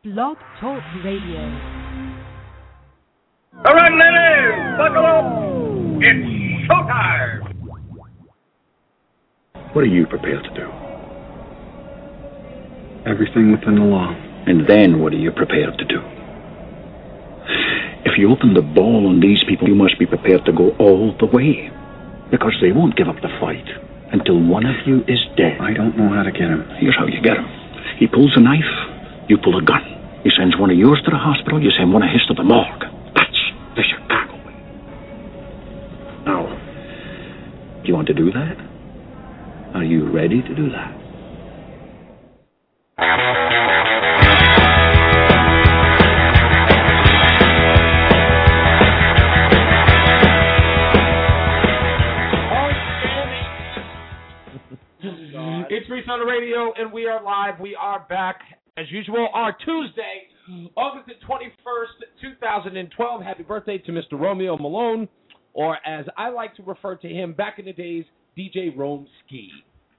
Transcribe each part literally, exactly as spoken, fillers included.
Blog Talk Radio. All right, ladies, buckle up. It's showtime. What are you prepared to do? Everything within the law. And then what are you prepared to do? If you open the ball on these people, you must be prepared to go all the way. Because they won't give up the fight until one of you is dead. I don't know how to get him. Here's how you get him. He pulls a knife, you pull a gun. He sends one of yours to the hospital, you send one of his to the morgue. That's the Chicago way. Now, do you want to do that? Are you ready to do that? It's Reese on the radio, and we are live. We are back, as usual, on Tuesday, August the twenty-first, two thousand twelve. Happy birthday to Mister Romeo Malone, or as I like to refer to him back in the days, D J Rome Ski.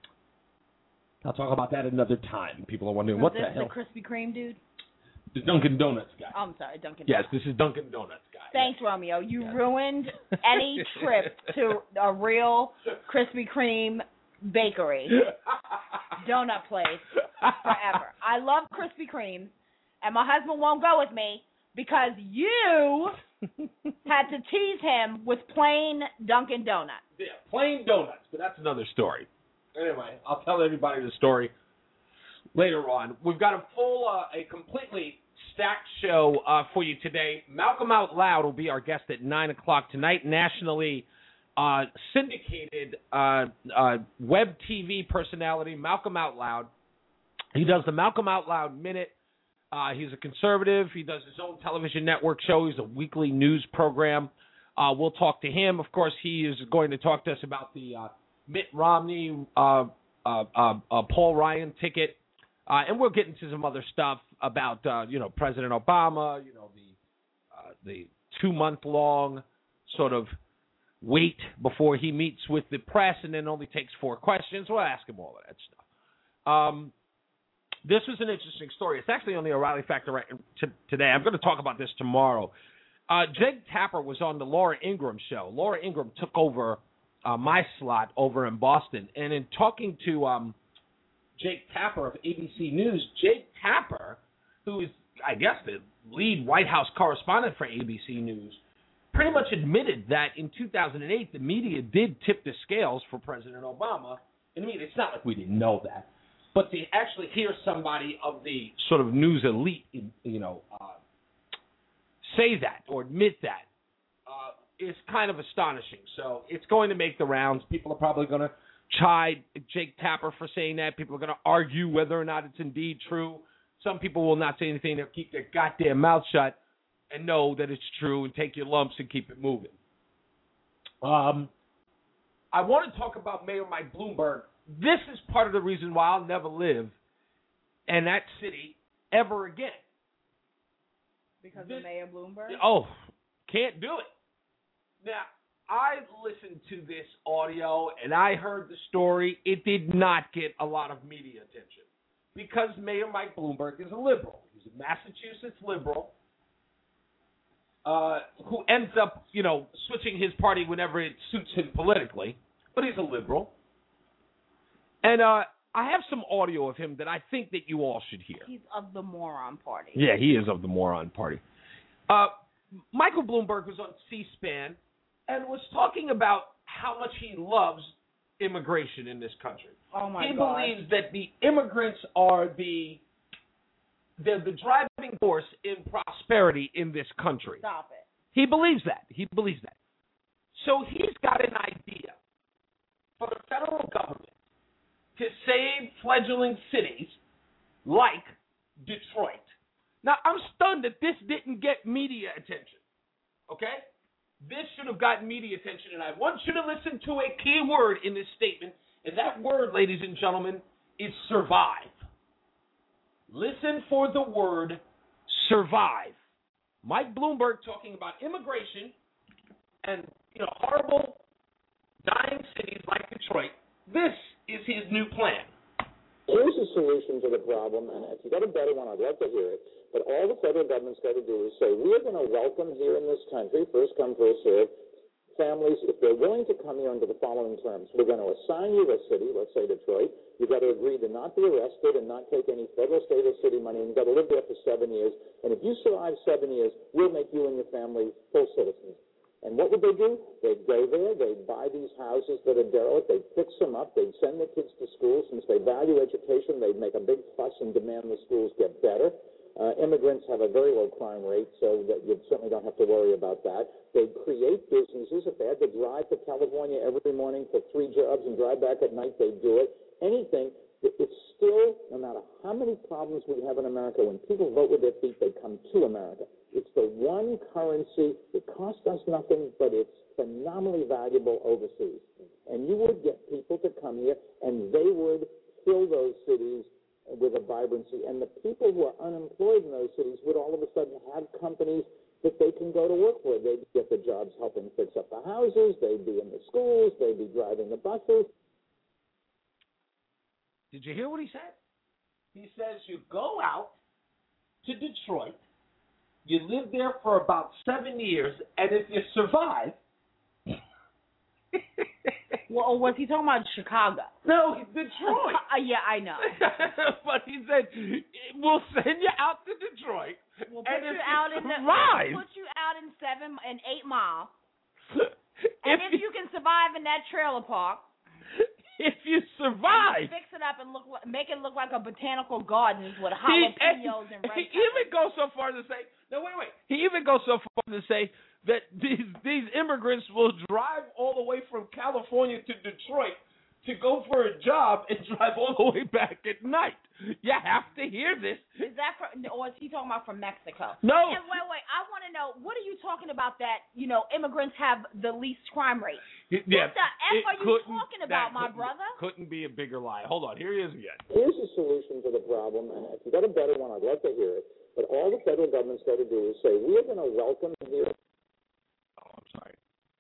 I'll talk about that another time. People are wondering, so what this the hell? This the Krispy Kreme dude? The Dunkin' Donuts guy. Oh, I'm sorry, Dunkin' Yes, Donuts. this is Dunkin' Donuts guy. Thanks, yes. Romeo. You yes. ruined any trip to a real Krispy Kreme bakery, donut place, forever. I love Krispy Kreme, and my husband won't go with me because you had to tease him with plain Dunkin' Donuts. Yeah, plain donuts, but that's another story. Anyway, I'll tell everybody the story later on. We've got a full, uh, a completely stacked show uh, for you today. Malcolm Out Loud will be our guest at nine o'clock tonight, nationally uh, syndicated uh, uh, web T V personality, Malcolm Out Loud. He does the Malcolm Out Loud Minute. Uh, he's a conservative. He does his own television network show. He's a weekly news program. Uh, we'll talk to him. Of course, he is going to talk to us about the uh, Mitt Romney, uh, uh, uh, uh, Paul Ryan ticket. Uh, and we'll get into some other stuff about, uh, you know, President Obama, you know, the uh, the two-month-long sort of wait before he meets with the press and then only takes four questions. We'll ask him all of that stuff. Um, this was an interesting story. It's actually on the O'Reilly Factor right t- today. I'm going to talk about this tomorrow. Uh, Jake Tapper was on the Laura Ingraham show. Laura Ingraham took over uh, my slot over in Boston. And in talking to um, Jake Tapper of A B C News, Jake Tapper, who is, I guess, the lead White House correspondent for A B C News, pretty much admitted that in two thousand eight, the media did tip the scales for President Obama. And I mean, it's not like we didn't know that. But to actually hear somebody of the sort of news elite, you know, uh, say that or admit that uh, is kind of astonishing. So it's going to make the rounds. People are probably going to chide Jake Tapper for saying that. People are going to argue whether or not it's indeed true. Some people will not say anything. They'll keep their goddamn mouth shut and know that it's true and take your lumps and keep it moving. Um, I want to talk about Mayor Mike Bloomberg. This is part of the reason why I'll never live in that city ever again. Because this, of Mayor Bloomberg? Oh, can't do it. Now, I listened to this audio and I heard the story. It did not get a lot of media attention because Mayor Mike Bloomberg is a liberal. He's a Massachusetts liberal. Uh, who ends up, you know, switching his party whenever it suits him politically, but he's a liberal. And uh, I have some audio of him that I think that you all should hear. He's of the moron party. Yeah, he is of the moron party. Uh, Michael Bloomberg was on C-SPAN and was talking about how much he loves immigration in this country. Oh, my he God. He believes that the immigrants are the They're the driving force in prosperity in this country. Stop it. He believes that. He believes that. So he's got an idea for the federal government to save fledgling cities like Detroit. Now, I'm stunned that this didn't get media attention. Okay? This should have gotten media attention, and I want you to listen to a key word in this statement, and that word, ladies and gentlemen, is survive. Listen for the word survive. Mike Bloomberg talking about immigration and, you know, horrible, dying cities like Detroit. This is his new plan. Here's a solution to the problem, and if you got a better one, I'd love to hear it. But all the federal government's got to do is say, we're going to welcome here in this country, first come, first serve, families, if they're willing to come here under the following terms. We're going to assign you a city, let's say Detroit. You've got to agree to not be arrested and not take any federal, state, or city money. You've got to live there for seven years. And if you survive seven years, we'll make you and your family full citizens. And what would they do? They'd go there, they'd buy these houses that are derelict, they'd fix them up, they'd send their kids to school. Since they value education, they'd make a big fuss and demand the schools get better. Uh, immigrants have a very low crime rate, so that you certainly don't have to worry about that. They'd create businesses. If they had to drive to California every morning for three jobs and drive back at night, they'd do it. Anything. It's still, no matter how many problems we have in America, when people vote with their feet, they come to America. It's the one currency that costs us nothing, but it's phenomenally valuable overseas. And you would get people to come here, and they would fill those cities with a vibrancy. And the people who are unemployed in those cities would all of a sudden have companies that they can go to work for. They'd get the jobs helping fix up the houses. They'd be in the schools. They'd be driving the buses. Did you hear what he said? He says you go out to Detroit, you live there for about seven years, and if you survive... Well, was he talking about Chicago? No, Detroit. Uh, yeah, I know. But he said, we'll send you out to Detroit. We'll put and you if out you in the, survive, we'll put you out in seven and eight miles. And if, if you can survive in that trailer park, if you survive, fix it up and look, make it look like a botanical gardens with he, jalapenos and red he peppers. even goes so far to say, no, wait, wait. He even goes so far to say that these these immigrants will drive all the way from California to Detroit to go for a job and drive all the way back at night. You have to hear this. Is that from, or is he talking about from Mexico? No. And wait, wait. I want to know, what are you talking about that, you know, immigrants have the least crime rate? Yeah, what the F it are you couldn't- talking about, my couldn't- brother? Couldn't be a bigger lie. Hold on. Here he is again. Here's a solution to the problem, and if you've got a better one, I'd love to hear it. But all the federal government's got to do is say, we're going to welcome here. Oh, I'm sorry.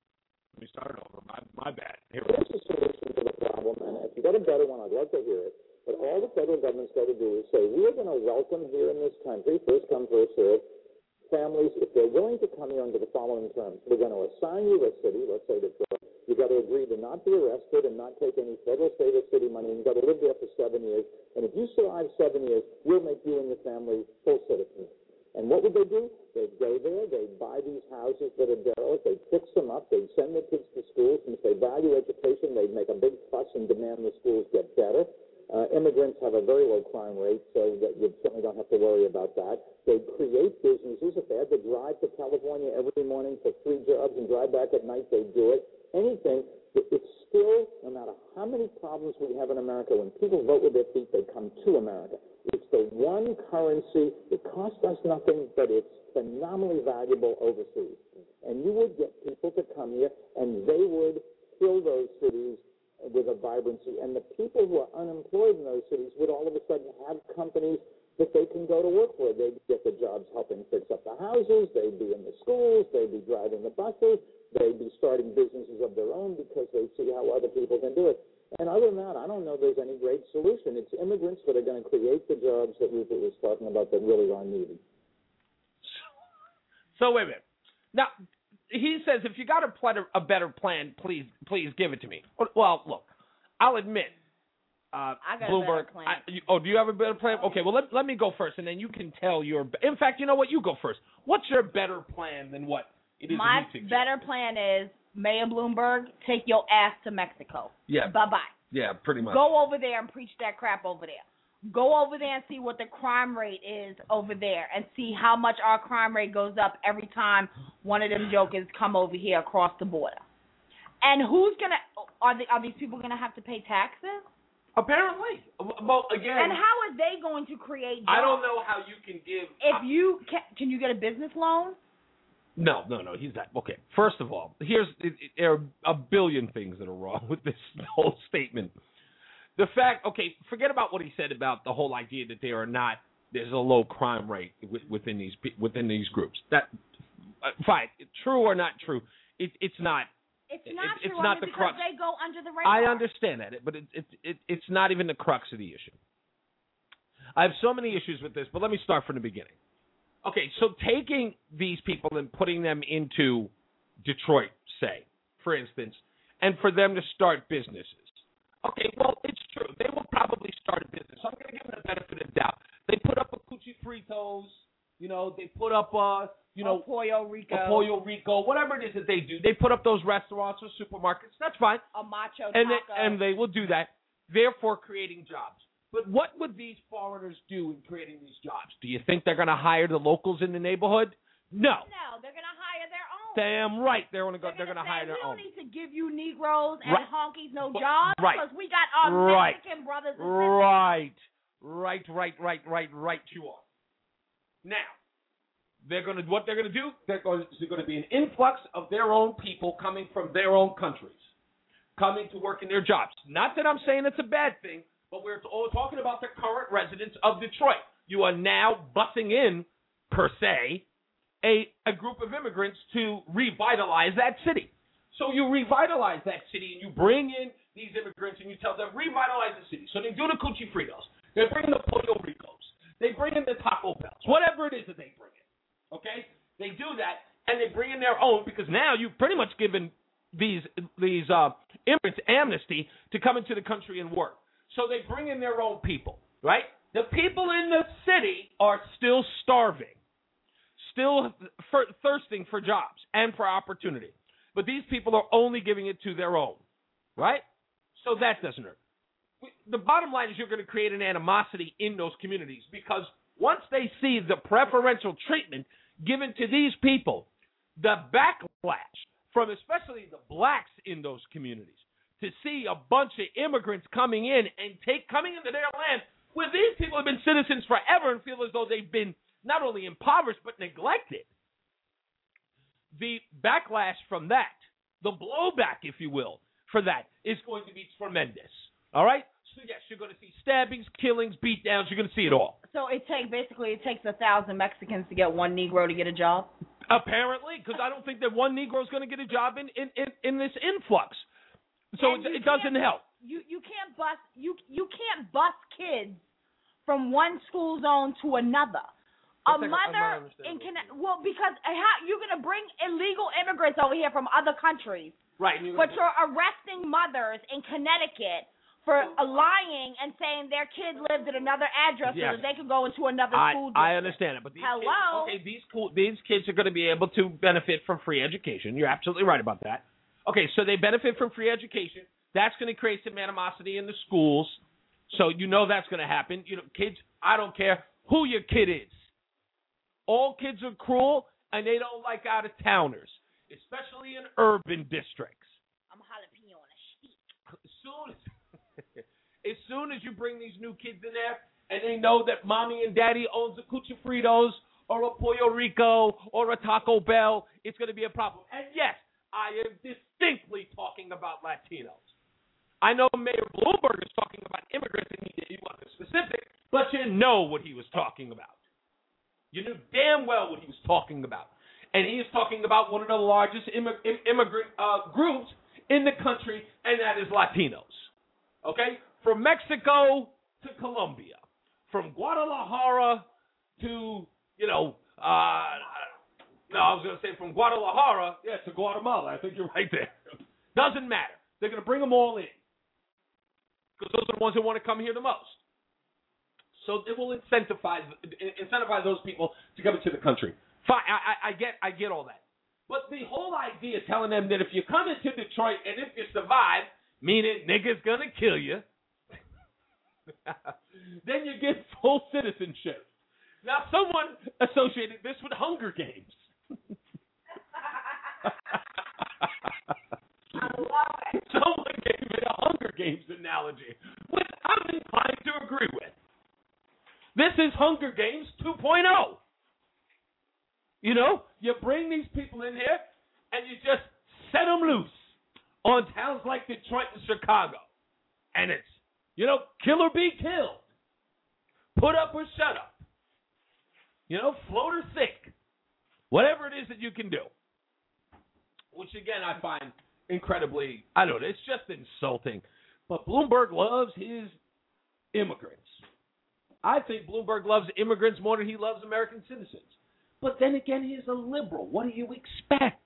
Let me start it over. My, my bad. Here Here's a solution to the problem, and if you've got a better one, I'd love to hear it. But all the federal government's got to do is say, we're going to welcome here in this country, first come, first serve, families, if they're willing to come here under the following terms. We're going to assign you a city, let's say Detroit. You've got to agree to not be arrested and not take any federal, state, or city money. You've got to live there for seven years. And if you survive seven years, we'll make you and your family full citizens. And what would they do? They'd go there, they'd buy these houses that are derelict, they'd fix them up, they'd send their kids to school. Since they value education, they'd make a big fuss and demand the schools get better. Uh, immigrants have a very low crime rate, so that you certainly don't have to worry about that. They'd create businesses. If they had to drive to California every morning for three jobs and drive back at night, they'd do it. Anything. It's still, no matter how many problems we have in America, when people vote with their feet, they come to America. It's the one currency that costs us nothing, but it's phenomenally valuable overseas. And you would get people to come here, and they would fill those cities with a vibrancy. And the people who are unemployed in those cities would all of a sudden have companies that they can go to work for. They'd get the jobs helping fix up the houses. They'd be in the schools. They'd be driving the buses. They'd be starting businesses of their own because they see how other people can do it. And other than that, I don't know there's any great solution. It's immigrants that are going to create the jobs that Rupert was talking about that really are needed. So wait a minute. Now, he says, if you got a, pl- a better plan, please please give it to me. Well, look, I'll admit, uh, I got Bloomberg. a better plan. I, you, oh, do you have a better plan? Okay, well, let, let me go first, and then you can tell your... In fact, you know what? You go first. What's your better plan than what it is My you better plan is, Mayor Bloomberg, take your ass to Mexico. Yeah. Bye-bye. Yeah, pretty much. Go over there and preach that crap over there. Go over there and see what the crime rate is over there and see how much our crime rate goes up every time one of them jokers come over here across the border. And who's going to – are the, are these people going to have to pay taxes? Apparently. Well, again. And how are they going to create jobs? I don't know how you can give. If you can, can you get a business loan? No, no, no. He's not. Okay. First of all, here's it, it, there are a billion things that are wrong with this whole statement. The fact, okay, forget about what he said about the whole idea that there are not. There's a low crime rate within these within these groups. That uh, fine, true or not true? It, it's not. It's not it, true. It's not I mean, the because crux. they go under the radar. I understand that, but it, it, it, it's not even the crux of the issue. I have so many issues with this, but let me start from the beginning. Okay, so taking these people and putting them into Detroit, say, for instance, and for them to start businesses. Okay, well, it's true. They will probably start a business. So I'm going to give them the benefit of the doubt. They put up a Cucci Fritos, you know, they put up a, you know, a Pollo Rico. A Pollo Rico, whatever it is that they do. They put up those restaurants or supermarkets. That's fine. A macho and taco. they, and they will do that, therefore creating jobs. But what would these foreigners do in creating these jobs? Do you think they're going to hire the locals in the neighborhood? No. No, they're going to hire their own. Damn right, they're going to go. They're, They're going to hire their we own. We don't need to give you Negroes and Right. honkies no But- jobs right. because we got our Right. Mexican brothers and sisters. Right, right, right, right, right, right. You are. Now, they're going to what they're going to do. They're going to, there's going to be an influx of their own people coming from their own countries, coming to work in their jobs. Not that I'm saying it's a bad thing, but we're all talking about the current residents of Detroit. You are now busing in, per se, a a group of immigrants to revitalize that city. So you revitalize that city and you bring in these immigrants and you tell them revitalize the city. So they do the Cucci Fritos. They bring in the Pollo Ricos. They bring in the Taco Bells. Whatever it is that they bring in. Okay? They do that and they bring in their own because now you've pretty much given these these uh, immigrants amnesty to come into the country and work. So they bring in their own people, right? The people in the city are still starving, still for, thirsting for jobs and for opportunity. But these people are only giving it to their own, right? So that doesn't hurt. The bottom line is you're going to create an animosity in those communities because once they see the preferential treatment given to these people, the backlash from especially the blacks in those communities, to see a bunch of immigrants coming in and take coming into their land where these people have been citizens forever and feel as though they've been not only impoverished but neglected. The backlash from that, the blowback, if you will, for that is going to be tremendous. All right? So, yes, you're going to see stabbings, killings, beatdowns. You're going to see it all. So it take basically it takes a thousand Mexicans to get one Negro to get a job? Apparently, because I don't think that one Negro is going to get a job in, in, in, in this influx. So it, it doesn't help. You you can't bus you you can't bus kids from one school zone to another. A That's like- I'm mother not understanding in what Connecticut. Well, because how you're gonna bring illegal immigrants over here from other countries, Right. You're but gonna- you're arresting mothers in Connecticut for uh, lying and saying their kid lived at another address Yes. so that they could go into another I, school I district. understand it, but these Hello? kids, okay, these cool, these kids are going to be able to benefit from free education. You're absolutely right about that. Okay, so they benefit from free education. That's going to create some animosity in the schools. So you know that's going to happen. You know, kids, I don't care who your kid is. All kids are cruel, and they don't like out-of-towners, especially in urban districts. I'm jalapeno on a sheet. As soon as, as soon as you bring these new kids in there, and they know that mommy and daddy owns a Cucci Fritos or a Pollo Rico or a Taco Bell, it's going to be a problem. And yes, I am distinctly talking about Latinos. I know Mayor Bloomberg is talking about immigrants, and he, he wasn't specific, but you know what he was talking about. You knew damn well what he was talking about. And he is talking about one of the largest immig- immigrant uh, groups in the country, and that is Latinos. Okay? From Mexico to Colombia. From Guadalajara to, you know, uh, no, I was going to say from Guadalajara, yeah, to Guatemala. I think you're right there. Doesn't matter. They're going to bring them all in. Because those are the ones that want to come here the most. So it will incentivize incentivize those people to come into the country. Fine, I, I, I get I get all that. But the whole idea telling them that if you come into Detroit and if you survive, meaning niggas gonna kill you, then you get full citizenship. Now someone associated this with Hunger Games. I love it. Someone gave it a Hunger Games analogy, which I'm inclined to agree with. This is Hunger Games two point oh. You know, you bring these people in here and you just set them loose on towns like Detroit and Chicago. And it's, you know, kill or be killed. Put up or shut up. You know, float or sink. Whatever it is that you can do. Which, again, I find incredibly, I don't know, it's just insulting. But Bloomberg loves his immigrants. I think Bloomberg loves immigrants more than he loves American citizens. But then again, he's a liberal. What do you expect?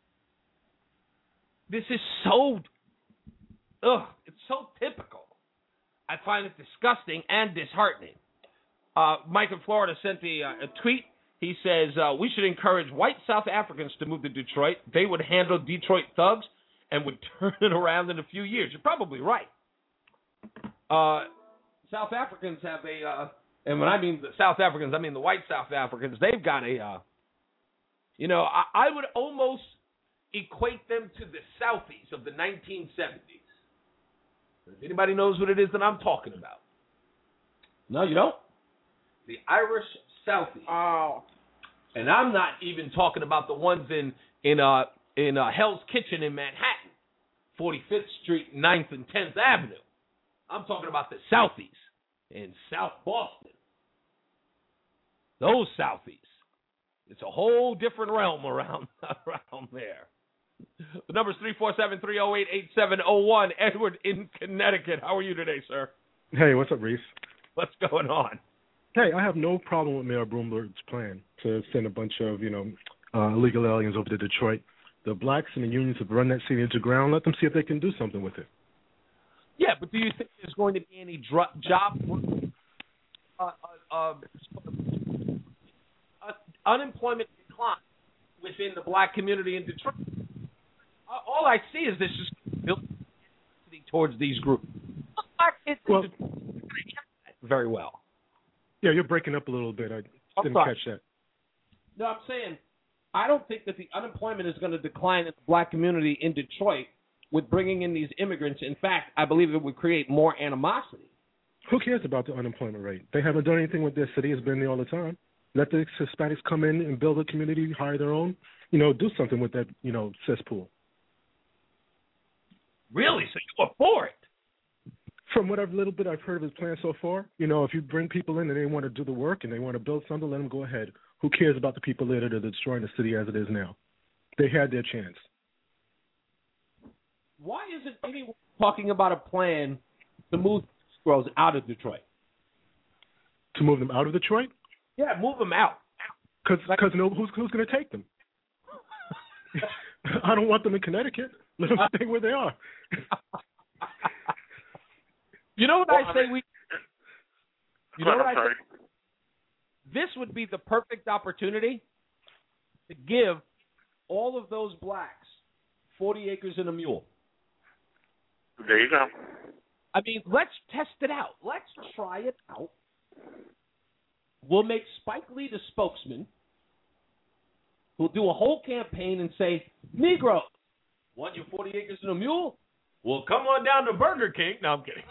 This is so, ugh, it's so typical. I find it disgusting and disheartening. Uh, Mike in Florida sent me a, a tweet. He says, uh, we should encourage white South Africans to move to Detroit. They would handle Detroit thugs and would turn it around in a few years. You're probably right. Uh, South Africans have a, uh, and when I mean the South Africans, I mean the white South Africans, they've got a, uh, you know, I, I would almost equate them to the Southies of the nineteen seventies. If anybody knows what it is that I'm talking about. No, you don't? The Irish Southies. Oh. And I'm not even talking about the ones in in uh in uh, Hell's Kitchen in Manhattan, forty-fifth Street, ninth and tenth Avenue. I'm talking about the Southies in South Boston. Those Southies. It's a whole different realm around around there. The number is three four seven, three oh eight, eight seven oh one. Edward in Connecticut. How are you today, sir? Hey, what's up, Reese? What's going on? Hey, I have no problem with Mayor Bloomberg's plan to send a bunch of, you know, uh, illegal aliens over to Detroit. The blacks and the unions have run that city into ground. Let them see if they can do something with it. Yeah, but do you think there's going to be any dro- job uh, uh, uh, uh, unemployment decline within the black community in Detroit? Uh, all I see is this just built towards these groups. It's well, very well. Yeah, you're breaking up a little bit. I I'm didn't sorry. catch that. No, I'm saying I don't think that the unemployment is going to decline in the black community in Detroit with bringing in these immigrants. In fact, I believe it would create more animosity. Who cares about the unemployment rate? They haven't done anything with their city. It's been there all the time. Let the Hispanics come in and build a community, hire their own. You know, do something with that, you know, cesspool. Really? So you are for it? From what I've little bit I've heard of his plan so far, you know, if you bring people in and they want to do the work and they want to build something, let them go ahead. Who cares about the people that are destroying the city as it is now? They had their chance. Why isn't anyone talking about a plan to move Negroes out of Detroit? To move them out of Detroit? Yeah, move them out. Because no, who's who's going to take them? I don't want them in Connecticut. Let them stay where they are. You know what well, I say? We. You know on, what I'm I sorry. say? This would be the perfect opportunity to give all of those blacks forty acres and a mule. There you go. I mean, let's test it out. Let's try it out. We'll make Spike Lee the spokesman. We'll do a whole campaign and say, Negro, want your forty acres and a mule? Well, come on down to Burger King. No, I'm kidding.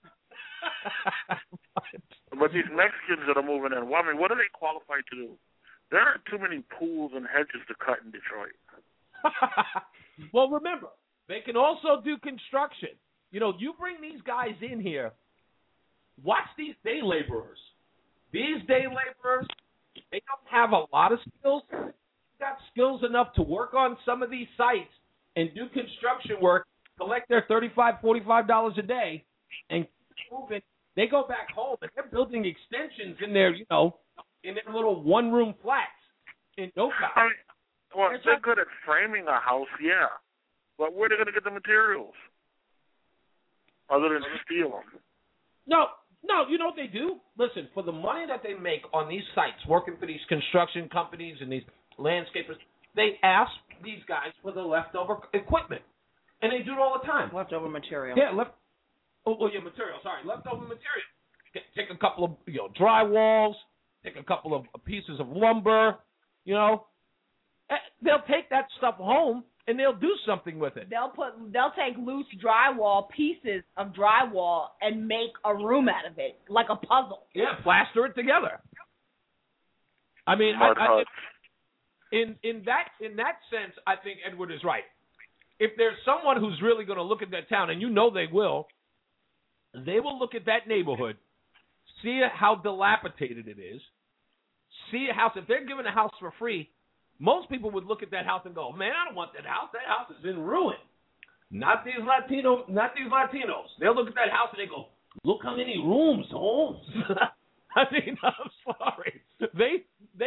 But these Mexicans that are moving in, well, I mean, what are they qualified to do? There aren't too many pools and hedges to cut in Detroit. Well, remember, they can also do construction. You know, you bring these guys in here, watch these day laborers. These day laborers, they don't have a lot of skills. They've got skills enough to work on some of these sites and do construction work, collect their thirty-five dollars, forty-five dollars a day, and keep moving. They go back home, and they're building extensions in their, you know, in their little one-room flats in no time. I mean, well, they're good at framing a house, yeah. But where are they going to get the materials? Other than steal them. No, no, you know what they do? Listen, for the money that they make on these sites, working for these construction companies and these landscapers, they ask these guys for the leftover equipment. And they do it all the time. Leftover material. Yeah, left. Oh, oh, yeah, material. Sorry, leftover material. Take a couple of, you know, drywalls. Take a couple of pieces of lumber. You know, they'll take that stuff home and they'll do something with it. They'll put. They'll take loose drywall, pieces of drywall, and make a room out of it, like a puzzle. Yeah, plaster it together. I mean, I, I, in in that in that sense, I think Edward is right. If there's someone who's really going to look at that town, and you know they will, they will look at that neighborhood, see how dilapidated it is, see a house. If they're giving a house for free, most people would look at that house and go, man, I don't want that house. That house is in ruin. Not these Latino, not these Latinos. They'll look at that house and they go, look how many rooms, Holmes. I mean, I'm sorry. They they kind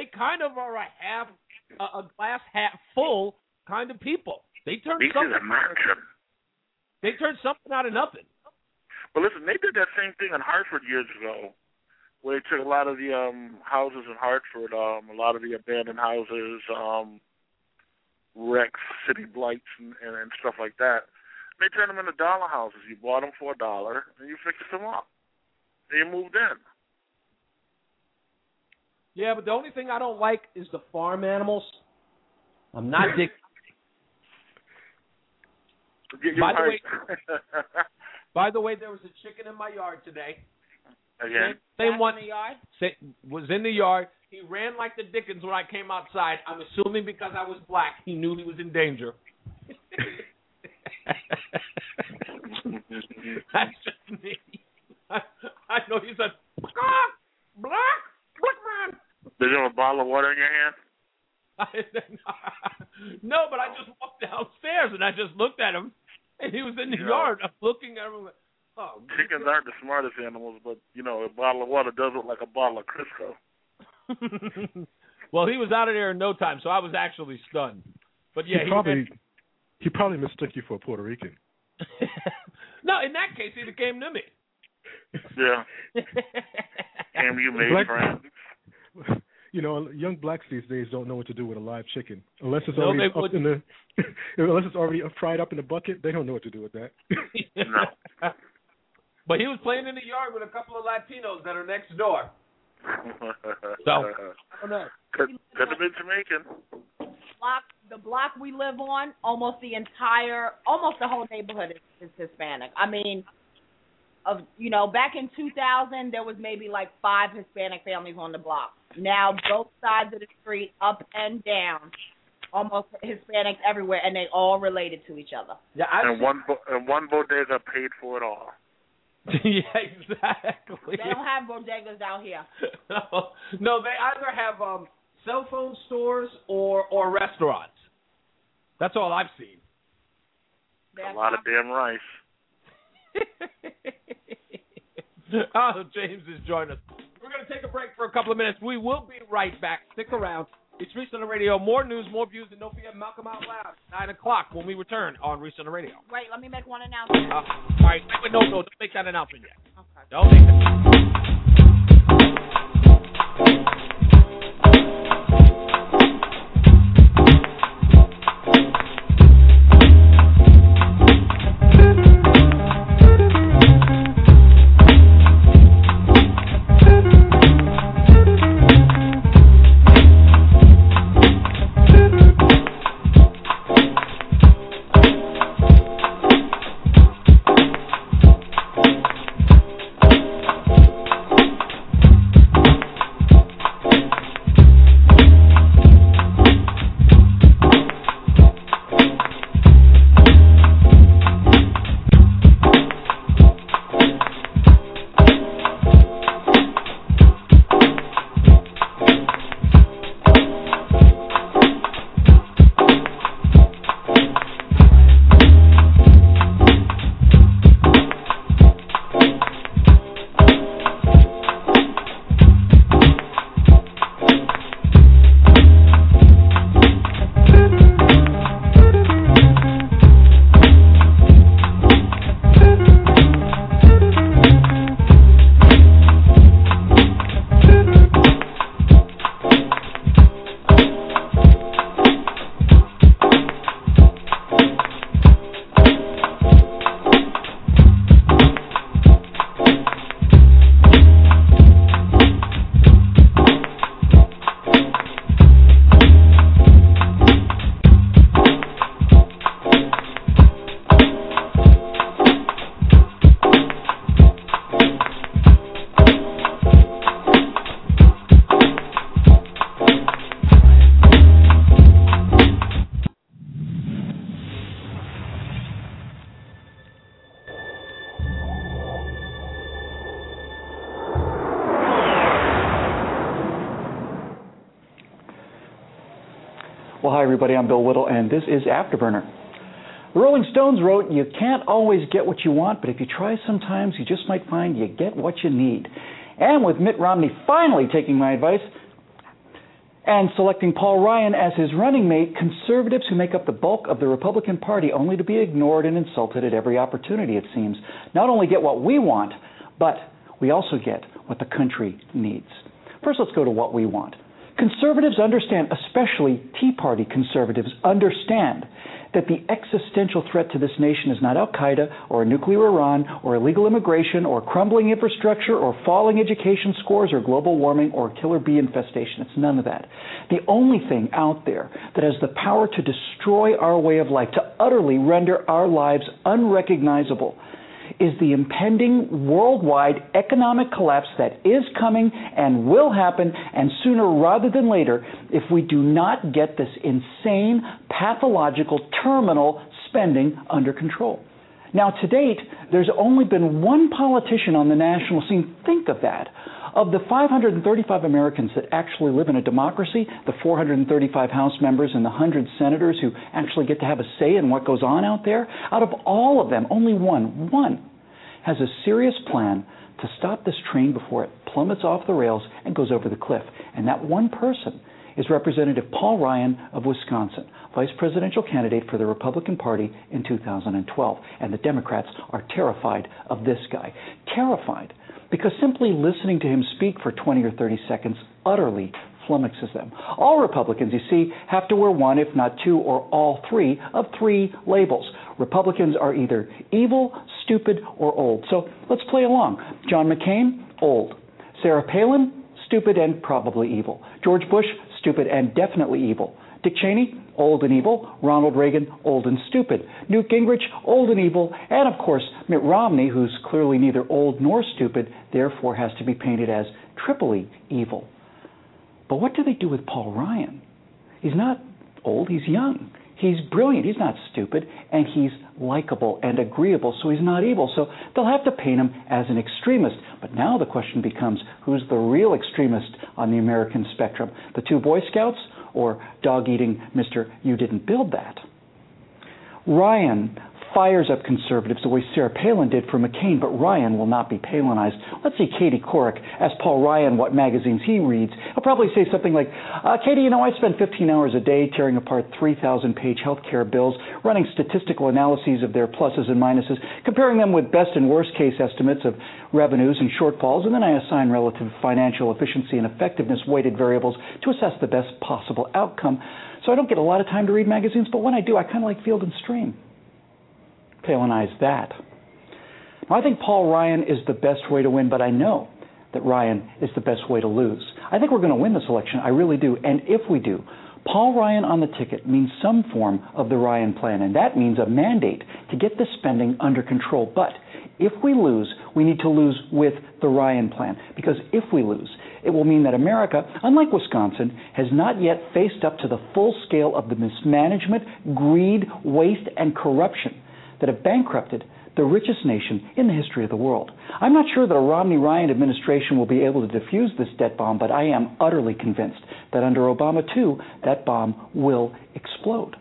of are a half, a, a glass half full kind of people. They turn This something. is a mansion. They turn something out of nothing. Well, listen, they did that same thing in Hartford years ago, where they took a lot of the um, houses in Hartford, um, a lot of the abandoned houses, um, wrecks, city blights, and, and, and stuff like that. They turned them into dollar houses. You bought them for a dollar, and you fixed them up. And you moved in. Yeah, but the only thing I don't like is the farm animals. I'm not digging. You're by, right. the way, by the way, there was a chicken in my yard today. Again? Same, same Back one in the yard? say, was in the yard. He ran like the dickens when I came outside. I'm assuming because I was black, he knew he was in danger. That's just me. I, I know he said, black, black, black man. Did you have a bottle of water in your hand? No, but I just walked downstairs and I just looked at him, and he was in the Yeah. yard. I'm looking at him like, oh. Chickens aren't the smartest animals, but, you know, a bottle of water does look like a bottle of Crisco. Well, he was out of there in no time, so I was actually stunned. But yeah, he he probably ran... he probably mistook you for a Puerto Rican. No, in that case, he'd have came to me. Yeah. And you made Black- friends. You know, young blacks these days don't know what to do with a live chicken unless it's No, already they up wouldn't. in the unless it's already fried up in the bucket. They don't know what to do with that. No. But he was playing in the yard with a couple of Latinos that are next door. So I don't know. Could, could have been Jamaican. Block, the block we live on, almost the entire, almost the whole neighborhood is, is Hispanic. I mean, of you know, back in two thousand, there was maybe like five Hispanic families on the block. Now both sides of the street, up and down, almost Hispanics everywhere, and they all related to each other. Yeah, I And one, bo- and one bodega paid for it all. Yeah, exactly. They don't have bodegas down here. no, no, they either have um, cell phone stores or or restaurants. That's all I've seen. A lot of damn rice. Oh, James is joining us. We're going to take a break for a couple of minutes. We will be right back. Stick around. It's Reese on the Radio. More news, more views, and don't forget Malcolm Out Loud. nine o'clock when we return on Reese on the Radio. Wait, let me make one announcement. Uh, all right. Wait, no, no, don't make that announcement yet. Okay. Don't make that. Well, hi, everybody. I'm Bill Whittle, and this is Afterburner. The Rolling Stones wrote, "You can't always get what you want, but if you try sometimes, you just might find you get what you need." And with Mitt Romney finally taking my advice, And selecting Paul Ryan as his running mate, conservatives who make up the bulk of the Republican Party, only to be ignored and insulted at every opportunity, it seems, not only get what we want, but we also get what the country needs. First, let's go to what we want. Conservatives understand, especially Tea Party conservatives, understand that the existential threat to this nation is not al-Qaeda or a nuclear Iran or illegal immigration or crumbling infrastructure or falling education scores or global warming or killer bee infestation. It's none of that. The only thing out there that has the power to destroy our way of life, to utterly render our lives unrecognizable, is the impending worldwide economic collapse that is coming and will happen, and sooner rather than later, if we do not get this insane, pathological, terminal spending under control. Now, to date, there's only been one politician on the national scene. Think of that. Of the five hundred thirty-five Americans that actually live in a democracy, the four hundred thirty-five House members and the one hundred senators who actually get to have a say in what goes on out there, out of all of them, only one, one, has a serious plan to stop this train before it plummets off the rails and goes over the cliff. And that one person is Representative Paul Ryan of Wisconsin, vice presidential candidate for the Republican Party in two thousand twelve. And the Democrats are terrified of this guy. Terrified because simply listening to him speak for twenty or thirty seconds utterly flummoxes them. All Republicans, you see, have to wear one, if not two, or all three of three labels. Republicans are either evil, stupid, or old. So let's play along. John McCain, old. Sarah Palin, stupid and probably evil. George Bush, stupid and definitely evil. Dick Cheney, old and evil. Ronald Reagan, old and stupid. Newt Gingrich, old and evil. And, of course, Mitt Romney, who's clearly neither old nor stupid, therefore has to be painted as triply evil. But what do they do with Paul Ryan? He's not old, he's young. He's brilliant, he's not stupid, and he's likable and agreeable, so he's not evil. So they'll have to paint him as an extremist. But now the question becomes, who's the real extremist on the American spectrum? The two Boy Scouts or dog-eating Mister You Didn't Build That? Ryan fires up conservatives the way Sarah Palin did for McCain, but Ryan will not be Palinized. Let's see Katie Couric ask Paul Ryan what magazines he reads. He'll probably say something like, uh, Katie, you know, I spend fifteen hours a day tearing apart three thousand page health care bills, running statistical analyses of their pluses and minuses, comparing them with best and worst case estimates of revenues and shortfalls, and then I assign relative financial efficiency and effectiveness weighted variables to assess the best possible outcome. So I don't get a lot of time to read magazines, but when I do, I kind of like Field and Stream. Palinize that. Now, I think Paul Ryan is the best way to win, but I know that Ryan is the best way to lose. I think we're going to win this election. I really do. And if we do, Paul Ryan on the ticket means some form of the Ryan plan, and that means a mandate to get the spending under control. But if we lose, we need to lose with the Ryan plan, because if we lose, it will mean that America, unlike Wisconsin, has not yet faced up to the full scale of the mismanagement, greed, waste, and corruption that have bankrupted the richest nation in the history of the world. I'm not sure that a Romney-Ryan administration will be able to defuse this debt bomb, but I am utterly convinced that under Obama, too, that bomb will explode.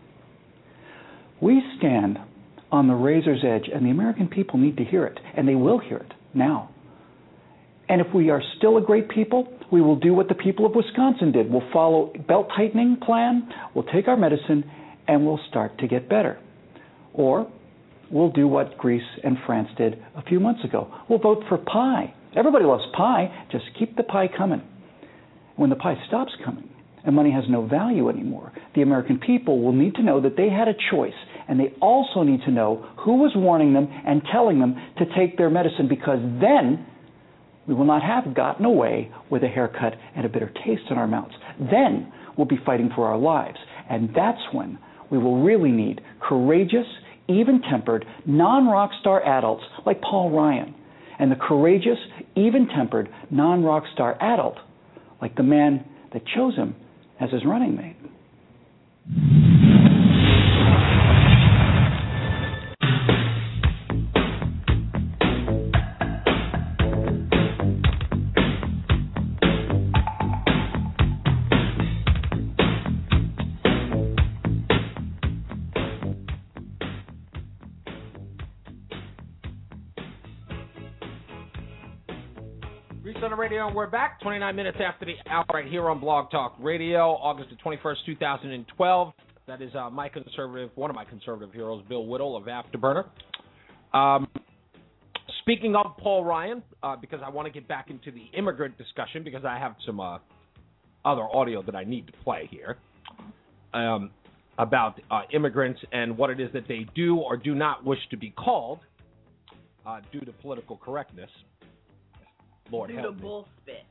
We stand on the razor's edge, and the American people need to hear it, and they will hear it now. And if we are still a great people, we will do what the people of Wisconsin did. We'll follow a belt-tightening plan, we'll take our medicine, and we'll start to get better. Or we'll do what Greece and France did a few months ago. We'll vote for pie. Everybody loves pie. Just keep the pie coming. When the pie stops coming and money has no value anymore, the American people will need to know that they had a choice, and they also need to know who was warning them and telling them to take their medicine, because then we will not have gotten away with a haircut and a bitter taste in our mouths. Then we'll be fighting for our lives, and that's when we will really need courageous, even-tempered, non-rock star adults like Paul Ryan, and the courageous, even-tempered, non-rock star adult like the man that chose him as his running mate. Radio, and we're back twenty-nine minutes after the hour right here on Blog Talk Radio, August the twenty-first, two thousand twelve. That is uh, my conservative, one of my conservative heroes, Bill Whittle of Afterburner. Um, speaking of Paul Ryan, uh, because I want to get back into the immigrant discussion, because I have some uh, other audio that I need to play here um, about uh, immigrants and what it is that they do or do not wish to be called uh, due to political correctness. Lord due help to me. bull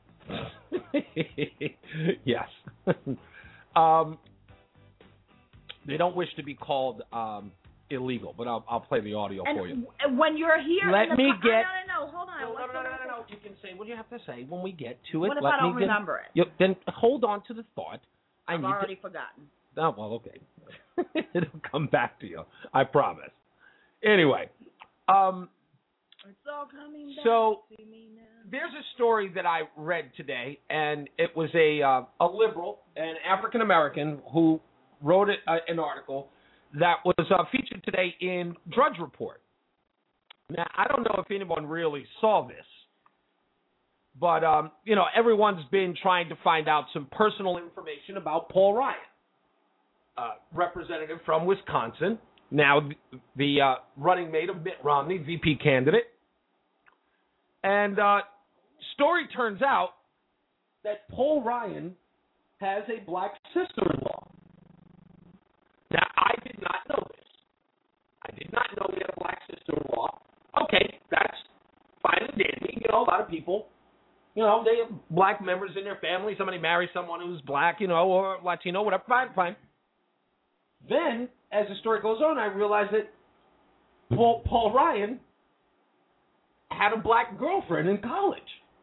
spit. Yes. um, they don't wish to be called um, illegal, but I'll, I'll play the audio and for you. w- when you're here, Let in the me co- get. No, no, no, hold on. No, no, What's no, the no, no, no, no. You can say what you have to say when we get to it. What if Let I don't me get, remember it? You, then hold on to the thought. I I've need already to, forgotten. Oh, well, okay. It'll come back to you. I promise. Anyway, um, It's all coming back so to me now. there's a story that I read today, and it was a uh, a liberal, an African American, who wrote it, uh, an article that was uh, featured today in Drudge Report. Now, I don't know if anyone really saw this, but um, you know, everyone's been trying to find out some personal information about Paul Ryan, uh, representative from Wisconsin, now the, the uh, running mate of Mitt Romney, V P candidate. And uh, story turns out that Paul Ryan has a black sister-in-law. Now, I did not know this. I did not know he had a black sister-in-law. Okay, that's fine and dandy. You know, a lot of people, you know, they have black members in their family. Somebody marries someone who's black, you know, or Latino, whatever. Fine, fine. Then, as the story goes on, I realized that Paul, Paul Ryan had a black girlfriend in college.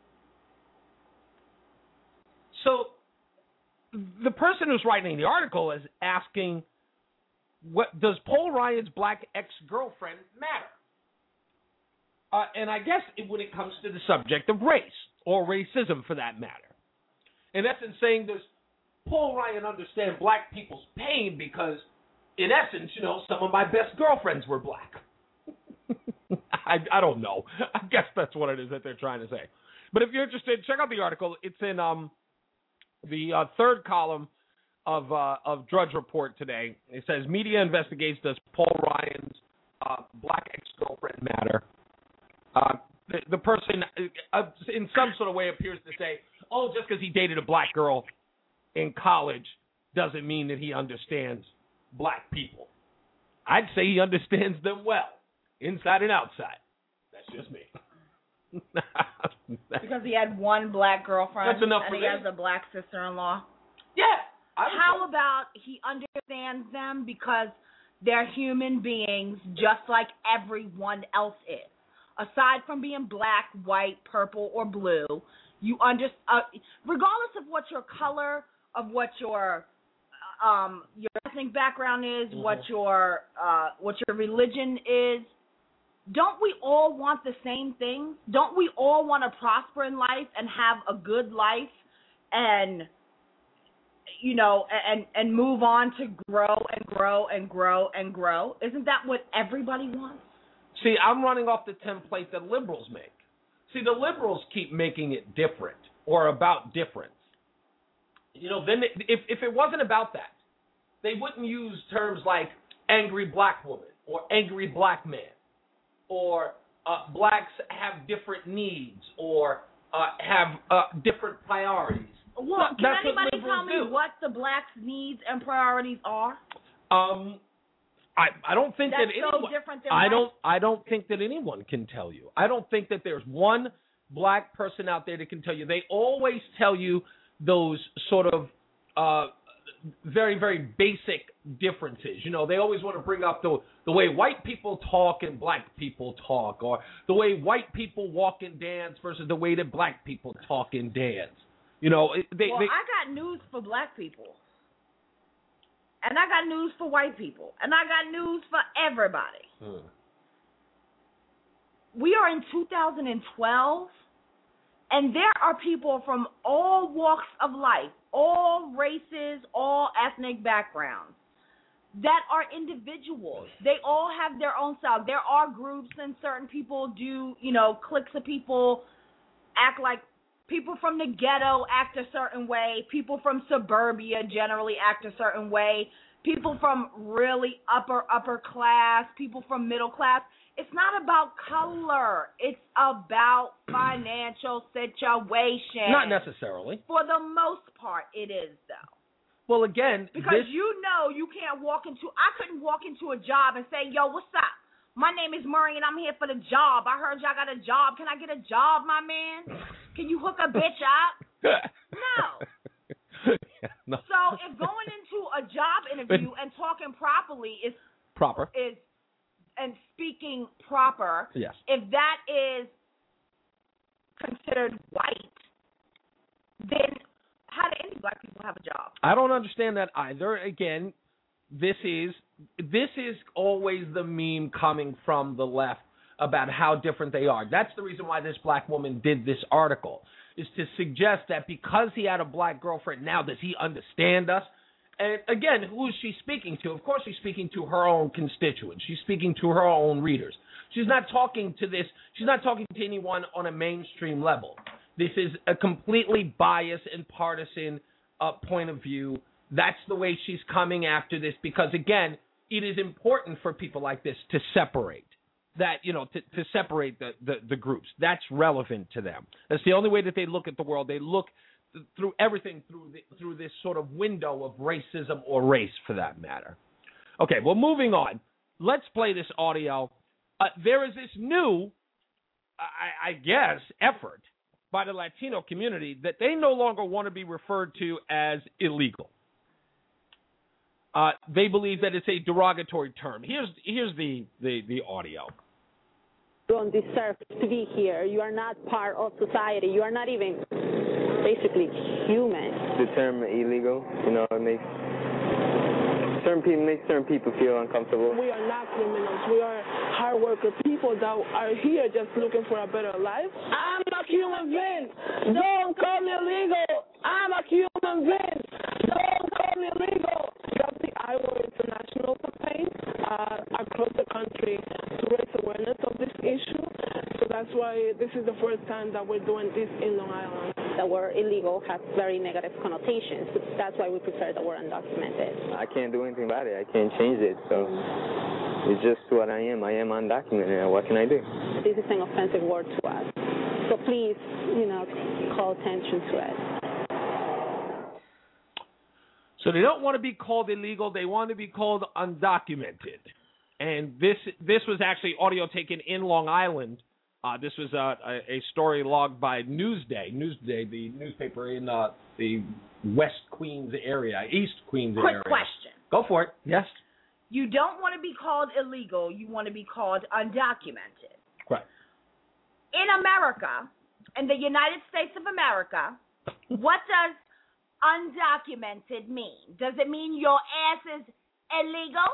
So the person who's writing the article is asking, what does Paul Ryan's black ex-girlfriend matter? Uh, and I guess it, when it comes to the subject of race, or racism for that matter. In essence, saying, does Paul Ryan understand black people's pain because, in essence, you know, some of my best girlfriends were black. I, I don't know. I guess that's what it is that they're trying to say. But if you're interested, check out the article. It's in um, the uh, third column of uh, of Drudge Report today. It says, media investigates does Paul Ryan's uh, black ex-girlfriend matter. Uh, the, the person, uh, in some sort of way, appears to say, oh, just because he dated a black girl in college doesn't mean that he understands black people. I'd say he understands them well, inside and outside. That's just me. Because he had one black girlfriend. That's enough and for he me. has a black sister-in-law. Yeah. I would How say. about he understands them because they're human beings just like everyone else is? Aside from being black, white, purple, or blue, you under, uh, regardless of what your color, of what your um, your ethnic background is, Mm-hmm. what your uh, what your religion is, don't we all want the same things? Don't we all want to prosper in life and have a good life and, you know, and, and move on to grow and grow and grow and grow? Isn't that what everybody wants? See, I'm running off the template that liberals make. See, the liberals keep making it different or about difference. You know, then they, if if it wasn't about that, they wouldn't use terms like angry black woman or angry black man or uh, blacks have different needs or uh, have uh, different priorities. Well, That- can that's what anybody liberals tell me do. what the blacks' needs and priorities are? Um, I I don't think That's that so anyone. different than I white. don't. I don't think that anyone can tell you. I don't think that there's one black person out there that can tell you. They always tell you those sort of uh, very very basic differences. You know, they always want to bring up the the way white people talk and black people talk, or the way white people walk and dance versus the way that black people talk and dance. You know, they. Well, they I got news for black people. And I got news for white people. And I got news for everybody. Hmm. We are in two thousand twelve, and there are people from all walks of life, all races, all ethnic backgrounds, that are individuals. They all have their own style. There are groups, and certain people do, you know, cliques of people act like People from the ghetto act a certain way. People from suburbia generally act a certain way. People from really upper, upper class. People from middle class. It's not about color. It's about financial situation. Not necessarily. For the most part, it is, though. Well, again, because this... you know you can't walk into, I couldn't walk into a job and say, yo, what's up? My name is Murray and I'm here for the job. I heard y'all got a job. Can I get a job, my man? Can you hook a bitch up? No. Yeah, no. So if going into a job interview and talking properly is proper, is and speaking proper, yes. If that is considered white, then how do any black people have a job? I don't understand that either. Again, this is this is always the meme coming from the left about how different they are. That's the reason why this black woman did this article, is to suggest that because he had a black girlfriend, now does he understand us? And again, who is she speaking to? Of course she's speaking to her own constituents. She's speaking to her own readers. She's not talking to this, she's not talking to anyone on a mainstream level. This is a completely biased and partisan uh, point of view. That's the way she's coming after this because, again, it is important for people like this to separate. That, you know, to, to separate the, the, the groups. That's relevant to them. That's the only way that they look at the world. They look th- through everything through the, through this sort of window of racism or race, for that matter. Okay, well, moving on. Let's play this audio. Uh, there is this new, I, I guess, effort by the Latino community that they no longer want to be referred to as illegal. Uh, they believe that it's a derogatory term. Here's here's the, the, the audio. You don't deserve to be here. You are not part of society. You are not even basically human. The term illegal, you know, it makes certain people makes certain people feel uncomfortable. We are not criminals. We are hard worker people that are here just looking for a better life. I'm a human being. Don't call me illegal. I'm a human being. Don't call me illegal. That's the I W O R International campaign uh, across the country to raise awareness of this issue. So that's why this is the first time that we're doing this in Long Island. The word illegal has very negative connotations. That's why we prefer the word undocumented. I can't do anything about it. I can't change it. So it's just what I am. I am undocumented. What can I do? This is an offensive word to us. So please, you know, call attention to it. So they don't want to be called illegal. They want to be called undocumented. And this this was actually audio taken in Long Island. Uh, this was uh, a, a story logged by Newsday, Newsday, the newspaper in uh, the West Queens area, East Queens Quick area. Quick question. Go for it. Yes. You don't want to be called illegal. You want to be called undocumented. Right. In America, in the United States of America, what does undocumented mean? Does it mean your ass is illegal?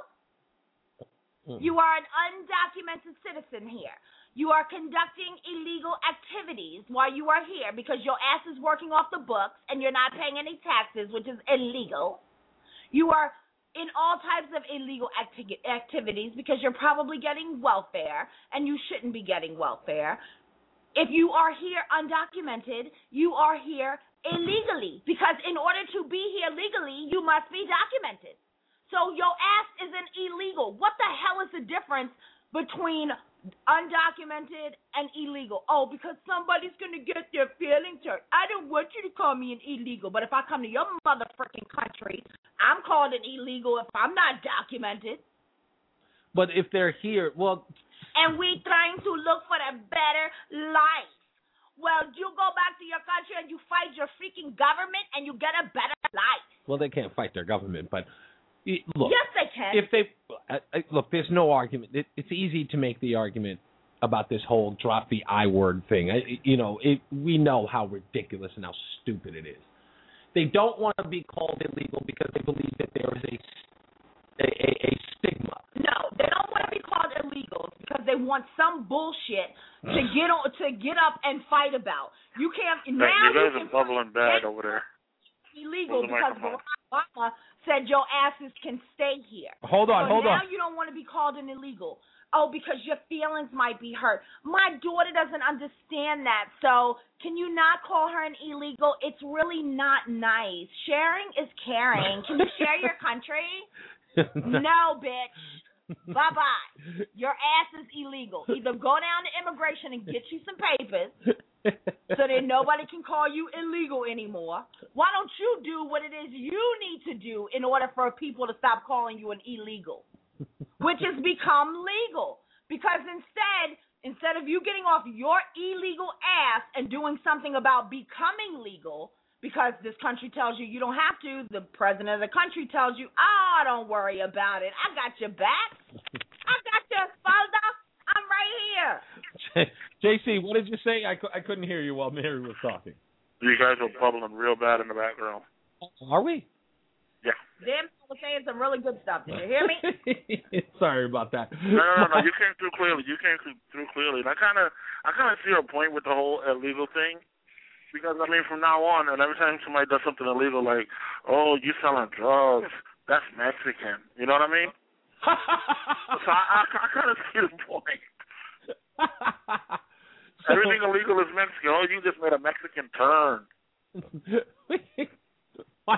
Mm. You are an undocumented citizen here. You are conducting illegal activities while you are here because your ass is working off the books and you're not paying any taxes, which is illegal. You are in all types of illegal acti- activities because you're probably getting welfare and you shouldn't be getting welfare. If you are here undocumented, you are here illegally because in order to be here legally, you must be documented. So your ass isn't illegal. What the hell is the difference between undocumented and illegal? Oh, because somebody's going to get their feelings hurt. I don't want you to call me an illegal, but if I come to your motherfucking country, I'm called an illegal if I'm not documented. But if they're here, well... And we trying to look for a better life. Well, you go back to your country and you fight your freaking government and you get a better life. Well, they can't fight their government, but look. Yes, they can. If they uh, look, there's no argument. It, it's easy to make the argument about this whole drop the I word thing. I, you know, it, we know how ridiculous and how stupid it is. They don't want to be called illegal because they believe that there is a a, a, a stigma. No, they don't want to be called illegal because they want some bullshit to get on, to get up and fight about. You can't now. You guys you are bubbling bad over there. Illegal because Barack Obama said your asses can stay here. Hold on, so hold now on. Now you don't want to be called an illegal. oh, because your feelings might be hurt. My daughter doesn't understand that, so can you not call her an illegal? It's really not nice. Sharing is caring. Can you share your country? No, bitch. Bye-bye. Your ass is illegal. Either go down to immigration and get you some papers so that nobody can call you illegal anymore. Why don't you do what it is you need to do in order for people to stop calling you an illegal, which has become legal? Because instead, instead of you getting off your illegal ass and doing something about becoming legal, because this country tells you you don't have to, the president of the country tells you, oh, don't worry about it. I got your back. I got your father. I'm right here. J C, what did you say? I, cu- I couldn't hear you while Mary was talking. You guys are bubbling real bad in the background. Are we? Yeah. Them was saying some really good stuff. Did you hear me? Sorry about that. No, no, no, no. You came through clearly. You came through clearly. And I kind of, I kind of see your point with the whole illegal thing. Because, I mean, from now on, and every time somebody does something illegal, like, oh, you selling drugs, that's Mexican. You know what I mean? So I, I, I kind of see the point. So, everything illegal is Mexican. Oh, you just made a Mexican turn. my,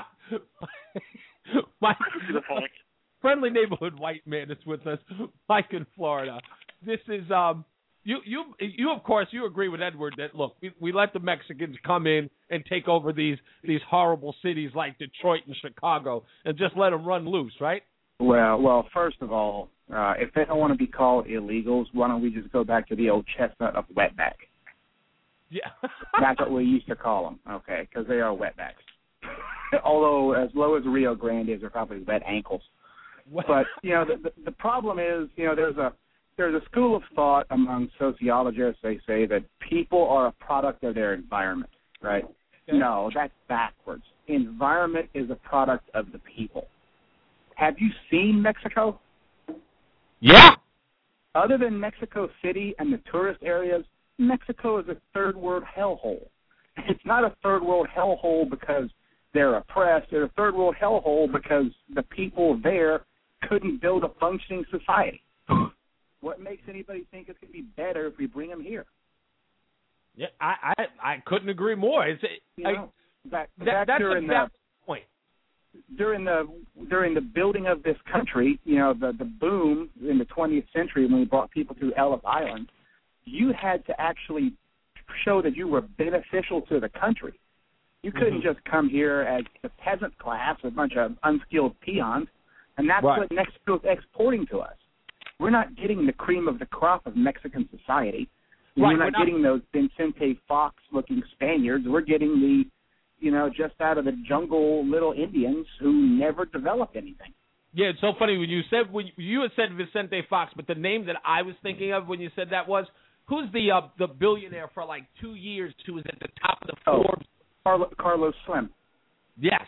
my, I see the point. Friendly neighborhood white man is with us, Mike in Florida. This is um. You, you, you. Of course, you agree with Edward that look, we, we let the Mexicans come in and take over these these horrible cities like Detroit and Chicago, and just let them run loose, right? Well, well, first of all, uh, if they don't want to be called illegals, why don't we just go back to the old chestnut of wetback? Yeah, that's what we used to call them. Okay, because they are wetbacks. Although as low as Rio Grande is, they're probably wet ankles. But you know, the, the the problem is, you know, there's a There's a school of thought among sociologists, they say, that people are a product of their environment, right? Okay. No, that's backwards. Environment is a product of the people. Have you seen Mexico? Yeah. Other than Mexico City and the tourist areas, Mexico is a third-world hellhole. It's not a third-world hellhole because they're oppressed. They're a third-world hellhole because the people there couldn't build a functioning society. What makes anybody think it's going to be better if we bring them here? Yeah, I I, I couldn't agree more. It's you know, I, back, that, back that's during exactly the point. During the during the building of this country, you know, the the boom in the twentieth century when we brought people to Ellis Island, you had to actually show that you were beneficial to the country. You couldn't mm-hmm. just come here as the peasant class, a bunch of unskilled peons, and that's right. what Mexico's exporting to us. We're not getting the cream of the crop of Mexican society. Right, we're not, we're not getting those Vicente Fox-looking Spaniards. We're getting the, you know, just out of the jungle little Indians who never developed anything. Yeah, it's so funny when you said when you had said Vicente Fox, but the name that I was thinking of when you said that was who's the uh, the billionaire for like two years who was at the top of the Forbes? Oh, Carlos, Carlos Slim. Yes.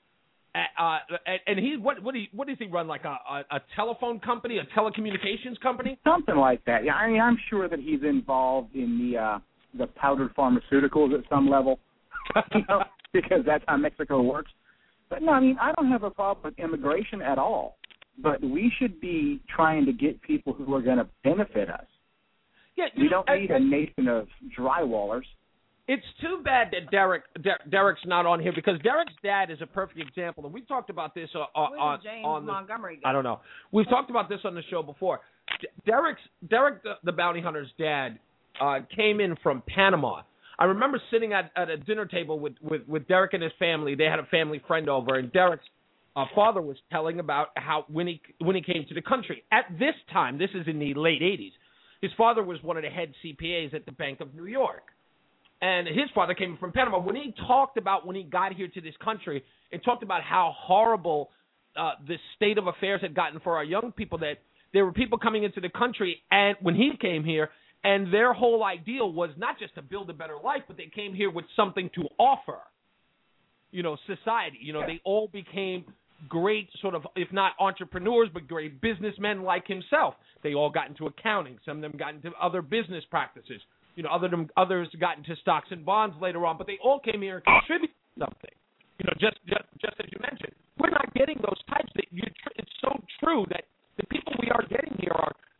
Uh, and he what what, he, what does he run, like a, a, a telephone company, a telecommunications company? Something like that. Yeah, I mean, I'm sure that he's involved in the uh, the powdered pharmaceuticals at some level, you know, because that's how Mexico works. But no, I mean, I don't have a problem with immigration at all. But we should be trying to get people who are going to benefit us. Yeah, we don't know, need I, a nation of drywallers. It's too bad that Derek Der- Derek's not on here because Derek's dad is a perfect example, and we've talked about this uh, on James on the, Montgomery. I don't know. We've talked about this on the show before. D- Derek's Derek, the, the bounty hunter's dad, uh, came in from Panama. I remember sitting at, at a dinner table with, with, with Derek and his family. They had a family friend over, and Derek's uh, father was telling about how when he when he came to the country. At this time, this is in the late eighties, his father was one of the head C P As at the Bank of New York. And his father came from Panama. When he talked about when he got here to this country and talked about how horrible uh, the state of affairs had gotten for our young people, that there were people coming into the country and when he came here, and their whole ideal was not just to build a better life, but they came here with something to offer, you know, society. You know, they all became great sort of, if not entrepreneurs, but great businessmen like himself. They all got into accounting. Some of them got into other business practices. You know, other than, others got into stocks and bonds later on, but they all came here and contributed something. You know, just, just just as you mentioned, we're not getting those types. That you, it's so true that the people we are getting here are. Well,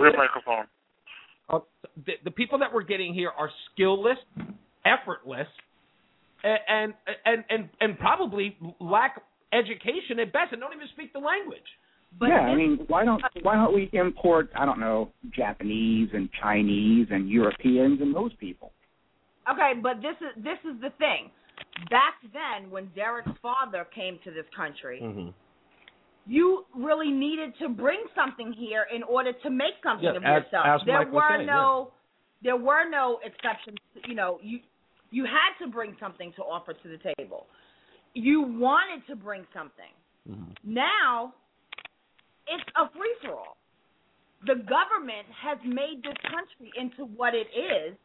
your microphone. Uh, the, the people that we're getting here are skillless, effortless, and and and and probably lack education at best, and don't even speak the language. But yeah, I mean, why don't why don't we import, I don't know, Japanese and Chinese and Europeans and those people? Okay, but this is this is the thing. Back then, when Derek's father came to this country, mm-hmm. you really needed to bring something here in order to make something yeah, of as, yourself. As there Mike were was saying, no, yeah. there were no exceptions. You know, you you had to bring something to offer to the table. You wanted to bring something. Mm-hmm. Now, it's a free for all. The government has made this country into what it is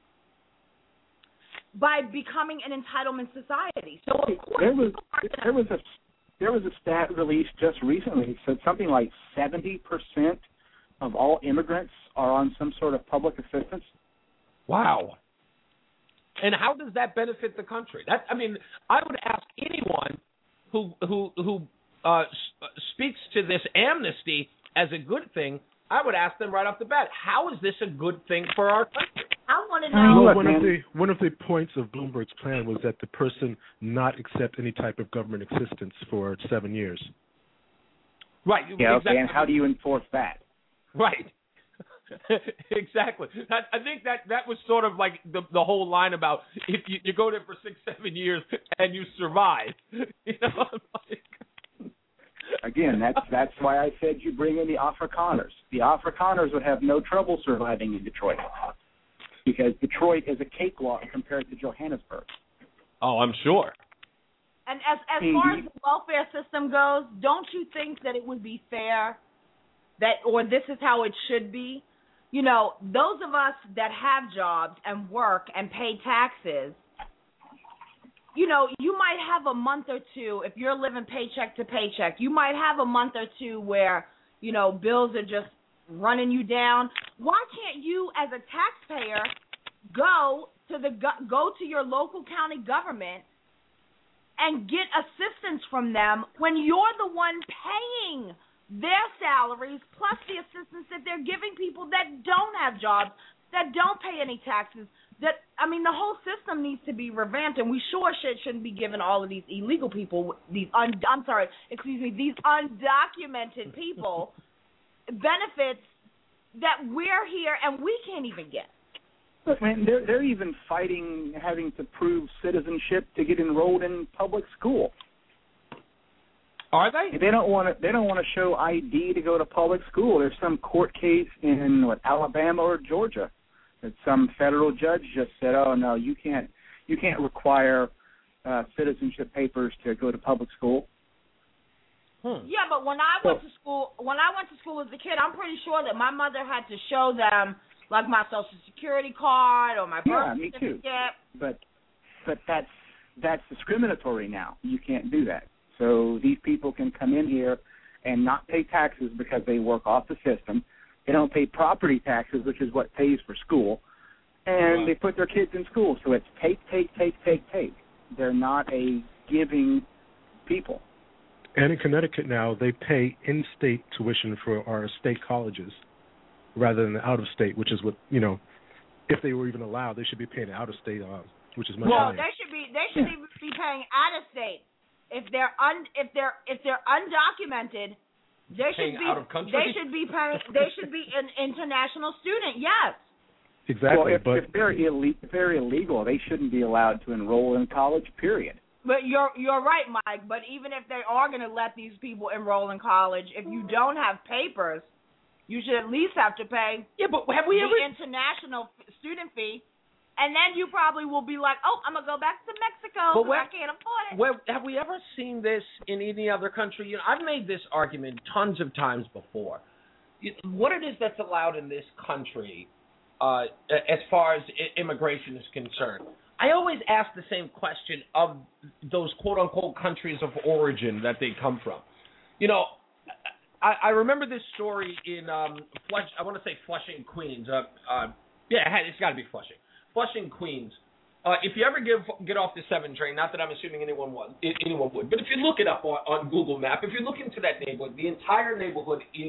by becoming an entitlement society. So of course, there was there was a there was a stat released just recently. It said something like seventy percent of all immigrants are on some sort of public assistance. Wow. And how does that benefit the country? That I mean, I would ask anyone who who who uh, speaks to this amnesty as a good thing. I would ask them right off the bat, how is this a good thing for our country? I want to know. know. Well, one of the one of the points of Bloomberg's plan was that the person not accept any type of government assistance for seven years. Right. Yeah. Exactly. Okay. And how do you enforce that? Right. Exactly. I, I think that that was sort of like the the whole line about if you, you go there for six, seven years and you survive. You know. Like, Again, that's that's why I said you bring in the Afrikaners. The Afrikaners would have no trouble surviving in Detroit, because Detroit is a cakewalk compared to Johannesburg. Oh, I'm sure. And as as far as the welfare system goes, don't you think that it would be fair that, or this is how it should be? You know, those of us that have jobs and work and pay taxes, you know, you might have a month or two, if you're living paycheck to paycheck, you might have a month or two where, you know, bills are just running you down. Why can't you, as a taxpayer, go to the go to your local county government and get assistance from them when you're the one paying their salaries plus the assistance that they're giving people that don't have jobs, that don't pay any taxes? That I mean, the whole system needs to be revamped, and we sure should, shouldn't be giving all of these illegal people, these un, I'm sorry, excuse me, these undocumented people benefits that we're here and we can't even get. Look, man, they're they're even fighting having to prove citizenship to get enrolled in public school. Are they? They don't want to. They don't want to show I D to go to public school. There's some court case in what, Alabama or Georgia that some federal judge just said, "Oh no, you can't. You can't require uh, citizenship papers to go to public school." Hmm. Yeah, but when I went to school, when I went to school as a kid, I'm pretty sure that my mother had to show them like my social security card or my birth yeah, me certificate. too. But but that's that's discriminatory now. You can't do that. So these people can come in here and not pay taxes because they work off the system. They don't pay property taxes, which is what pays for school, and wow. they put their kids in school. So it's take, take, take, take, take. They're not a giving people. And in Connecticut now, they pay in-state tuition for our state colleges rather than out-of-state, which is what, you know, if they were even allowed, they should be paying out-of-state, uh, which is much well, higher. Well, they should be. They should even be paying out-of-state. If they're un, if they're if they're undocumented, they should Paying be out of country? they should be paying they should be an international student. Yes. Exactly. Well, if, but if they're ille- if they're illegal, they shouldn't be allowed to enroll in college. Period. But you're you're right, Mike. But even if they are going to let these people enroll in college, if you don't have papers, you should at least have to pay. Yeah, but have we the ever international student fee? And then you probably will be like, oh, I'm going to go back to Mexico but because where, I can't afford it. Where, have we ever seen this in any other country? You know, I've made this argument tons of times before. What it is that's allowed in this country uh, as far as immigration is concerned, I always ask the same question of those quote-unquote countries of origin that they come from. You know, I, I remember this story in, um, Flush, I want to say Flushing, Queens. Uh, uh, yeah, it's got to be Flushing. Flushing, Queens. Uh, if you ever give, get off the seven train, not that I'm assuming anyone would, anyone would, but if you look it up on, on Google Map, if you look into that neighborhood, the entire neighborhood is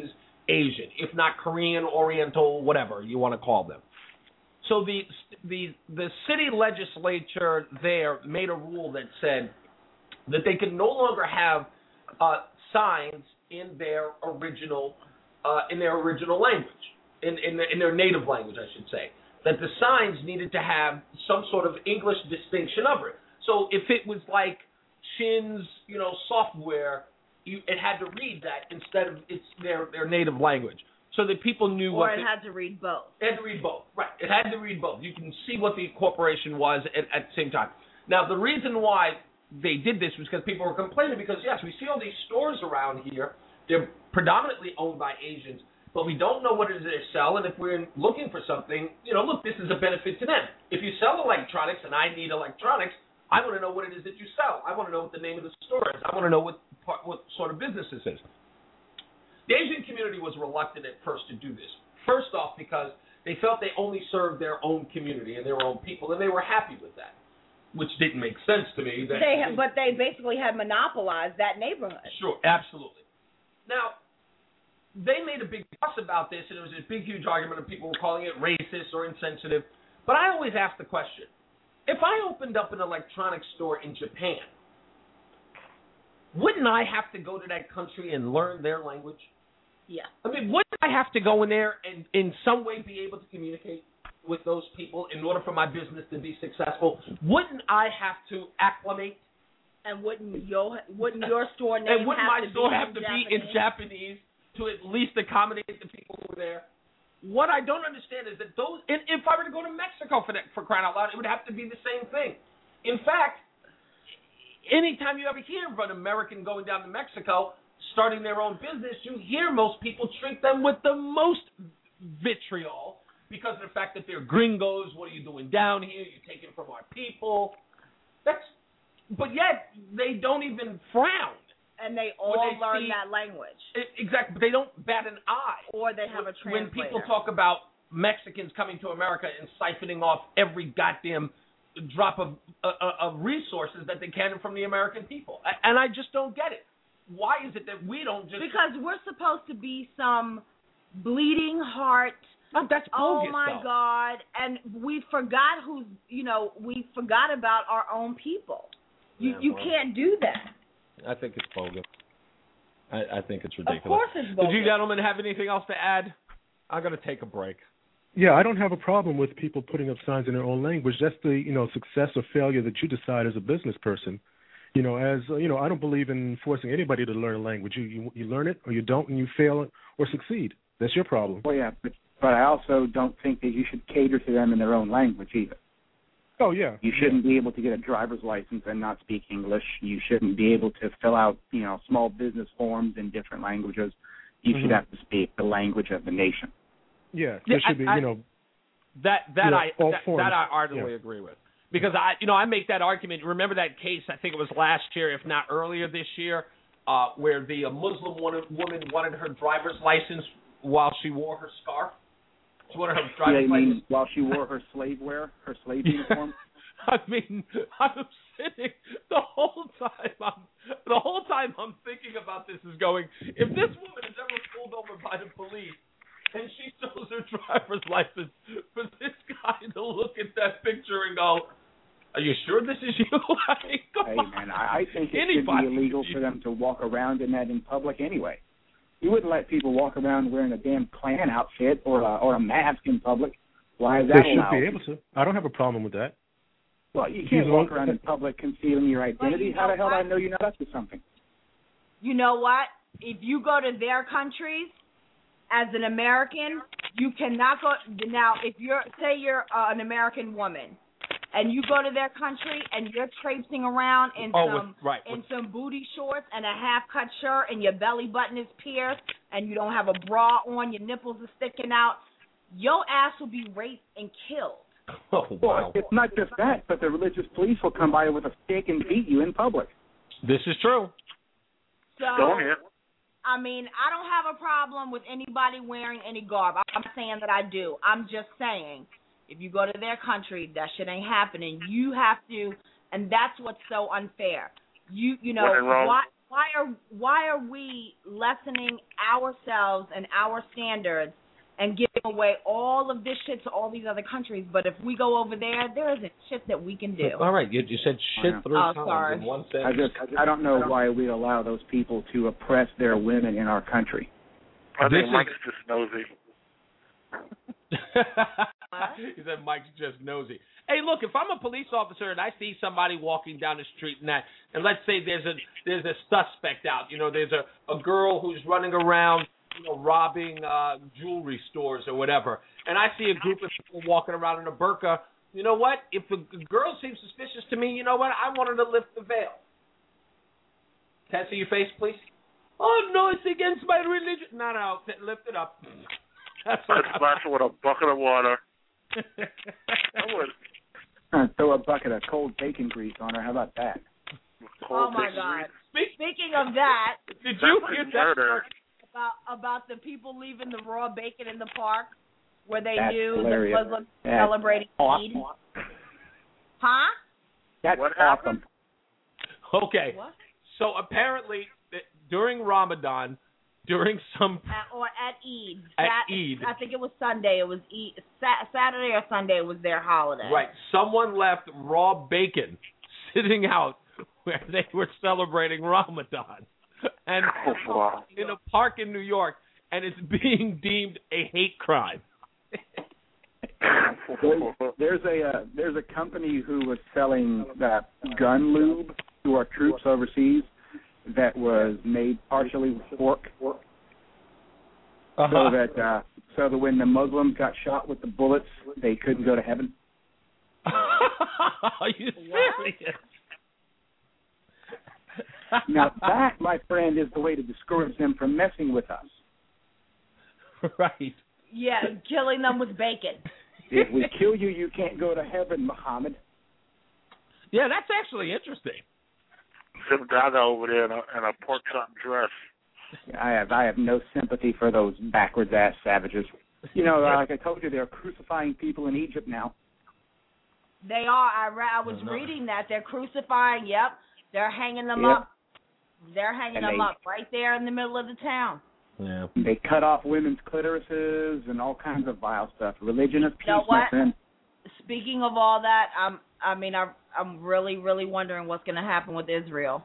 Asian, if not Korean, Oriental, whatever you want to call them. So the the the city legislature there made a rule that said that they can no longer have uh, signs in their original uh, in their original language, in in, the, in their native language, I should say. That the signs needed to have some sort of English distinction over it. So if it was like Shin's, you know, software, you, it had to read that instead of it's their, their native language, so that people knew or what. Or it the, had to read both. It had to read both, right? It had to read both. You can see what the corporation was at, at the same time. Now, the reason why they did this was because people were complaining because yes, we see all these stores around here. They're predominantly owned by Asians, but we don't know what it is they sell. And if we're looking for something, you know, look, this is a benefit to them. If you sell electronics and I need electronics, I want to know what it is that you sell. I want to know what the name of the store is. I want to know what what sort of business this is. The Asian community was reluctant at first to do this. First off, because they felt they only served their own community and their own people, and they were happy with that, which didn't make sense to me. That they, but they basically had monopolized that neighborhood. Sure, absolutely. Now, they made a big fuss about this, and it was a big, huge argument, and people were calling it racist or insensitive. But I always ask the question, if I opened up an electronics store in Japan, wouldn't I have to go to that country and learn their language? Yeah. I mean, wouldn't I have to go in there and in some way be able to communicate with those people in order for my business to be successful? Wouldn't I have to acclimate? And wouldn't your wouldn't your store name and wouldn't have my to store be have in to Japanese? be in Japanese to at least accommodate the people who are there? What I don't understand is that those, and if I were to go to Mexico for that, for crying out loud, it would have to be the same thing. In fact, anytime you ever hear of an American going down to Mexico, starting their own business, you hear most people treat them with the most vitriol because of the fact that they're gringos. What are you doing down here? You're taking from our people. That's, but yet they don't even frown. And they all they learn see, that language. It, exactly, but they don't bat an eye. Or they have a translator. When people talk about Mexicans coming to America and siphoning off every goddamn drop of, uh, of resources that they can from the American people. And I just don't get it. Why is it that we don't just... Because we're supposed to be some bleeding heart... Oh, that's bogus, oh, my though. God. And we forgot who's, you know, we forgot about our own people. You, Yeah, you well. can't do that. I think it's bogus. I, I think it's ridiculous. Of course it's bogus. Did you gentlemen have anything else to add? I'm going to take a break. Yeah, I don't have a problem with people putting up signs in their own language. That's the, you know, success or failure that you decide as a business person. You know, as uh, you know, I don't believe in forcing anybody to learn a language. You, you you learn it or you don't, and you fail or succeed. That's your problem. Well, yeah, but, but I also don't think that you should cater to them in their own language either. Oh, yeah. You shouldn't be able to get a driver's license and not speak English. You shouldn't be able to fill out, you know, small business forms in different languages. You Mm-hmm. should have to speak the language of the nation. Yeah, there Yeah, should be, I- you know... That that you know, I all that, forms. that I ardently Yeah. agree with, because I you know I make that argument. Remember that case? I think it was last year, if not earlier this year, uh, where the uh, Muslim woman, woman wanted her driver's license while she wore her scarf. She wanted her Yeah, driver's you mean license while she wore her slave wear, her slave uniform? I mean, I'm sitting the whole time. I'm the whole time I'm thinking about this is going. If this woman is ever pulled over by the police and she shows her driver's license, for this guy to look at that picture and go, "Are you sure this is you?" I mean, come Hey, on. man, I, I think it Anybody should be illegal for them to walk around in that in public anyway. You wouldn't let people walk around wearing a damn Klan outfit or a, or a mask in public. Why is that They should allowed? be able to. I don't have a problem with that. Well, you can't He's walk one- around in public concealing your identity. you How the know hell do I what? know you're not up to something? You know what? If you go to their countries as an American, you cannot go. Now, if you're, say you're uh, an American woman, and you go to their country and you're traipsing around in Oh, some with, right. in with- some booty shorts and a half-cut shirt, and your belly button is pierced, and you don't have a bra on, your nipples are sticking out, your ass will be raped and killed. Oh, Well, wow. it's not just that, but the religious police will come by with a stick and beat you in public. This is true. So, Go ahead. I mean, I don't have a problem with anybody wearing any garb. I'm not saying that I do. I'm just saying, if you go to their country, that shit ain't happening. You have to, and that's what's so unfair. You, you know, When in Rome. why why are why are we lessening ourselves and our standards and giving away all of this shit to all these other countries? But if we go over there, there isn't shit that we can do. All right, you, you said shit three oh, times sorry. in one I sentence. just I don't know why we allow those people to oppress their women in our country. I think This Mike's is- just nosy. He said Mike's just nosy. Hey, look, if I'm a police officer and I see somebody walking down the street and that, and let's say there's a there's a suspect out, you know, there's a, a girl who's running around, you know, robbing uh, jewelry stores or whatever, and I see a group of people walking around in a burqa, you know what? If a girl seems suspicious to me, you know what? I want her to lift the veil. Can I see your face, please? Oh, no, it's against my religion. No, no, lift it up. That's I'd what splash her with a bucket of water. I would. Uh, throw a bucket of cold bacon grease on her. How about that? Oh my God! Speaking of that, did you hear that about about the people leaving the raw bacon in the park where they That's knew hilarious. the Muslims That's celebrating awesome. Eid? Huh? That's What awesome. Okay. What? So apparently th- during Ramadan, during some At, or at Eid. At Sat- Eid. I think it was Sunday. It was Eid. Sa- Saturday or Sunday was their holiday. right, someone left raw bacon sitting out where they were celebrating Ramadan, and Oh, wow. in a park in New York, and it's being deemed a hate crime. There's, there's a uh, there's a company who was selling uh, gun lube to our troops overseas that was made partially with pork, Uh-huh. so that uh, so that when the Muslims got shot with the bullets, they couldn't go to heaven. Are you serious? Now that, my friend, is the way to discourage them from messing with us. Right. Yeah, killing them with bacon. If we kill you, you can't go to heaven, Muhammad. Yeah, that's actually interesting. Some Gaga over there in a, in a pork chop dress. I have I have no sympathy for those backwards ass savages. You know, like I told you, they're crucifying people in Egypt now. They are. I, re- I was No, no. reading that. They're crucifying. Yep. They're hanging them Yep. up. They're hanging And them they- up right there in the middle of the town. Yeah. They cut off women's clitorises and all kinds of vile stuff. Religion of peace, You know my what? friend. Speaking of all that, I'm. I mean, I, I'm really, really wondering what's going to happen with Israel.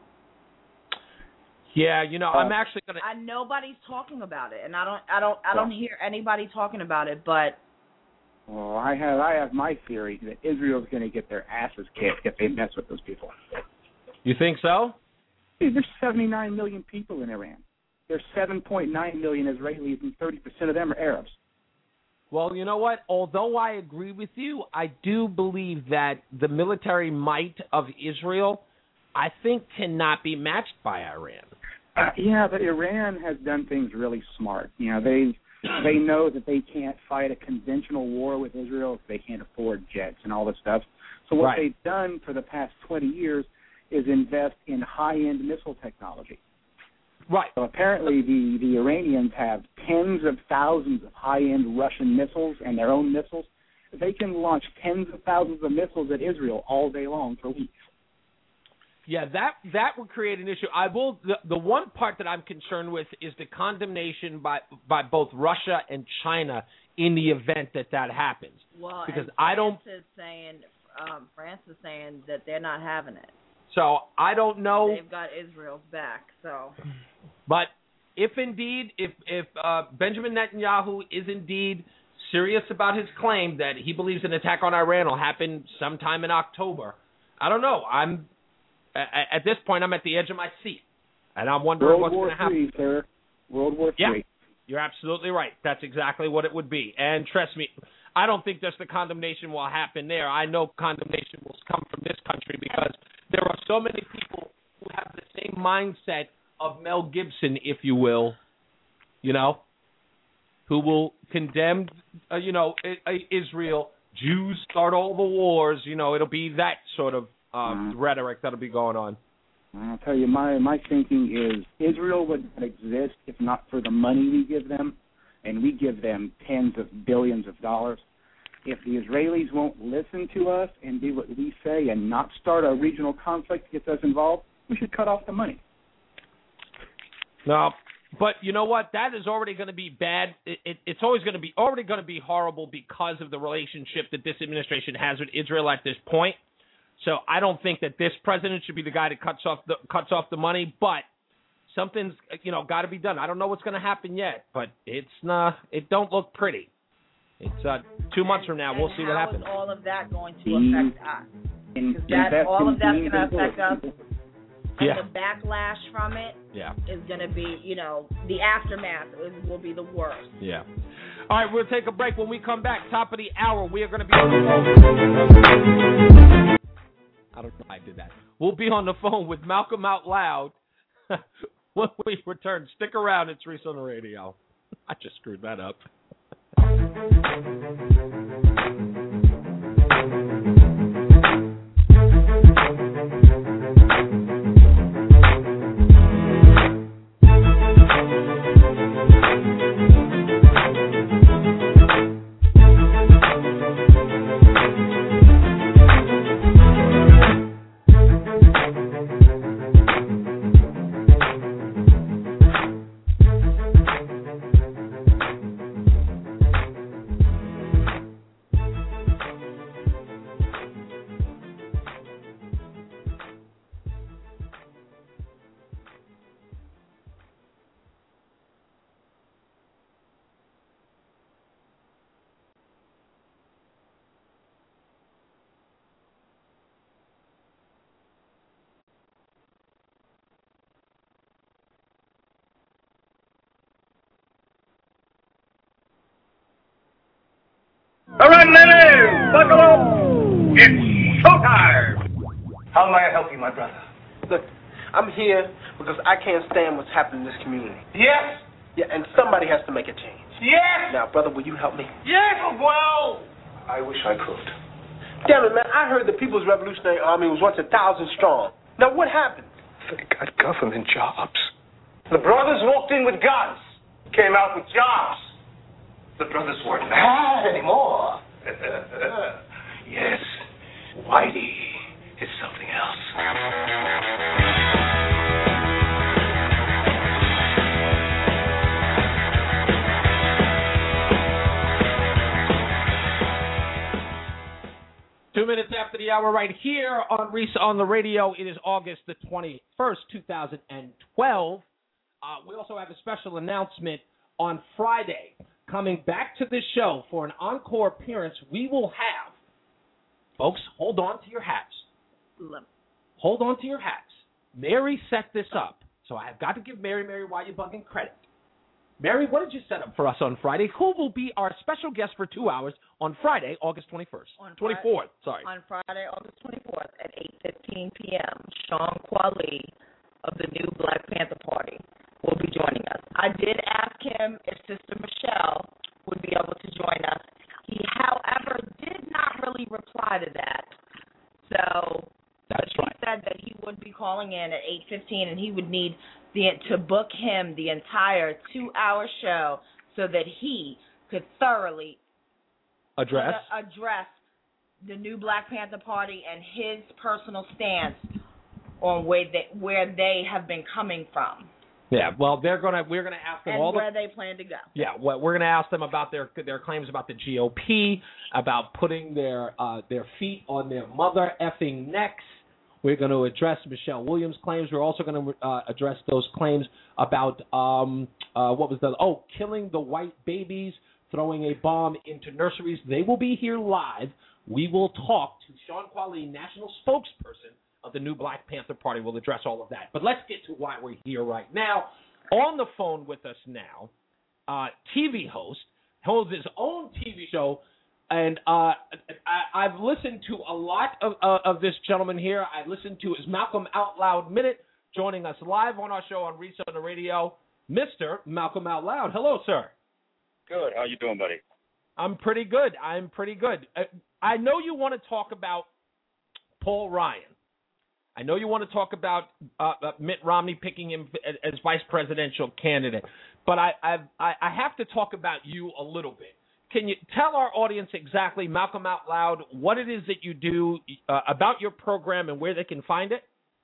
Yeah, you know, Uh, I'm actually gonna. I, nobody's talking about it, and I don't. I don't. I don't hear anybody talking about it. But Well, I have I have my theory that Israel's going to get their asses kicked if they mess with those people. You think so? Dude, there's seventy-nine million people in Iran. There's seven point nine million Israelis, and thirty percent of them are Arabs. Well, you know what? Although I agree with you, I do believe that the military might of Israel, I think, cannot be matched by Iran. Uh, yeah, but Iran has done things really smart. You know, they they know that they can't fight a conventional war with Israel if they can't afford jets and all this stuff. So what Right. they've done for the past twenty years is invest in high-end missile technology. Right. So apparently the, the Iranians have tens of thousands of high-end Russian missiles and their own missiles. They can launch tens of thousands of missiles at Israel all day long for weeks. Yeah, that that would create an issue. I will. The, the one part that I'm concerned with is the condemnation by by both Russia and China in the event that that happens. well, Because and I don't- France is saying, um, France is saying that they're not having it. So I don't know. They've got Israel's back. So But if indeed, if if uh, Benjamin Netanyahu is indeed serious about his claim that he believes an attack on Iran will happen sometime in October, I don't know. I'm at, at this point, I'm at the edge of my seat, and I'm wondering World what's War going to happen. Three, sir. World War Yeah, Three. you're absolutely right. That's exactly what it would be. And trust me, I don't think just the condemnation will happen there. I know condemnation will come from this country because there are so many people who have the same mindset of Mel Gibson, if you will, you know, who will condemn, uh, you know, I- I- Israel, Jews start all the wars, you know, it'll be that sort of um, Mhm. rhetoric that'll be going on. I'll tell you, my, my thinking is Israel would not exist if not for the money we give them, and we give them tens of billions of dollars. If the Israelis won't listen to us and do what we say and not start a regional conflict that gets us involved, we should cut off the money. No, but you know what? That is already going to be bad. It, it, it's always going to be already going to be horrible because of the relationship that this administration has with Israel at this point. So I don't think that this president should be the guy that cuts off the cuts off the money. But something's you know got to be done. I don't know what's going to happen yet, but it's not. It don't look pretty. It's uh, two months from now. We'll see what happens. How is all of that going to affect us? Because that all of that's going to affect us. And yeah. the backlash from it yeah. is going to be, you know, the aftermath is, will be the worst. Yeah. All right, we'll take a break. When we come back, top of the hour, we are going to be on the phone. I don't know why I did that. We'll be on the phone with Malcolm Out Loud when we return. Stick around. It's Reese on the Radio. I just screwed that up. All right, ladies, buckle up. It's showtime. How may I help you, my brother? Look, I'm here because I can't stand what's happening in this community. Yes. Yeah, and somebody has to make a change. Yes. Now, brother, will you help me? Yes. Well. I wish I could. Damn it, man! I heard the People's Revolutionary Army was once a thousand strong. Now, what happened? They got government jobs. The brothers walked in with guns, came out with jobs. The brothers weren't mad anymore. Yes, Whitey is something else. Two minutes after the hour right here on Reese on the Radio. It is August the twenty-first, two thousand twelve. Uh, we also have a special announcement on Friday. Coming back to this show for an encore appearance, we will have, folks, hold on to your hats. Hold on to your hats. Mary set this up, so I have got to give Mary, Mary, why you bugging credit. Mary, what did you set up for us on Friday? Who will be our special guest for two hours on Friday, August twenty-first? On twenty-fourth, Friday, sorry. On Friday, August twenty-fourth at eight fifteen p.m., Sean Quali of the new Black Panther Party will be joining us. I did ask him if Sister Michelle would be able to join us. He, however, did not really reply to that. So That's he right. said that he would be calling in at eight fifteen, and he would need the, to book him the entire two-hour show so that he could thoroughly Address? uh, address the new Black Panther Party and his personal stance on where they, where they have been coming from. Yeah, well, they're gonna we're gonna ask them and all the where they plan to go. Yeah, well, we're going to ask them about their their claims about the G O P, about putting their uh, their feet on their mother effing necks. We're going to address Michelle Williams' claims. We're also going to uh, address those claims about um uh, what was the oh killing the white babies, throwing a bomb into nurseries. They will be here live. We will talk to Sean Quali, national spokesperson of the new Black Panther Party. Will address all of that. But let's get to why we're here right now. On the phone with us now, uh, T V host, holds his own T V show, and uh, I, I've listened to a lot of, uh, of this gentleman here. I listened to his Malcolm Out Loud Minute, joining us live on our show on Reese on the Radio, Mister Malcolm Out Loud. Hello, sir. Good. How you doing, buddy? I'm pretty good. I'm pretty good. Uh, I know you want to talk about Paul Ryan. I know you want to talk about uh, uh, Mitt Romney picking him as, as vice presidential candidate, but I, I've, I I have to talk about you a little bit. Can you tell our audience exactly, Malcolm Out Loud, what it is that you do, uh, about your program and where they can find it?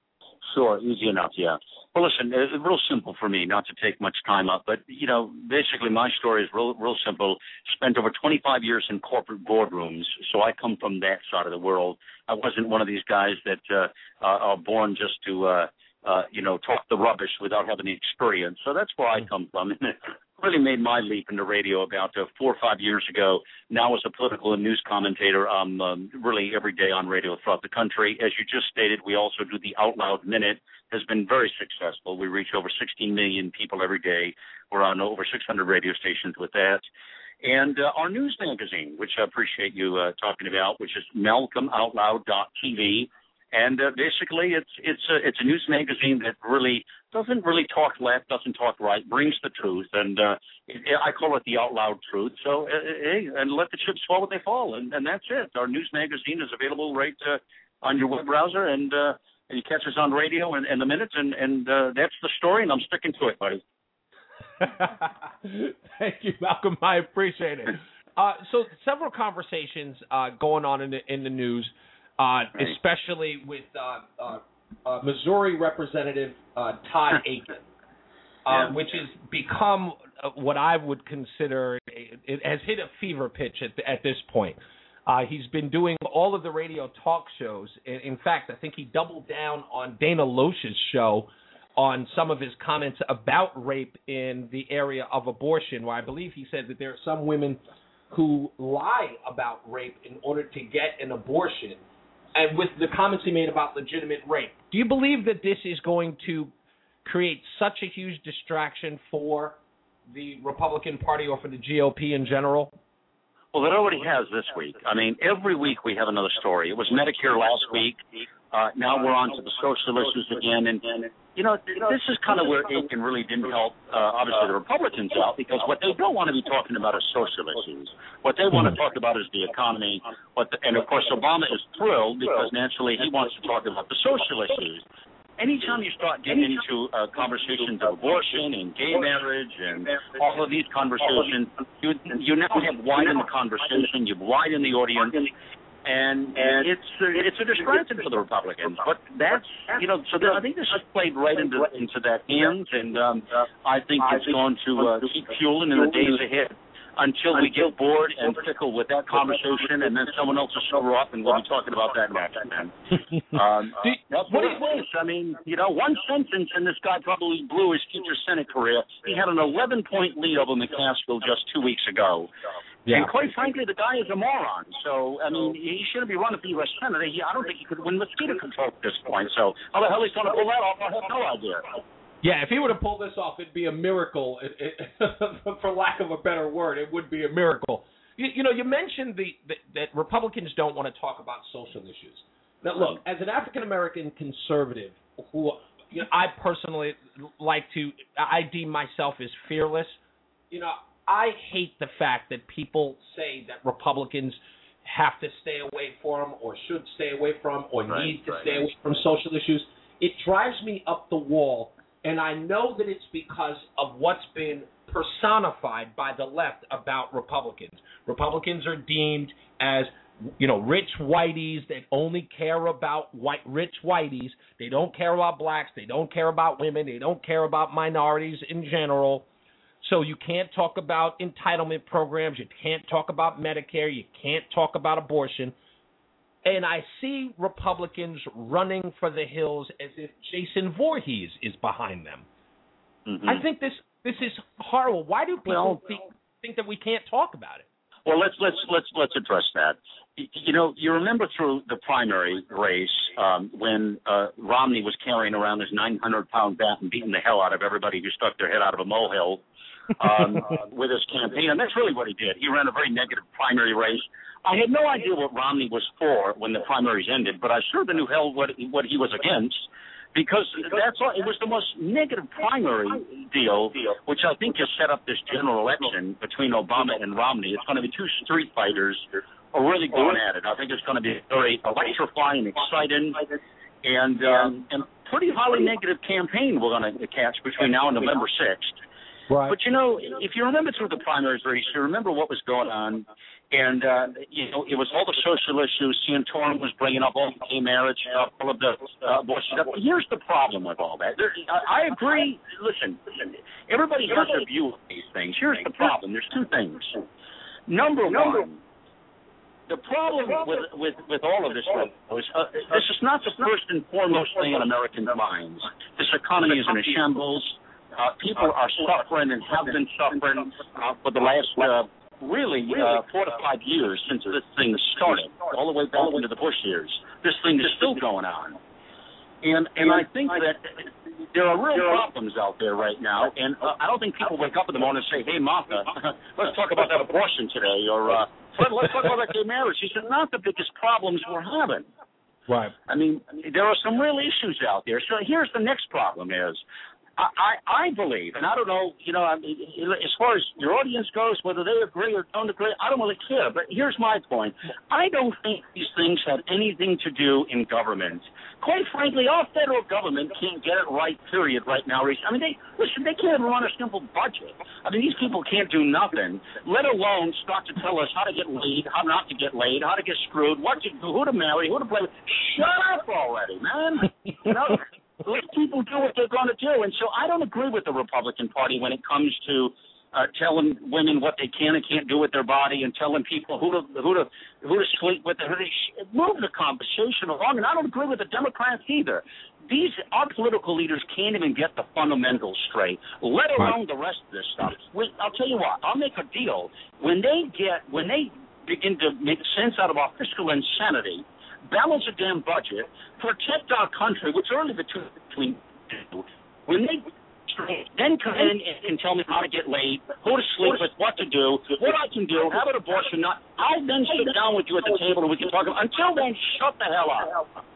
Sure, easy enough, yeah. Well, listen, it's real simple for me, not to take much time up, but, you know, basically my story is real real simple. Spent over twenty-five years in corporate boardrooms, so I come from that side of the world. I wasn't one of these guys that uh, uh, are born just to, uh, uh, you know, talk the rubbish without having the experience. So that's where I come from. And it really made my leap into radio about uh, four or five years ago. Now as a political and news commentator, I'm um, really every day on radio throughout the country. As you just stated, we also do the Out Loud Minute. Has been very successful. We reach over sixteen million people every day. We're on over six hundred radio stations with that. And uh, our news magazine, which I appreciate you uh, talking about, which is malcolm out loud dot t v. And uh, basically, it's it's a, it's a news magazine that really doesn't really talk left, doesn't talk right, brings the truth, and uh, it, I call it the out loud truth. So, uh, hey, and let the chips fall what they fall, and, and that's it. Our news magazine is available right uh, on your web browser, and uh, you catch us on radio in, in the minutes, and and uh, that's the story, and I'm sticking to it, buddy. Thank you, Malcolm. I appreciate it. Uh, so, several conversations uh, going on in the in the news. Uh, especially with uh, uh, uh, Missouri Representative uh, Todd Akin, uh, yeah. which has become what I would consider, a, it has hit a fever pitch at, at this point. Uh, he's been doing all of the radio talk shows. In, in fact, I think he doubled down on Dana Loesch's show on some of his comments about rape in the area of abortion, where I believe he said that there are some women who lie about rape in order to get an abortion. And with the comments he made about legitimate rape, do you believe that this is going to create such a huge distraction for the Republican Party or for the G O P in general? Well, it already has this week. I mean, every week we have another story. It was Medicare last week. Uh, now we're on to the social issues again. And, you know, this is kind of where Akin really didn't help, uh, obviously, the Republicans out, because what they don't want to be talking about is social issues. What they want to talk about is the economy. What the, and, of course, Obama is thrilled because, naturally, he wants to talk about the social issues. Anytime you start getting into uh, conversations of abortion and gay marriage and all of these conversations, you you now have widened the conversation, you've widened the audience, and and it's uh, it's a distraction for the Republicans. But that's you know, so I think this has played right into into that hands, and um, I think it's going to uh, keep fueling in the days ahead. Until we get bored and fickle with that conversation, and then someone else will show up, and we'll be talking about that next, man. um, that's what it was. I mean, you know, one sentence, and this guy probably blew his future Senate career. He had an eleven-point lead over McCaskill just two weeks ago. Yeah. And quite frankly, the guy is a moron. So, I mean, he shouldn't be running for U S Senator. He, I don't think he could win mosquito control at this point. So, how the hell he's going to pull that off, I have no idea. Yeah, if he were to pull this off, it'd be a miracle. It, it, for lack of a better word, it would be a miracle. You, you know, you mentioned the, the that Republicans don't want to talk about social issues. Now, look, as an African-American conservative, who you know, I personally like to, I deem myself as fearless. You know, I hate the fact that people say that Republicans have to stay away from, or should stay away from, or right, need to right. stay away from social issues. It drives me up the wall. And I know that it's because of what's been personified by the left about Republicans. Republicans are deemed as, you know, rich whiteys that only care about white rich whiteys. They don't care about blacks. They don't care about women. They don't care about minorities in general. So you can't talk about entitlement programs. You can't talk about Medicare. You can't talk about abortion. And I see Republicans running for the hills as if Jason Voorhees is behind them. Mm-hmm. I think this this is horrible. Why do people well, think, think that we can't talk about it? Well, let's let's let's let's address that. You know, you remember through the primary race um, when uh, Romney was carrying around this nine hundred pound bat and beating the hell out of everybody who stuck their head out of a molehill um, with his campaign, and that's really what he did. He ran a very negative primary race. I had no idea what Romney was for when the primaries ended, but I sure knew hell what what he was against, because that's all, it was the most negative primary deal, which I think has set up this general election between Obama and Romney. It's going to be two street fighters are really going at it. I think it's going to be very electrifying, exciting, and um, and pretty highly negative campaign we're going to catch between now and November sixth. Right. But, you know, if you remember through the primaries race, you remember what was going on. And, uh, you know, it was all the social issues. Santorum was bringing up all the gay marriage, uh, all of the uh, abortion stuff. Here's the problem with all that. There, I, I agree. Listen, everybody has a view of these things. Here's the problem. There's two things. Number one, the problem with with, with all of this is uh, this is not the first and foremost thing on Americans' minds. This economy is in a shambles. Uh, people are suffering and have been suffering uh, for the last uh, really uh, four to five years since this thing started, all the way back into the Bush years. This thing is still going on. And and I think that there are real problems out there right now, and uh, I don't think people wake up in the morning and say, hey, Martha, let's talk about that abortion today, or uh, let's talk about that gay marriage. These are not the biggest problems we're having. Right. I mean, there are some real issues out there. So here's the next problem is, I, I, I believe, and I don't know, you know, I mean, as far as your audience goes, whether they agree or don't agree, I don't really care. But here's my point. I don't think these things have anything to do in government. Quite frankly, our federal government can't get it right, period, right now. I mean, they listen, they can't even run a simple budget. I mean, these people can't do nothing, let alone start to tell us how to get laid, how not to get laid, how to get screwed, what to do, who to marry, who to play with. Shut up already, man. You know? Let people do what they're going to do. And so I don't agree with the Republican Party when it comes to uh, telling women what they can and can't do with their body and telling people who to who to who to sleep with. Who to sh- move the conversation along. And I don't agree with the Democrats either. These our political leaders can't even get the fundamentals straight, let alone the rest of this stuff. When, I'll tell you what. I'll make a deal when they get when they begin to make sense out of our fiscal insanity. Balance a damn budget, protect our country, which are only between two. When they then come in and, and tell me how to get laid, who to sleep with, what to do, what I can do, have an abortion, not, I'll then sit down with you at the table and we can talk about. Until then, shut the hell up.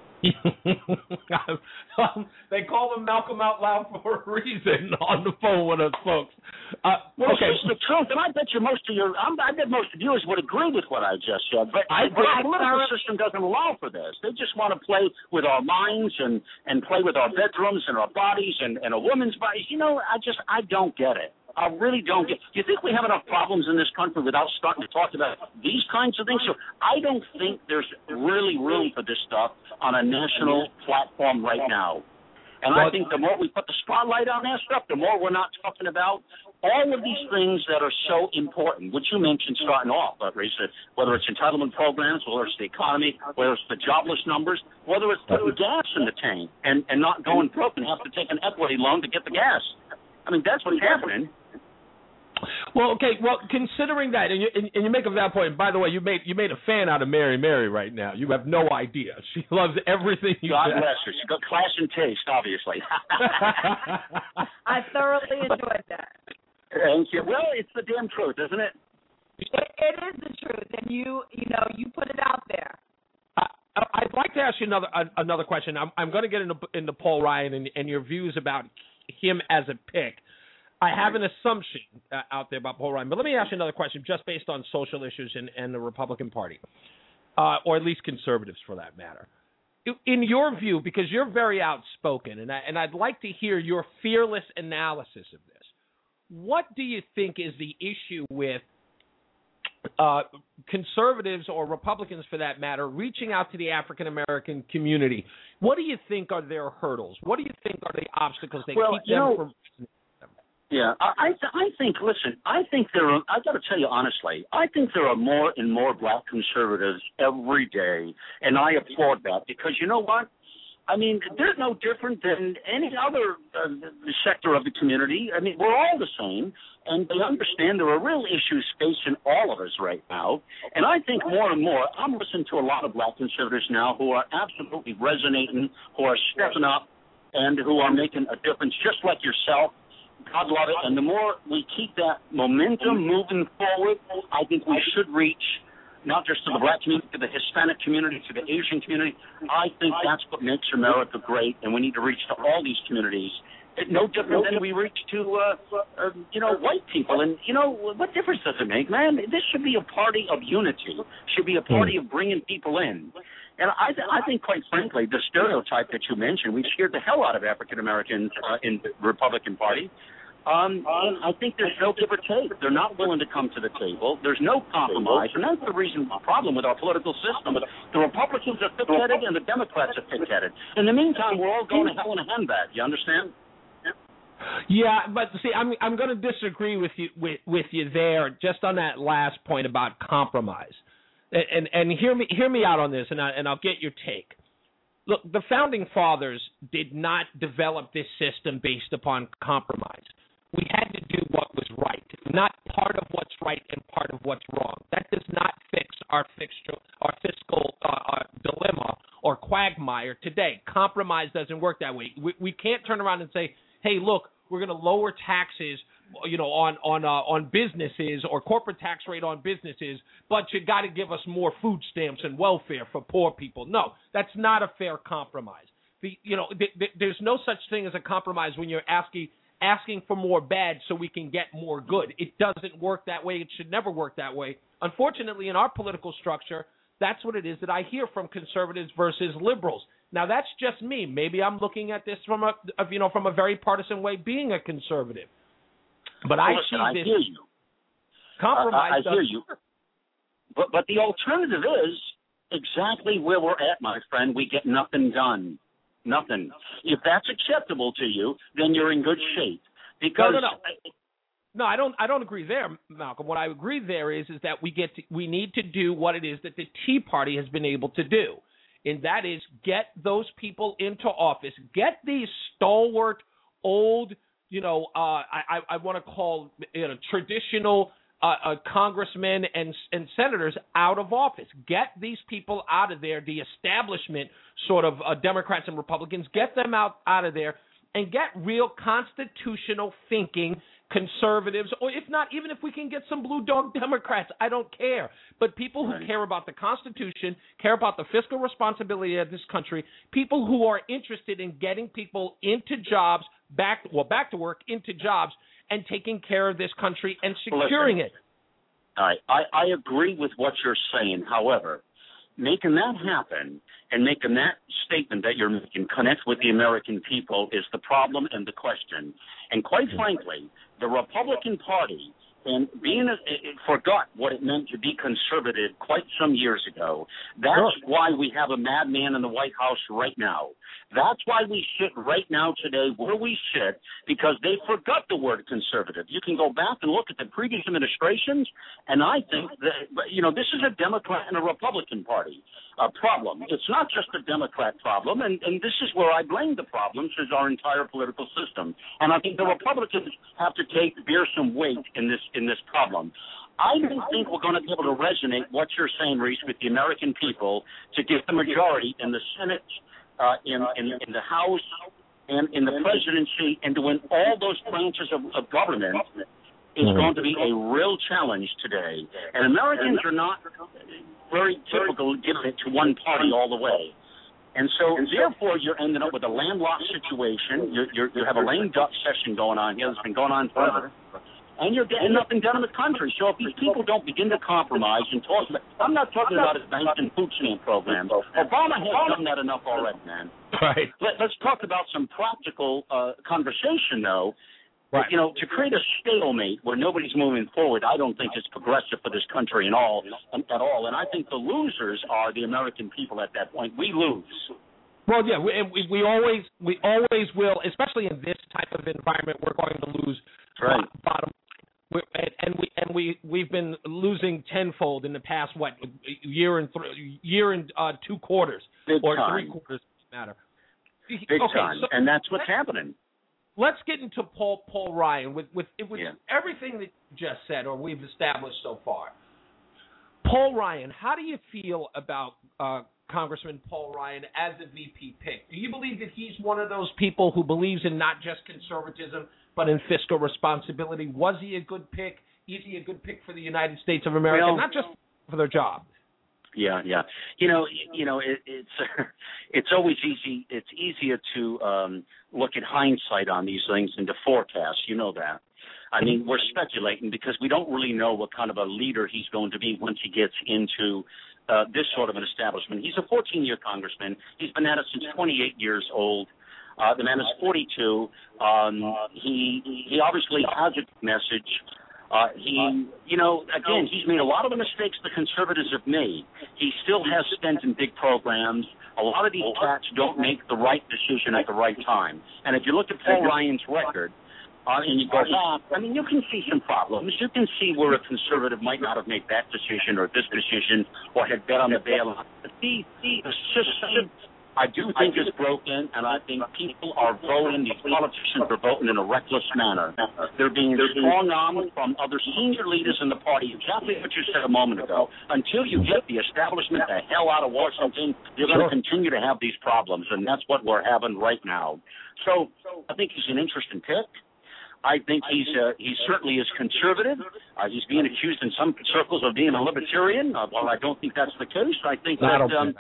um, they call him Malcolm Out Loud for a reason on the phone with us, folks. Uh, well, okay. It's the truth, and I bet you most of your, I'm, I bet most of viewers would agree with what I just said. But, I, but our political system doesn't allow for this. They just want to play with our minds and and play with our bedrooms and our bodies and, and a woman's body. You know, I just I don't get it. I really don't get. Do you think we have enough problems in this country without starting to talk about these kinds of things? So I don't think there's really room for this stuff on a national platform right now. And I think the more we put the spotlight on that stuff, the more we're not talking about all of these things that are so important, which you mentioned starting off, Risa, whether it's entitlement programs, whether it's the economy, whether it's the jobless numbers, whether it's putting gas in the tank and, and not going broke and have to take an equity loan to get the gas. I mean, that's what's happening. Well, okay. Well, considering that, and you, and, and you make a valid point. By the way, you made you made a fan out of Mary Mary right now. You have no idea. She loves everything you God said. bless her. She's got class and taste, obviously. I thoroughly enjoyed that. Thank you. Well, it's the damn truth, isn't it? It, it is the truth, and you you know you put it out there. Uh, I'd like to ask you another uh, another question. I'm I'm going to get into into Paul Ryan and, and your views about him as a pick. I have an assumption uh, out there about Paul Ryan, but let me ask you another question just based on social issues and, and the Republican Party, uh, or at least conservatives for that matter. In your view, because you're very outspoken, and, I, and I'd like to hear your fearless analysis of this, what do you think is the issue with uh, conservatives or Republicans, for that matter, reaching out to the African-American community? What do you think are their hurdles? What do you think are the obstacles that well, keep you them know, from... Yeah, I th- I think. Listen, I think there are. I got to tell you honestly. I think there are more and more black conservatives every day, and I applaud that because you know what? I mean, they're no different than any other uh, sector of the community. I mean, we're all the same, and they understand there are real issues facing all of us right now. And I think more and more, I'm listening to a lot of black conservatives now who are absolutely resonating, who are stepping up, and who are making a difference, just like yourself. God love it. And the more we keep that momentum moving forward, I think we should reach not just to the black community, to the Hispanic community, to the Asian community. I think that's what makes America great, and we need to reach to all these communities. It's no different than we reach to, uh, uh, you know, white people. And, you know, what difference does it make, man? This should be a party of unity. Should be a party of bringing people in. And I, th- I think, quite frankly, the stereotype that you mentioned, we scared the hell out of African Americans uh, in the Republican Party. Um, and I think there's no give or take. They're not willing to come to the table. There's no compromise, and that's the reason, the problem with our political system. The Republicans are thick-headed, and the Democrats are thick-headed. In the meantime, we're all going to hell in a handbag. You understand? Yeah, but see, I'm I'm going to disagree with you with, with you there, just on that last point about compromise, and and, and hear me hear me out on this, and I, and I'll get your take. Look, the founding fathers did not develop this system based upon compromise. We had to do what was right, not part of what's right and part of what's wrong. That does not fix our fiscal, our fiscal uh, uh, dilemma or quagmire today. Compromise doesn't work that way. We, we can't turn around and say, hey, look, we're going to lower taxes, you know, on on uh, on businesses or corporate tax rate on businesses, but you got to give us more food stamps and welfare for poor people. No, that's not a fair compromise. The, you know, th- th- there's no such thing as a compromise when you're asking asking for more bad so we can get more good. It doesn't work that way. It should never work that way. Unfortunately, in our political structure, that's what it is that I hear from conservatives versus liberals. Now, that's just me. Maybe I'm looking at this from a, you know, from a very partisan way, being a conservative. But I Listen, see I this hear you. compromise. Uh, I hear you. But but the alternative is exactly where we're at, my friend. We get nothing done. Nothing. If that's acceptable to you, then you're in good shape. Because no, no, no. No, I don't. I don't agree there, Malcolm. What I agree there is, is that we get to, we need to do what it is that the Tea Party has been able to do, and that is get those people into office, get these stalwart, old, you know, uh, I I, I want to call you know traditional uh, uh, congressmen and and senators out of office. Get these people out of there, the establishment sort of uh, Democrats and Republicans. Get them out out of there, and get real constitutional thinking conservatives, or if not, even if we can get some blue dog Democrats, I don't care. But people who right. care about the Constitution, care about the fiscal responsibility of this country, people who are interested in getting people into jobs, back well, back to work, into jobs, and taking care of this country and securing Listen, it. All right, I, I agree with what you're saying. However, making that happen and making that statement that you're making connect with the American people is the problem and the question. And quite frankly, the Republican Party, and being a, it forgot what it meant to be conservative quite some years ago. That's sure. why we have a madman in the White House right now. That's why we sit right now today where we sit, because they forgot the word conservative. You can go back and look at the previous administrations, and I think that, you know, this is a Democrat and a Republican Party uh, problem. It's not just a Democrat problem, and, and this is where I blame the problems, is our entire political system. And I think the Republicans have to take, bear some weight in this in this problem. I don't think we're going to be able to resonate what you're saying, Reese, with the American people to get the majority in the Senate, uh, in, in in the House, and in the presidency, and to win all those branches of, of government is mm-hmm. going to be a real challenge today. And Americans are not very typical giving it to one party all the way. And so, therefore, you're ending up with a landlocked situation. You're, you're, you have a lame duck session going on here that's been going on forever. And you're getting nothing done in the country. So if these people don't begin to compromise and talk about, I'm not talking about advanced and food stamp programs. Obama has done that enough already, man. Right. Let, let's talk about some practical uh, conversation, though. Right. You know, to create a stalemate where nobody's moving forward, I don't think it's progressive for this country at all. At all. And I think the losers are the American people at that point. We lose. Well, yeah, we, we, we always we always will, especially in this type of environment. We're going to lose. Right. Bottom. We're, and, and we and we we've been losing tenfold in the past what year and th- year and uh, two quarters Big or time. three quarters matter. Big okay, time, so and that's what's happening. Let's get into Paul Paul Ryan with with, with yeah. everything that you just said or we've established so far. Paul Ryan, how do you feel about uh, Congressman Paul Ryan as a V P pick? Do you believe that he's one of those people who believes in not just conservatism but in fiscal responsibility? Was he a good pick? Is he a good pick for the United States of America, well, not just for their job? Yeah, yeah. You know, you know, it, it's it's always easy. It's easier to um, look at hindsight on these things than to forecast. You know that. I mean, we're speculating because we don't really know what kind of a leader he's going to be once he gets into uh, this sort of an establishment. He's a fourteen-year congressman. He's been at it since twenty-eight years old. Uh, the man is forty-two. Um, he he obviously has a message. Uh, he, you know, again, he's made a lot of the mistakes the conservatives have made. He still has spent in big programs. A lot of these cats don't make the right decision at the right time. And if you look at Paul Ryan's record, uh, and you go back, I mean, you can see some problems. You can see where a conservative might not have made that decision or this decision or had bet on the bailout. But the, the system, I do think is broken, and I think people are voting, these politicians are voting in a reckless manner. They're being strong armed from other senior leaders in the party, exactly what you said a moment ago. Until you get the establishment the hell out of Washington, you're going to continue to have these problems, and that's what we're having right now. So I think he's an interesting pick. I think he's uh, he certainly is conservative. Uh, he's being accused in some circles of being a libertarian. Uh, well, I don't think that's the case. I think that, um,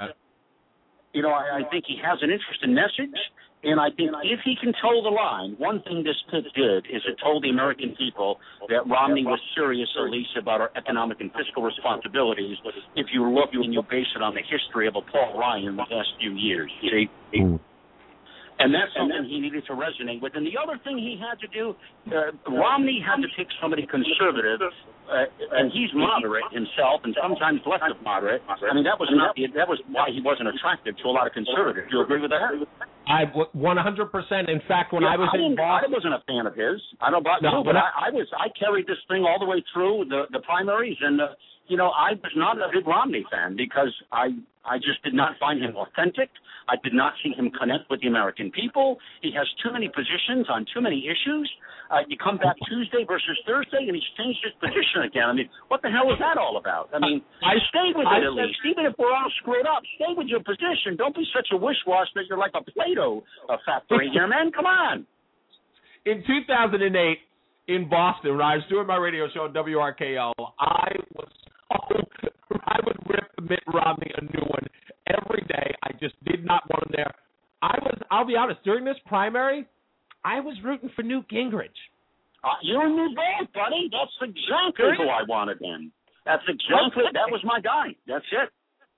you know, I, I think he has an interesting message. And I think if he can toe the line, one thing this pick did is it told the American people that Romney was serious, at least, about our economic and fiscal responsibilities. If you look and you base it on the history of a Paul Ryan in the past few years, you see. Mm. And that's something he needed to resonate with. And the other thing he had to do, uh, Romney had to pick somebody conservative, uh, and he's moderate himself, and sometimes less of moderate. I mean, that was not the, that was why he wasn't attractive to a lot of conservatives. Do you agree with that? I one hundred percent. In fact, when yeah, I was I in Boston, I wasn't a fan of his. I don't know about no, you, but I, I was. I carried this thing all the way through the the primaries, and uh, you know, I was not a big Romney fan because I I just did not find him authentic. I did not see him connect with the American people. He has too many positions on too many issues. Uh, you come back Tuesday versus Thursday, and he's changed his position again. I mean, what the hell is that all about? I mean, I stay with it at least. Even if we're all screwed up, stay with your position. Don't be such a wish-wash that you're like a Play-Doh uh, factory here, man. Come on. In two thousand eight, in Boston, when I was doing my radio show on W R K L, I was so, I would rip Mitt Romney a new one every day. I just did not want him there. I was, I'll be honest, during this primary, I was rooting for Newt Gingrich. Uh, you and me both, buddy. That's exactly who I wanted in. That's exactly, that was my guy. That's it.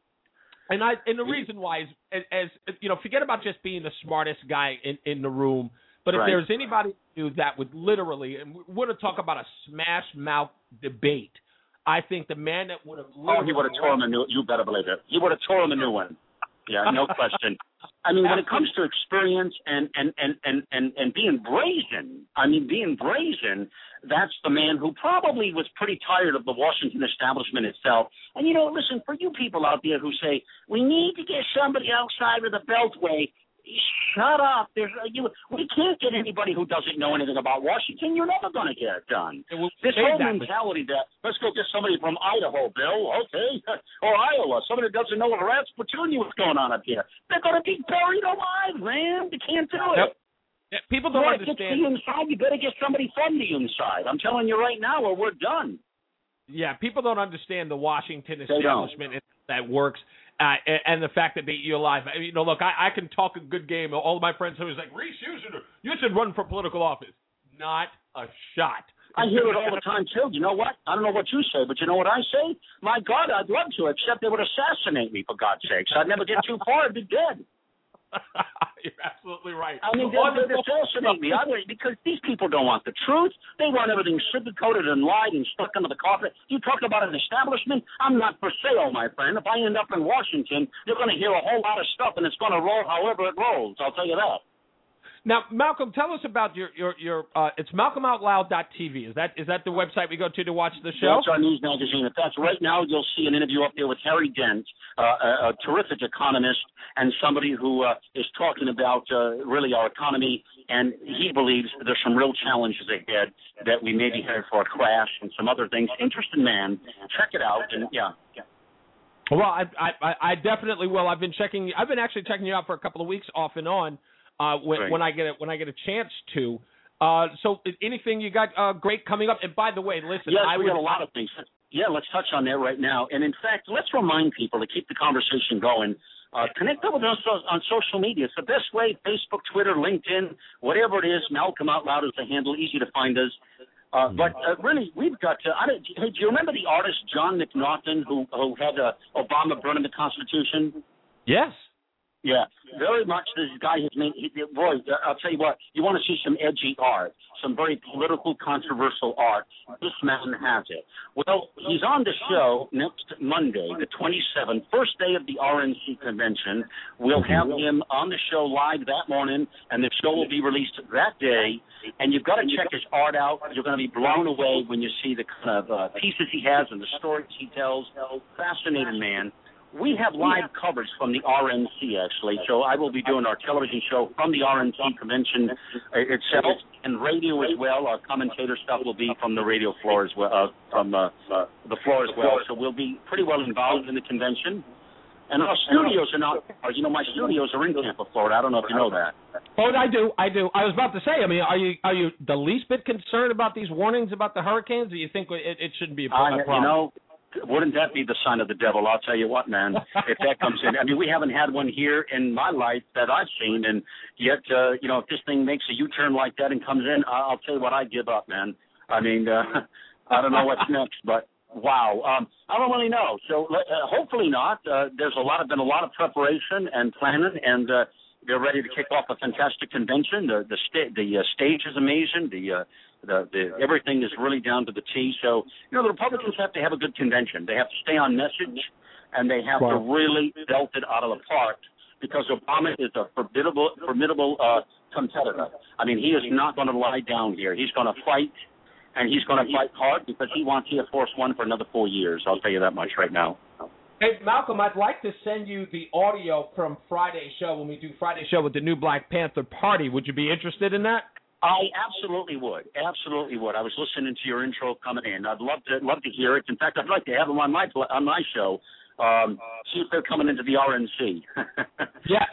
And I, and the reason why is, as, as you know, forget about just being the smartest guy in, in the room, but if right. there's anybody who that would literally, and we're going to talk about a smash mouth debate, I think the man that would have oh, he would have tore him a new. You better believe it. He would have tore him a new one. Yeah, no question. I mean, when it comes to experience and and, and, and, and and being brazen, I mean, being brazen, that's the man who probably was pretty tired of the Washington establishment itself. And, you know, listen, for you people out there who say, we need to get somebody outside of the Beltway, shut up. There's you, we can't get anybody who doesn't know anything about Washington. You're never going to get it done. It this whole exactly. mentality that, let's go get somebody from Idaho, Bill, okay, or Iowa, somebody that doesn't know what a rat's platoon what's going on up here. They're going to be buried alive, man. They can't do it. Yep. Yeah, people don't you understand. Get to the inside, you better get somebody from the inside. I'm telling you right now, or we're done. Yeah, people don't understand the Washington establishment that works. Uh, and, and the fact that they eat you alive. I mean, you know, look, I, I can talk a good game. All of my friends who was like, Reese, you should, you should run for political office. Not a shot. I hear it all the time, too. You know what? I don't know what you say, but you know what I say? My God, I'd love to, except they would assassinate me, for God's sakes. I'd never get too far. I'd be dead. You're absolutely right. I mean, they're, they're assassinate me. I mean, because these people don't want the truth. They want everything sugar-coated and lied and stuck under the carpet. You talk about an establishment? I'm not for sale, my friend. If I end up in Washington, you're going to hear a whole lot of stuff, and it's going to roll however it rolls. I'll tell you that. Now, Malcolm, tell us about your your your. Uh, it's malcolm out loud dot t v. Is that is that the website we go to to watch the show? That's our news magazine. In fact, right now you'll see an interview up there with Harry Dent, uh, a, a terrific economist and somebody who uh, is talking about uh, really our economy. And he believes there's some real challenges ahead that we may be headed for a crash and some other things. Interesting man. Check it out. And yeah. yeah. Well, I, I I definitely will. I've been checking. I've been actually checking you out for a couple of weeks off and on. Uh, when, right. when I get a, when I get a chance to, uh, so anything you got uh, great coming up? And by the way, listen, yes, I we would, got a lot of things. Yeah, let's touch on that right now. And in fact, let's remind people to keep the conversation going. Uh, connect up with us on social media. It's the best way: Facebook, Twitter, LinkedIn, whatever it is. Malcolm Out Loud is the handle. Easy to find us. Uh, but uh, really, we've got to. I don't, hey, do you remember the artist John McNaughton who who had uh, Obama burning the Constitution? Yes. Yeah, very much. This guy has made. He, boy, I'll tell you what. You want to see some edgy art, some very political, controversial art. This man has it. Well, he's on the show next Monday, the twenty-seventh, first day of the R N C convention. We'll have him on the show live that morning, and the show will be released that day. And you've got to check his art out. You're going to be blown away when you see the kind of uh, pieces he has and the stories he tells. Fascinating man. We have live coverage from the R N C, actually, so I will be doing our television show from the R N C convention itself, and radio as well. Our commentator stuff will be from the radio floor as well, uh, from uh, uh, the floor as well, so we'll be pretty well involved in the convention. And our studios are not, you know, my studios are in Tampa, Florida. I don't know if you know that. Oh, I do, I do. I was about to say, I mean, are you are you the least bit concerned about these warnings about the hurricanes, or do you think it, it shouldn't be a problem? Uh, you know, wouldn't that be the sign of the devil? I'll tell you what, man, if that comes in. I mean, we haven't had one here in my life that I've seen, and yet, uh, you know, if this thing makes a U-turn like that and comes in, I'll tell you what, I give up, man. I mean, uh, I don't know what's next, but wow. Um, I don't really know. So uh, hopefully not. Uh, there's a lot of been a lot of preparation and planning, and uh, they're ready to kick off a fantastic convention. The the, sta- the uh, stage is amazing. The uh, The, the everything is really down to the T. So, you know, the Republicans have to have a good convention. They have to stay on message, and they have wow. to really belt it out of the park, because Obama is a formidable, formidable uh, competitor. I mean, he is not going to lie down here. He's going to fight, and he's going to fight hard because he wants Air Force One for another four years. I'll tell you that much right now. Hey, Malcolm, I'd like to send you the audio from Friday's show when we do Friday's show with the new Black Panther Party. Would you be interested in that? I absolutely would. Absolutely would. I was listening to your intro coming in. I'd love to love to hear it. In fact, I'd like to have them on my on my show. Um, see if they're coming into the R N C. Yeah,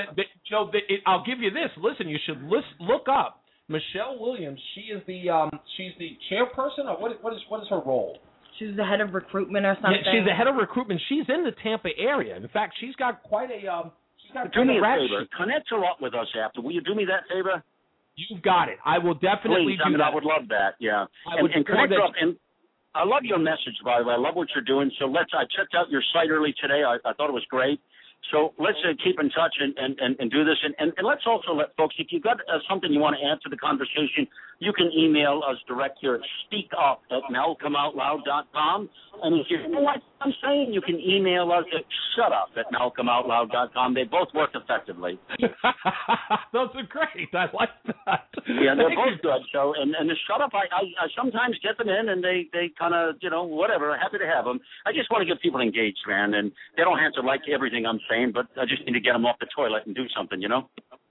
Joe. It, I'll give you this. Listen, you should list, look up Michelle Williams. She is the um, she's the chairperson. Or what? What is what is her role? She's the head of recruitment or something. Yeah, she's the head of recruitment. She's in the Tampa area. In fact, she's got quite a um. She's got do me a rap favor. sheet. Connect her up with us after. Will you do me that favor? You've got it. I will definitely Please, do I mean, that. I would love that, yeah. I and would and connect that. up. And I love your message, by the way. I love what you're doing. So let's. I checked out your site early today. I, I thought it was great. So let's uh, keep in touch and, and, and, and do this. And, and, and let's also let folks, if you've got uh, something you want to add to the conversation, you can email us direct here at speakup at malcolm out loud dot com. And if you know what I'm saying, you can email us at shutup at malcolm out loud dot com. They both work effectively. Those are great. I like that. Yeah, they're Thank both you. good. So, and, and the shut up, I, I, I sometimes get them in, and they, they kind of, you know, whatever. Happy to have them. I just want to get people engaged, man, and they don't have to like everything I'm saying, but I just need to get them off the toilet and do something, you know.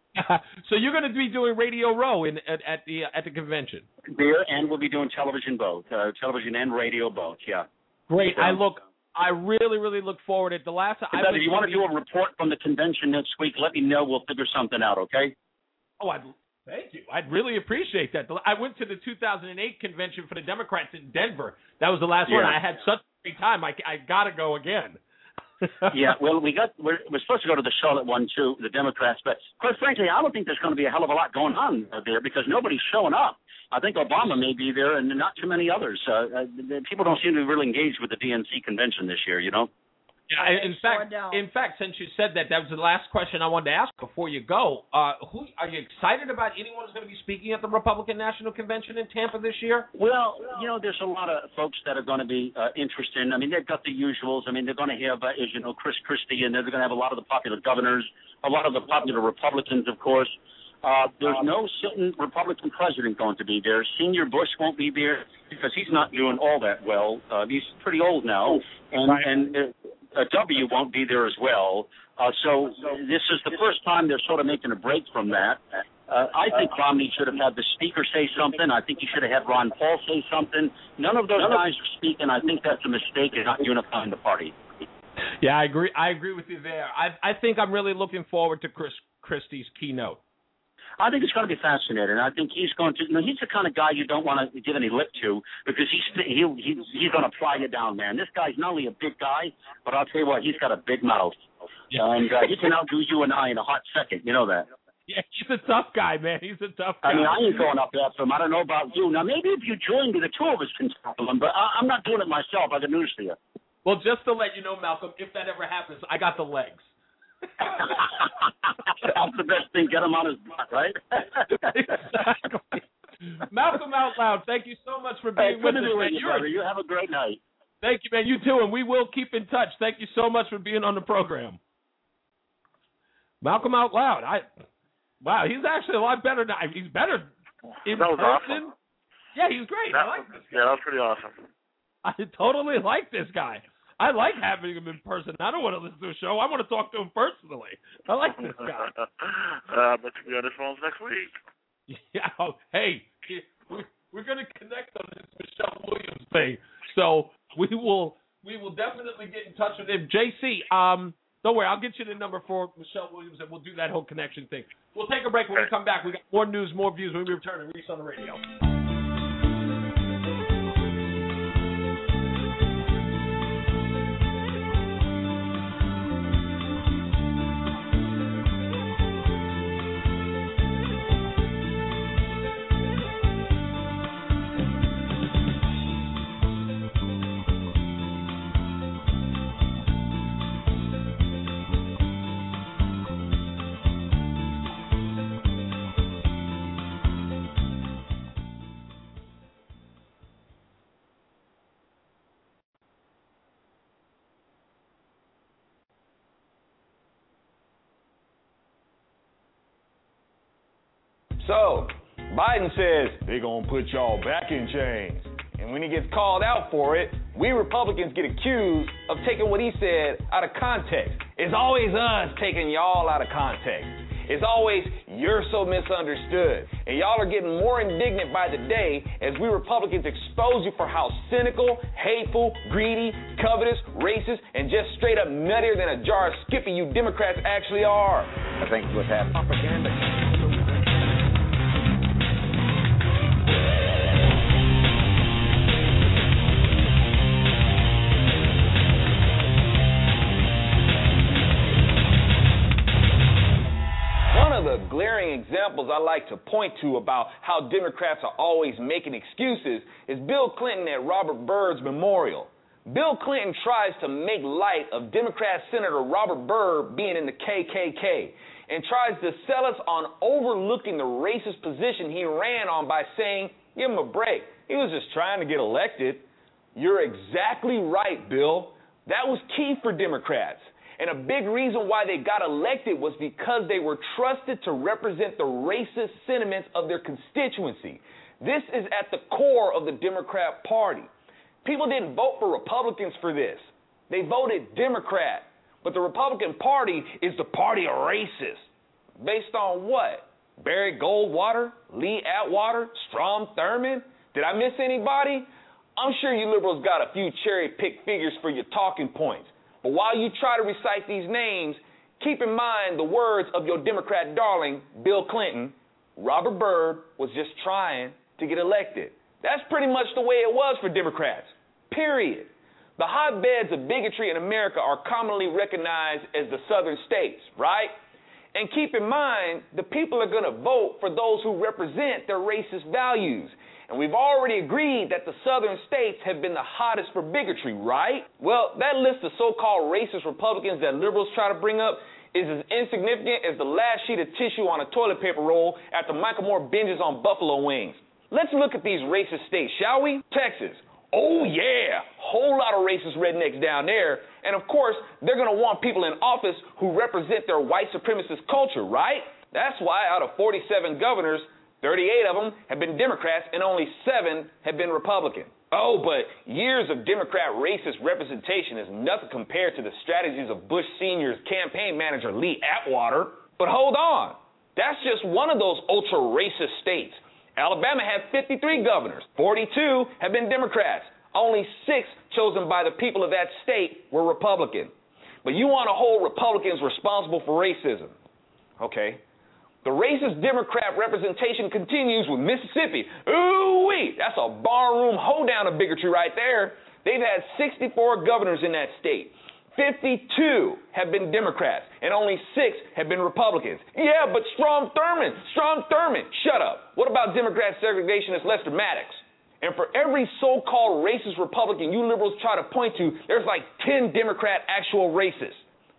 So you're going to be doing Radio Row in at, at the at the convention. There, and we'll be doing television both, uh, television and radio both. Yeah. Great. So, I look. I really, really look forward to it. The last. I if you want to do a report from the convention next week, let me know. We'll figure something out. Okay. Oh, I'd thank you. I'd really appreciate that. I went to the two thousand eight convention for the Democrats in Denver. That was the last yeah. one. I had such a great time. I I gotta go again. Yeah, well, we got we're, we're supposed to go to the Charlotte one too, the Democrats, but quite frankly, I don't think there's going to be a hell of a lot going on there because nobody's showing up. I think Obama may be there, and not too many others. Uh, uh, people don't seem to be really engaged with the D N C convention this year, you know. Yeah, in fact, in fact, since you said that, that was the last question I wanted to ask before you go. Uh, who are you excited about? Anyone who's going to be speaking at the Republican National Convention in Tampa this year? Well, you know, there's a lot of folks that are going to be uh, interested. I mean, they've got the usuals. I mean, they're going to have, uh, as you know, Chris Christie, and they're going to have a lot of the popular governors, a lot of the popular Republicans, of course. Uh, there's no sitting Republican president going to be there. Senior Bush won't be there because he's not doing all that well. Uh, he's pretty old now, and right. and. Uh, Uh, W won't be there as well. Uh, so this is the first time they're sort of making a break from that. Uh, I think Romney should have had the speaker say something. I think he should have had Ron Paul say something. None of those guys are speaking. I think that's a mistake in not unifying the party. Yeah, I agree. I agree with you there. I, I think I'm really looking forward to Chris Christie's keynote. I think it's going to be fascinating. I think he's going to. You know, he's the kind of guy you don't want to give any lip to because he's he'll, he's he's going to fly you down, man. This guy's not only a big guy, but I'll tell you what, he's got a big mouth, yeah. and uh, he can outdo you and I in a hot second. You know that. Yeah, he's a tough guy, man. He's a tough guy. I mean, I ain't going up after him. I don't know about you. Now, maybe if you joined me, the two of us can tackle him, but I, I'm not doing it myself. I got news for you. Well, just to let you know, Malcolm, if that ever happens, I got the legs. That's the best thing. Get him on his butt, right? Exactly. Malcolm Out Loud, thank you so much for being hey, with good us, to man. You, brother. You have a great night. Thank you, man. You too, and we will keep in touch. Thank you so much for being on the program. Malcolm Out Loud. I wow, he's actually a lot better now. He's better in that was person. Awesome. Yeah, he's great. That I like was, this yeah, that was pretty awesome. I totally like this guy. I like having him in person. I don't want to listen to a show. I want to talk to him personally. I like this guy. uh, but to be on his phones next week. Yeah. Oh, hey, we, we're going to connect on this Michelle Williams thing. So we will we will definitely get in touch with him. J C, um, don't worry. I'll get you the number for Michelle Williams, and we'll do that whole connection thing. We'll take a break. When we come back, we got more news, more views when we return to Reese on the Radio. So, Biden says they're going to put y'all back in chains. And when he gets called out for it, we Republicans get accused of taking what he said out of context. It's always us taking y'all out of context. It's always, you're so misunderstood. And y'all are getting more indignant by the day as we Republicans expose you for how cynical, hateful, greedy, covetous, racist, and just straight up nuttier than a jar of Skippy you Democrats actually are. I think what's happening. Propaganda. The glaring examples I like to point to about how Democrats are always making excuses is Bill Clinton at Robert Byrd's memorial. Bill Clinton tries to make light of Democrat Senator Robert Byrd being in the K K K and tries to sell us on overlooking the racist position he ran on by saying, give him a break, he was just trying to get elected. You're exactly right, Bill. That was key for Democrats. And a big reason why they got elected was because they were trusted to represent the racist sentiments of their constituency. This is at the core of the Democrat Party. People didn't vote for Republicans for this. They voted Democrat. But the Republican Party is the party of racists. Based on what? Barry Goldwater? Lee Atwater? Strom Thurmond? Did I miss anybody? I'm sure you liberals got a few cherry-picked figures for your talking points. But while you try to recite these names, keep in mind the words of your Democrat darling, Bill Clinton. Robert Byrd was just trying to get elected. That's pretty much the way it was for Democrats, period. The hotbeds of bigotry in America are commonly recognized as the southern states, right? And keep in mind, the people are going to vote for those who represent their racist values. And we've already agreed that the southern states have been the hottest for bigotry, right? Well, that list of so-called racist Republicans that liberals try to bring up is as insignificant as the last sheet of tissue on a toilet paper roll after Michael Moore binges on buffalo wings. Let's look at these racist states, shall we? Texas. Oh, yeah. Whole lot of racist rednecks down there. And, of course, they're going to want people in office who represent their white supremacist culture, right? That's why out of forty-seven governors, thirty-eight of them have been Democrats and only seven have been Republican. Oh, but years of Democrat racist representation is nothing compared to the strategies of Bush Senior's campaign manager, Lee Atwater. But hold on. That's just one of those ultra-racist states. Alabama had fifty-three governors. forty-two have been Democrats. Only six chosen by the people of that state were Republican. But you want to hold Republicans responsible for racism. Okay. The racist Democrat representation continues with Mississippi. Ooh-wee, that's a barroom hoedown of bigotry right there. They've had sixty-four governors in that state. fifty-two have been Democrats, and only six have been Republicans. Yeah, but Strom Thurmond, Strom Thurmond, shut up. What about Democrat segregationist Lester Maddox? And for every so-called racist Republican you liberals try to point to, there's like ten Democrat actual racists.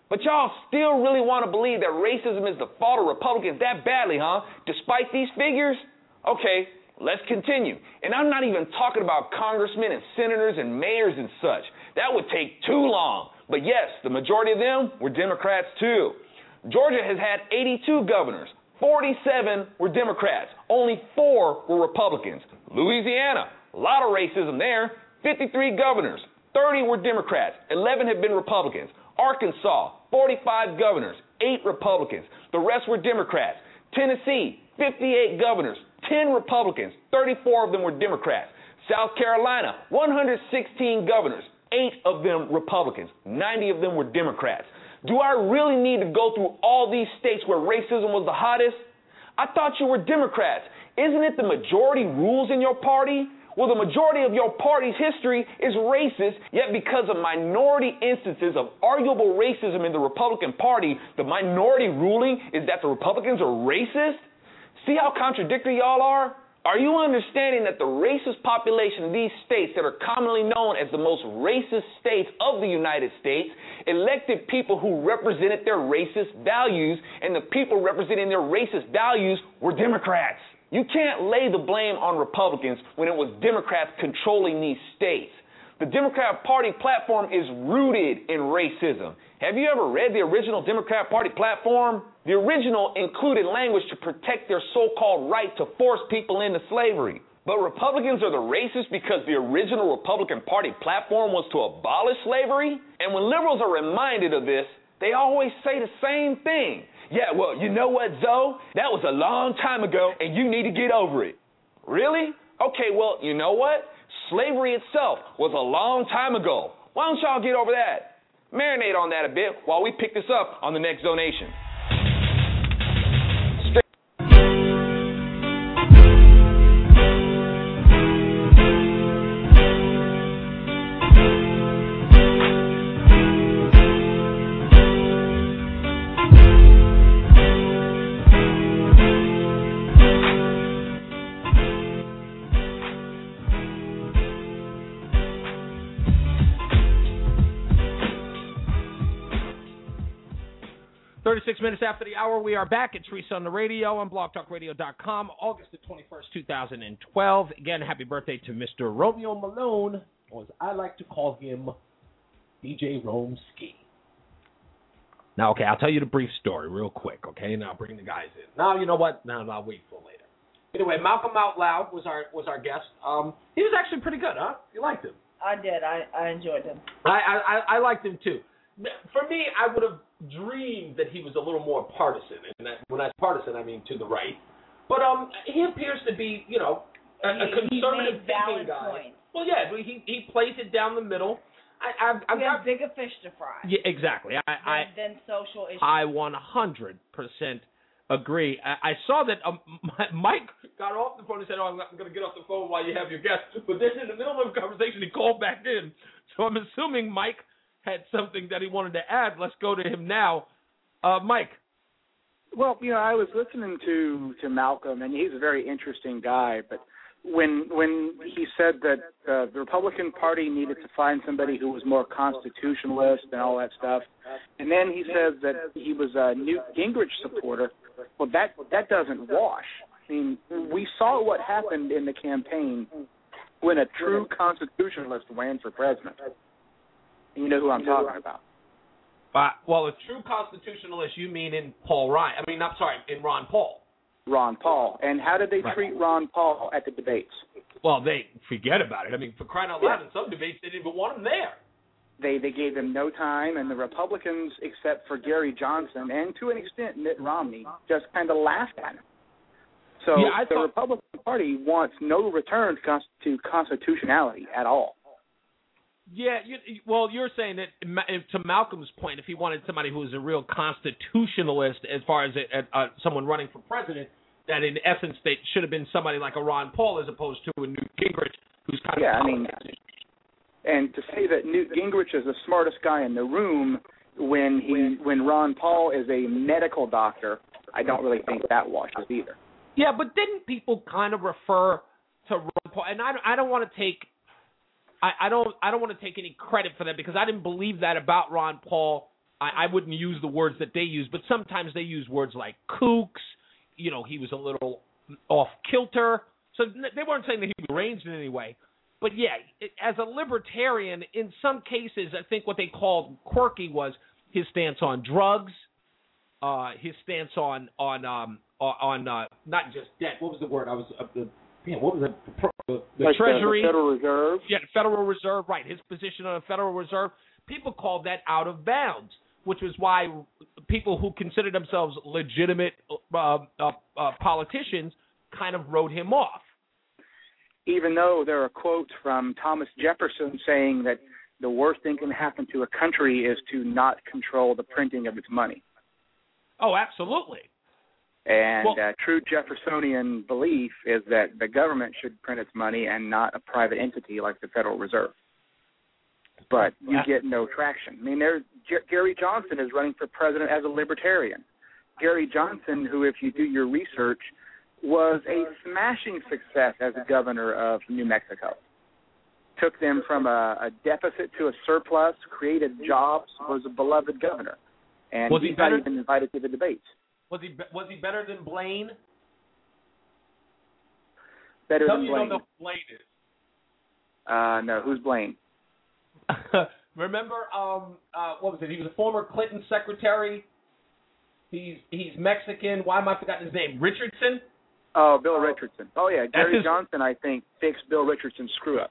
But y'all still really want to believe that racism is the fault of Republicans that badly, huh? Despite these figures? Okay, let's continue. And I'm not even talking about congressmen and senators and mayors and such. That would take too long. But yes, the majority of them were Democrats too. Georgia has had eighty-two governors. forty-seven were Democrats. Only four were Republicans. Louisiana, a lot of racism there. fifty-three governors. thirty were Democrats. eleven have been Republicans. Arkansas, forty-five governors, eight Republicans. The rest were Democrats. Tennessee, fifty-eight governors, ten Republicans, thirty-four of them were Democrats. South Carolina, one hundred sixteen governors, eight of them Republicans, ninety of them were Democrats. Do I really need to go through all these states where racism was the hottest? I thought you were Democrats. Isn't it the majority rules in your party? Well, the majority of your party's history is racist, yet because of minority instances of arguable racism in the Republican Party, the minority ruling is that the Republicans are racist? See how contradictory y'all are? Are you understanding that the racist population of these states that are commonly known as the most racist states of the United States elected people who represented their racist values, and the people representing their racist values were Democrats? You can't lay the blame on Republicans when it was Democrats controlling these states. The Democrat Party platform is rooted in racism. Have you ever read the original Democrat Party platform? The original included language to protect their so-called right to force people into slavery. But Republicans are the racists because the original Republican Party platform was to abolish slavery? And when liberals are reminded of this, they always say the same thing. Yeah, well, you know what, Zoe? That was a long time ago, and you need to get over it. Really? Okay, well, you know what? Slavery itself was a long time ago. Why don't y'all get over that? Marinate on that a bit while we pick this up on the next Zonation. thirty-six minutes after the hour, we are back. It's Reese on the radio on blog talk radio dot com, August the twenty-first, two thousand twelve. Again, happy birthday to Mister Romeo Malone, or as I like to call him, D J Rome-ski. Now, okay, I'll tell you the brief story real quick, okay? And I'll bring the guys in. Now, you know what? Now, I'll wait for later. Anyway, Malcolm Out Loud was our was our guest. Um, he was actually pretty good, huh? You liked him? I did. I, I enjoyed him. I, I I liked him, too. For me, I would have dreamed that he was a little more partisan, and that, when I say partisan, I mean to the right. But um, he appears to be, you know, a, a conservative thinking guy. Points. Well, yeah, he he plays it down the middle. I, I've, I've we got have bigger fish to fry. Yeah, exactly. I, than, I than social issues. I one hundred percent agree. I, I saw that um, Mike got off the phone and said, "Oh, I'm, I'm going to get off the phone while you have your guest." But then in the middle of the conversation, he called back in. So I'm assuming Mike had something that he wanted to add. Let's go to him now. Uh, Mike. Well, you know, I was listening to, to Malcolm, and he's a very interesting guy, but when when he said that uh, the Republican Party needed to find somebody who was more constitutionalist and all that stuff, and then he says that he was a Newt Gingrich supporter, well, that, that doesn't wash. I mean, we saw what happened in the campaign when a true constitutionalist ran for president. You know who I'm talking about. Uh, well, a true constitutionalist, you mean in Paul Ryan. I mean, I'm sorry, in Ron Paul. Ron Paul. And how did they right. treat Ron Paul at the debates? Well, they forget about it. I mean, for crying out loud, yeah. in some debates, they didn't even want him there. They they gave him no time, and the Republicans, except for Gary Johnson and to an extent Mitt Romney, just kind of laughed at him. So yeah, I the thought... Republican Party wants no return to, const- to constitutionality at all. Yeah, you, well, you're saying that to Malcolm's point, if he wanted somebody who was a real constitutionalist as far as a, a, a, someone running for president, that in essence they should have been somebody like a Ron Paul as opposed to a Newt Gingrich, who's kind yeah, of... Yeah, I mean, and to say that Newt Gingrich is the smartest guy in the room when he when Ron Paul is a medical doctor, I don't really think that washes either. Yeah, but didn't people kind of refer to Ron Paul? And I, I don't want to take... I, I don't I don't want to take any credit for that because I didn't believe that about Ron Paul I, I wouldn't use the words that they use, but sometimes they use words like kooks. You know, he was a little off kilter. So they weren't saying that he was deranged in any way. But yeah, as a libertarian, in some cases, I think what they called quirky was his stance on drugs, uh, his stance on on um, on uh, not just debt. What was the word? I was uh, the man, what was it? The, the like Treasury, the Federal Reserve. Yeah, the Federal Reserve. Right, his position on the Federal Reserve. People called that out of bounds, which was why people who considered themselves legitimate uh, uh, uh, politicians kind of wrote him off. Even though there are quotes from Thomas Jefferson saying that the worst thing can happen to a country is to not control the printing of its money. Oh, absolutely. And well, uh, true Jeffersonian belief is that the government should print its money and not a private entity like the Federal Reserve. But you yeah. get no traction. I mean, there, G- Gary Johnson is running for president as a libertarian. Gary Johnson, who, if you do your research, was a smashing success as a governor of New Mexico. Took them from a, a deficit to a surplus, created jobs, was a beloved governor. And was he's he better, not even invited to the debates. Was he was he better than Blaine? Better Tell than me Blaine. you don't know who Blaine is. Uh, no, who's Blaine? Remember, um, uh, what was it? He was a former Clinton secretary. He's he's Mexican. Why am I forgetting his name? Richardson? Oh, Bill Richardson. Oh, yeah. Gary his... Johnson, I think, fixed Bill Richardson's screw-up.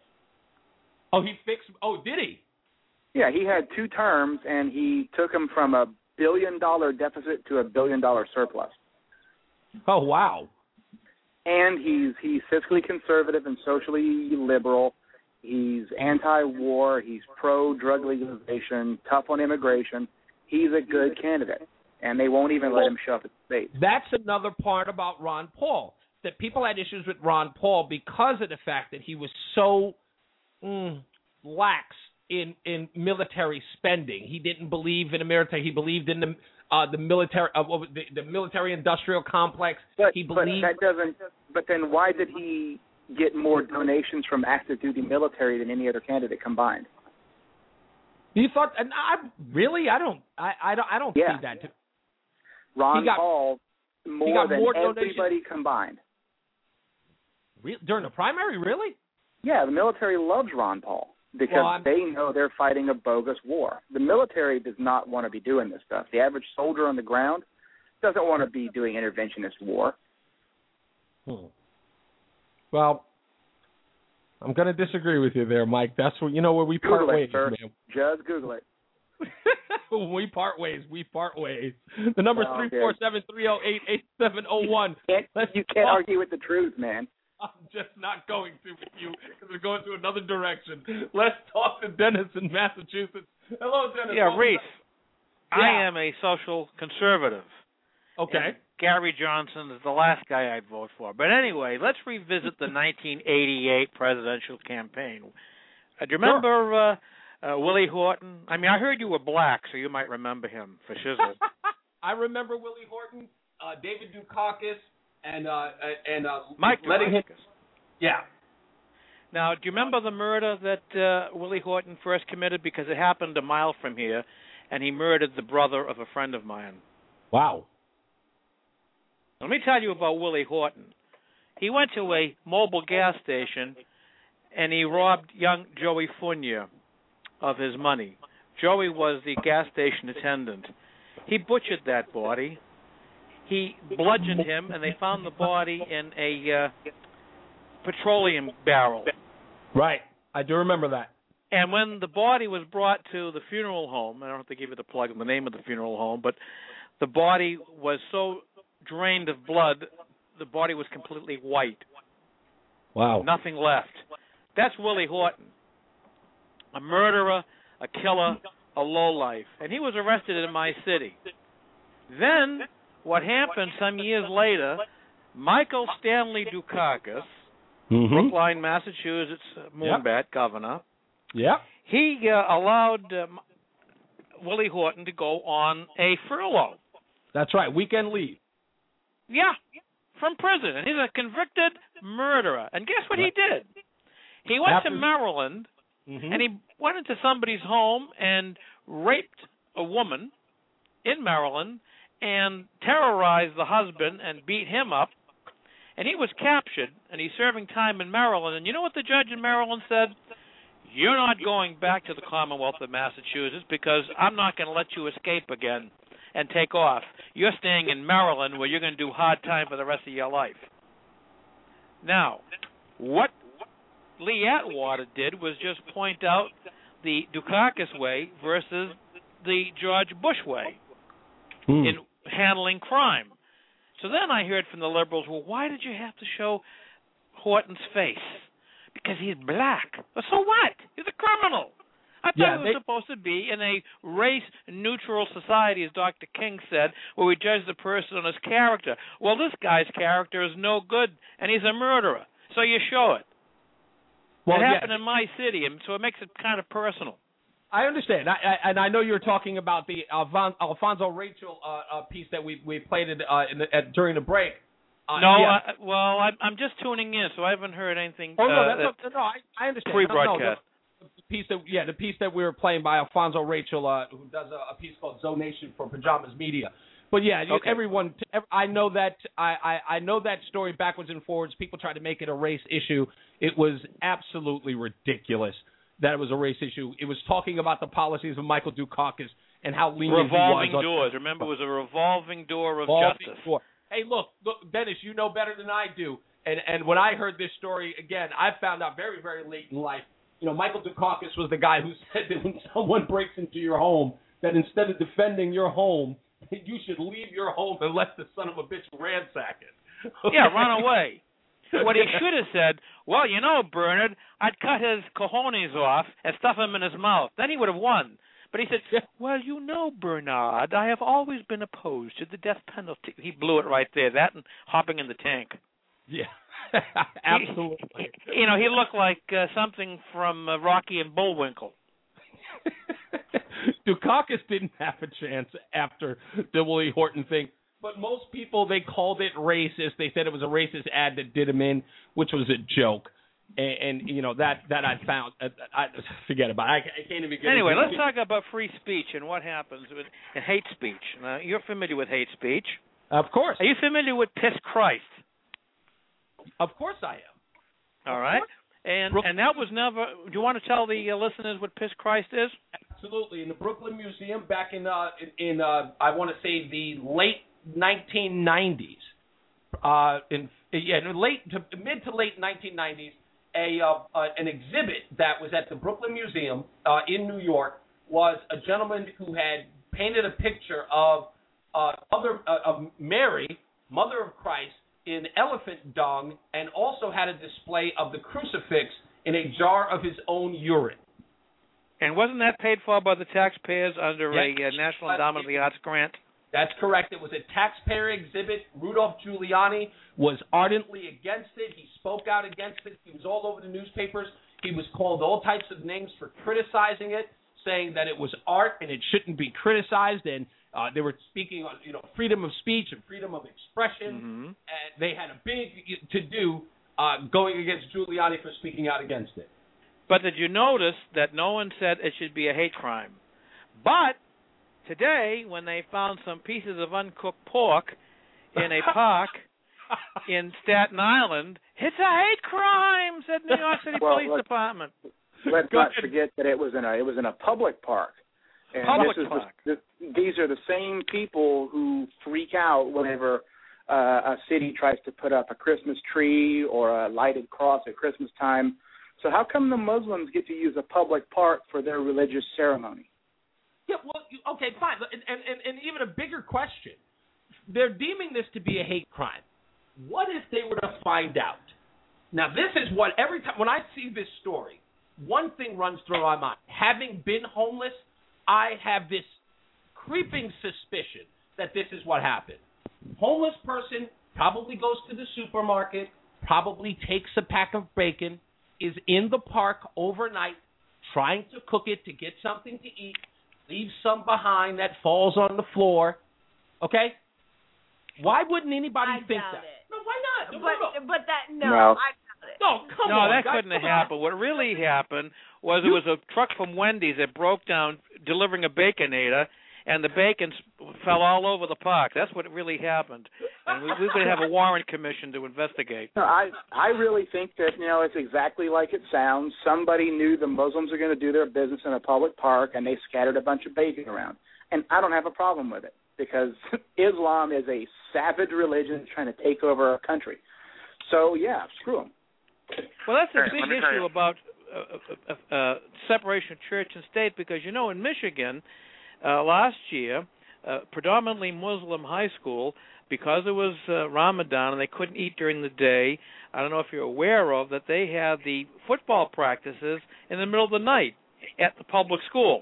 Oh, he fixed – oh, did he? Yeah, he had two terms, and he took him from a billion-dollar deficit to a billion-dollar surplus. Oh, wow. And he's he's fiscally conservative and socially liberal. He's anti-war. He's pro-drug legalization, tough on immigration. He's a good candidate. And they won't even let him show up at the debate. That's another part about Ron Paul, that people had issues with Ron Paul because of the fact that he was so mm, lax in, in military spending. He didn't believe in the military. He believed in the uh, the military uh, the, the military-industrial complex. But, he believed, but that doesn't. But then why did he get more donations from active duty military than any other candidate combined? You thought? And I really, I don't, I, I don't, I don't yeah. see that. Ron he got, Paul more he got than more everybody donations. combined. Re- during the primary, really? Yeah, the military loves Ron Paul because well, they know they're fighting a bogus war. The military does not want to be doing this stuff. The average soldier on the ground doesn't want to be doing interventionist war. Hmm. Well, I'm going to disagree with you there, Mike. That's what you know where we part Google ways, it, sir. man. Just Google it. When we part ways, we part ways. The number is Oh, three four seven, three zero eight, eight seven zero one. You can't, Let's you can't talk. argue with the truth, man. I'm just not going to with you because we're going to another direction. Let's talk to Dennis in Massachusetts. Hello, Dennis. Yeah, Welcome Reese. to- I Yeah. am a social conservative. Okay. And Gary Johnson is the last guy I'd vote for. But anyway, let's revisit the nineteen eighty-eight presidential campaign. Uh, do you remember uh, uh, Willie Horton? I mean, I heard you were black, so you might remember him for shizzle. I remember Willie Horton, uh, David Dukakis, and uh, and uh, Mike letting him. Dukakis. Yeah. Now, do you remember the murder that uh, Willie Horton first committed? Because it happened a mile from here, and he murdered the brother of a friend of mine. Wow. Let me tell you about Willie Horton. He went to a mobile gas station, and he robbed young Joey Funya of his money. Joey was the gas station attendant. He butchered that body. He bludgeoned him, and they found the body in a uh, petroleum barrel. Right. I do remember that. And when the body was brought to the funeral home, I don't have to give you the plug of the name of the funeral home, but the body was so drained of blood, the body was completely white. Wow. Nothing left. That's Willie Horton. A murderer, a killer, a lowlife. And he was arrested in my city. Then, what happened some years later, Michael Stanley Dukakis, mm-hmm. Brookline, Massachusetts, Moonbat yep. governor, yeah, he uh, allowed uh, Willie Horton to go on a furlough. That's right, weekend leave. Yeah, from prison. And he's a convicted murderer. And guess what right. he did? He went After... to Maryland, mm-hmm. and he went into somebody's home and raped a woman in Maryland and terrorized the husband and beat him up. And he was captured, and he's serving time in Maryland. And you know what the judge in Maryland said? You're not going back to the Commonwealth of Massachusetts because I'm not going to let you escape again and take off. You're staying in Maryland where you're going to do hard time for the rest of your life. Now, what Lee Atwater did was just point out the Dukakis way versus the George Bush way Hmm. in handling crime. So then I heard from the liberals, well, why did you have to show Horton's face? Because he's black. Well, so what? He's a criminal. I thought Yeah, we they- were supposed to be in a race-neutral society, as Doctor King said, where we judge the person on his character. Well, this guy's character is no good, and he's a murderer. So you show it. Well, it yeah. happened in my city, and so it makes it kind of personal. I understand, I, I, and I know you're talking about the Alfon- Alfonso Rachel uh, uh, piece that we we played it, uh, in the, at, during the break. Uh, no, yeah. I, well, I'm, I'm just tuning in, so I haven't heard anything. Oh no, uh, that's that- no, I, I understand. Pre-broadcast. No, no, the piece that yeah, the piece that we were playing by Alfonso Rachel, uh, who does a, a piece called Zonation for Pajamas Media. But yeah, you, Okay. everyone, I know that I, I I know that story backwards and forwards. People try to make it a race issue. It was absolutely ridiculous that it was a race issue. It was talking about the policies of Michael Dukakis and how lenient revolving he was on doors. Remember, it was a revolving door of revolving justice. door. Hey, look, look, Dennis, you know better than I do. And and when I heard this story again, I found out very, very late in life. You know, Michael Dukakis was the guy who said that when someone breaks into your home, that instead of defending your home, you should leave your home and let the son of a bitch ransack it. Yeah, run away. What he should have said, well, you know, Bernard, I'd cut his cojones off and stuff him in his mouth. Then he would have won. But he said, well, you know, Bernard, I have always been opposed to the death penalty. He blew it right there, that and hopping in the tank. Yeah, absolutely. He, you know, he looked like uh, something from uh, Rocky and Bullwinkle. Dukakis didn't have a chance after the Willie Horton thing. But most people, they called it racist. They said it was a racist ad that did him in, which was a joke. And, and you know, that, that I found, I, I forget about it. I, I can't even get Anyway, into let's talk about free speech and what happens with and hate speech. Now, you're familiar with hate speech. Of course. Are you familiar with Piss Christ? Of course I am. All right. And and that was never, do you want to tell the uh, listeners what Piss Christ is? Absolutely. In the Brooklyn Museum back in, uh, in, in uh, I want to say, the late nineteen nineties, uh, in yeah, late to mid to late nineteen nineties, a uh, uh, an exhibit that was at the Brooklyn Museum uh, in New York was a gentleman who had painted a picture of uh, other uh, of Mary, Mother of Christ, in elephant dung, and also had a display of the crucifix in a jar of his own urine. And wasn't that paid for by the taxpayers under Yes. a uh, National Endowment of the Arts grant? That's correct. It was a taxpayer exhibit. Rudolph Giuliani was ardently against it. He spoke out against it. He was all over the newspapers. He was called all types of names for criticizing it, saying that it was art and it shouldn't be criticized. And uh, they were speaking on, you know, freedom of speech and freedom of expression. Mm-hmm. And they had a big to-do uh, going against Giuliani for speaking out against it. But did you notice that no one said it should be a hate crime? But today, when they found some pieces of uncooked pork in a park in Staten Island, it's a hate crime, said New York City Well, Police look, Department. Let's Go not ahead. forget that it was in a it was in a public park. And Public this is park. The, the, these are the same people who freak out whenever uh, a city tries to put up a Christmas tree or a lighted cross at Christmas time. So how come the Muslims get to use a public park for their religious ceremony? Yeah, well, you- okay, fine. And, and, and, and even a bigger question. They're deeming this to be a hate crime. What if they were to find out? Now, this is what every time, when I see this story, one thing runs through my mind. Having been homeless, I have this creeping suspicion that this is what happened. Homeless person probably goes to the supermarket, probably takes a pack of bacon, is in the park overnight trying to cook it to get something to eat, leaves some behind that falls on the floor. Okay? Why wouldn't anybody I think doubt that? it. No, why not? No, But no, no. but that no, No. I doubt it. No, come no, on. that guys, couldn't have come on. happened. What really happened was there was a truck from Wendy's that broke down delivering a Baconator, and the bacon fell all over the park. That's what really happened, and we, we would have a warrant commission to investigate. No, I I really think that, you know, it's exactly like it sounds. Somebody knew the Muslims are going to do their business in a public park, and they scattered a bunch of bacon around. And I don't have a problem with it, because Islam is a savage religion trying to take over our country. So, yeah, screw them. Well, that's a Hey, big issue about uh, uh, uh, separation of church and state, because, you know, in Michigan uh, last year, uh, predominantly Muslim high school, because it was uh, Ramadan and they couldn't eat during the day, I don't know if you're aware of, that they had the football practices in the middle of the night at the public school.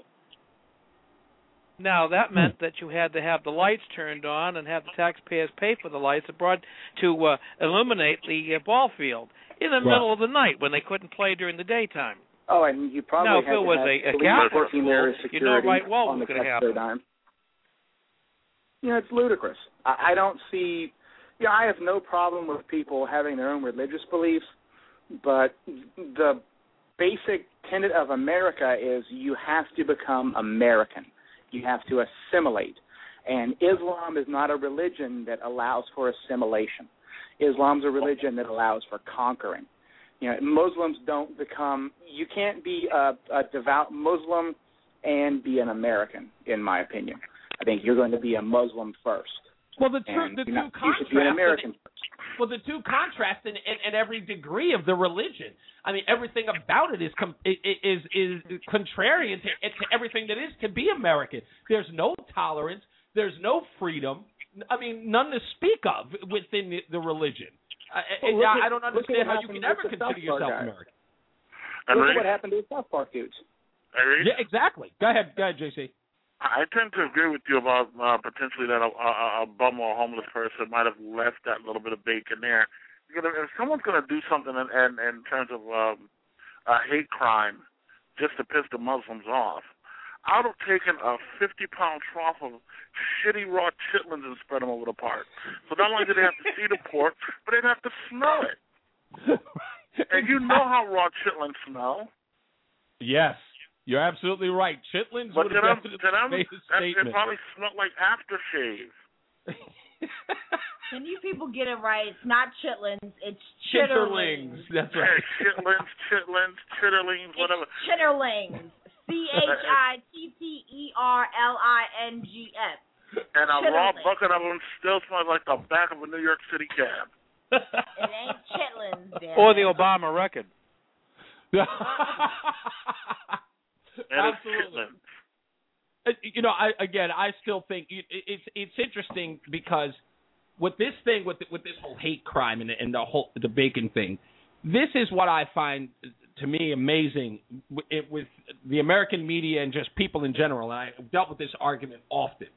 Now, that meant that you had to have the lights turned on and have the taxpayers pay for the lights brought to uh, illuminate the uh, ball field in the Right. middle of the night when they couldn't play during the daytime. Oh, and you probably Now, if had it to was have a- a police Catholic working there as school, you know security right well on what's the gonna taxpayer happen. dime. You know, it's ludicrous. I, I don't see. You know, I have no problem with people having their own religious beliefs, but the basic tenet of America is you have to become American. You have to assimilate. And Islam is not a religion that allows for assimilation. Islam's a religion that allows for conquering. You know, Muslims don't become. You can't be a, a devout Muslim and be an American, in my opinion. I think you're going to be a Muslim first. Well, the two, and the you're two not, you should be an contrast. American first. Well, the two contrast in, in, in every degree of the religion. I mean, everything about it is com- is is contrarian to, to everything that is to be American. There's no tolerance. There's no freedom. I mean, none to speak of within the, the religion. I, Well, look I, at- I don't look at understand what how you can happened ever with the consider South Park yourself guys. American. Look at what happened to the South Park dudes. Yeah, exactly. Go ahead, go ahead, J C. I tend to agree with you about uh, potentially that a, a, a bum or a homeless person might have left that little bit of bacon there. You know, if someone's going to do something in, in, in terms of um, a hate crime just to piss the Muslims off, I would have taken a fifty-pound trough of shitty raw chitlins and spread them over the park. So not only did they have to see the pork, but they'd have to smell it. And you know how raw chitlins smell. Yes, you're absolutely right. Chitlins But would to have them, definitely to them made a that- statement. it probably smelled like aftershave. Can you people get it right? It's not chitlins, it's Chitterlings. chitterlings. That's right. Yeah, chitlins, chitlins, chitterlings, whatever. Chitterlings. C H I T T E R L I N G S. And a raw Chitterlings. bucket of them still smells like the back of a New York City cab. It ain't chitlins, damn Or it. the Obama record. And Absolutely. it's chitlins. Uh, You know, I again, I still think it, it's it's interesting because with this thing, with with this whole hate crime and, and the whole the bacon thing, this is what I find to me amazing with, it, with the American media and just people in general. And I've dealt with this argument often.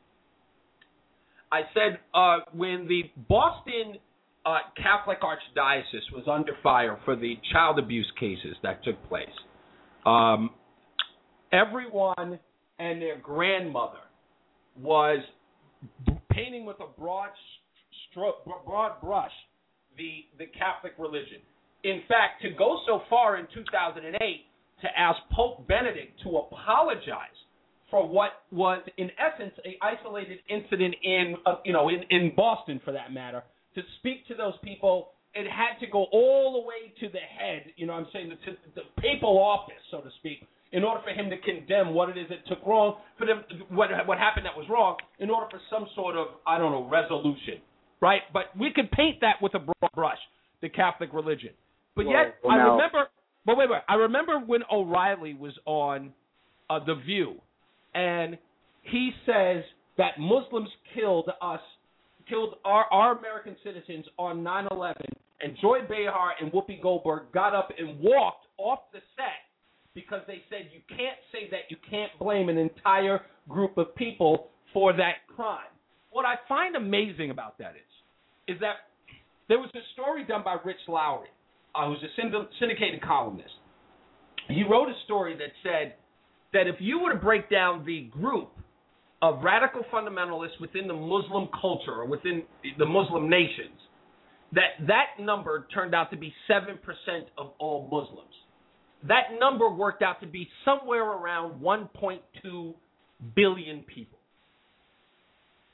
I said uh, when the Boston uh, Catholic Archdiocese was under fire for the child abuse cases that took place, um, everyone and their grandmother was painting with a broad stroke, broad brush the the Catholic religion. In fact, to go so far in two thousand eight to ask Pope Benedict to apologize for what was in essence a isolated incident in uh, you know in, in Boston for that matter, to speak to those people, it had to go all the way to the head, you know what I'm saying, to the papal office, so to speak, in order for him to condemn what it is that took wrong, for them, what what happened that was wrong, in order for some sort of, I don't know, resolution, right? But we could paint that with a broad brush, the Catholic religion. But Well, yet, well, I now- remember, but wait, wait, I remember when O'Reilly was on uh, The View, and he says that Muslims killed us, killed our, our American citizens on nine eleven, and Joy Behar and Whoopi Goldberg got up and walked off the set because they said you can't say that, you can't blame an entire group of people for that crime. What I find amazing about that is, is that there was a story done by Rich Lowry, uh, who's a synd- syndicated columnist. He wrote a story that said that if you were to break down the group of radical fundamentalists within the Muslim culture or within the Muslim nations, that that number turned out to be seven percent of all Muslims. That number worked out to be somewhere around one point two billion people.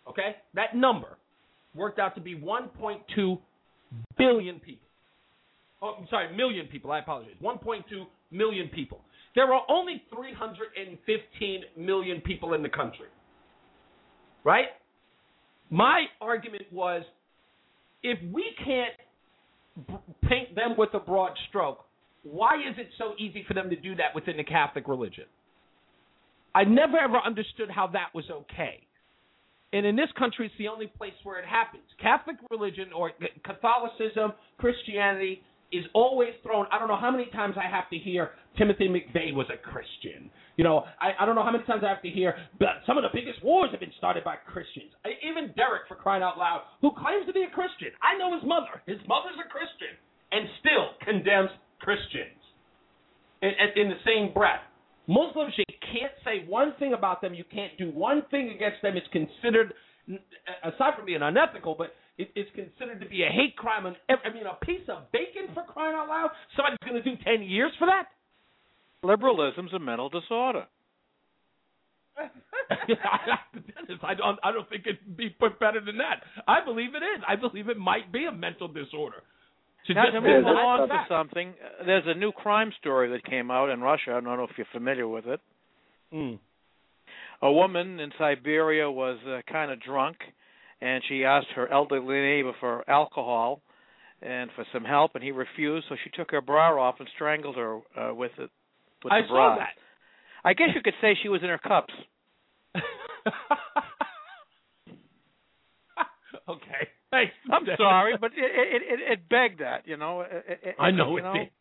Okay? That number worked out to be one point two billion people. Oh, I'm sorry, million people. I apologize. one point two million people. There are only three hundred fifteen million people in the country. Right? My argument was, if we can't b- paint them with a broad stroke, why is it so easy for them to do that within the Catholic religion? I never ever understood how that was okay. And in this country, it's the only place where it happens. Catholic religion or Catholicism, Christianity is always thrown. I don't know how many times I have to hear Timothy McVeigh was a Christian. You know, I, I don't know how many times I have to hear, but some of the biggest wars have been started by Christians. I, even Derek, for crying out loud, who claims to be a Christian. I know his mother. His mother's a Christian and still condemns Christians in, in the same breath. Muslims, you can't say one thing about them. You can't do one thing against them. It's considered, aside from being unethical, but it, it's considered to be a hate crime. And I mean, a piece of bacon, for crying out loud? Somebody's going to do ten years for that? Liberalism's a mental disorder. I don't, I don't think it can be put better than that. I believe it is. I believe it might be a mental disorder. To now, just to move along to something, uh, there's a new crime story that came out in Russia. I don't know if you're familiar with it. Mm. A woman in Siberia was uh, kind of drunk, and she asked her elderly neighbor for alcohol and for some help, and he refused, so she took her bra off and strangled her uh, with it. With I the bra. saw that. I guess you could say she was in her cups. Okay. Thanks. I'm sorry, but it it, it, it begged that, you know. It, it, I know you it know? did.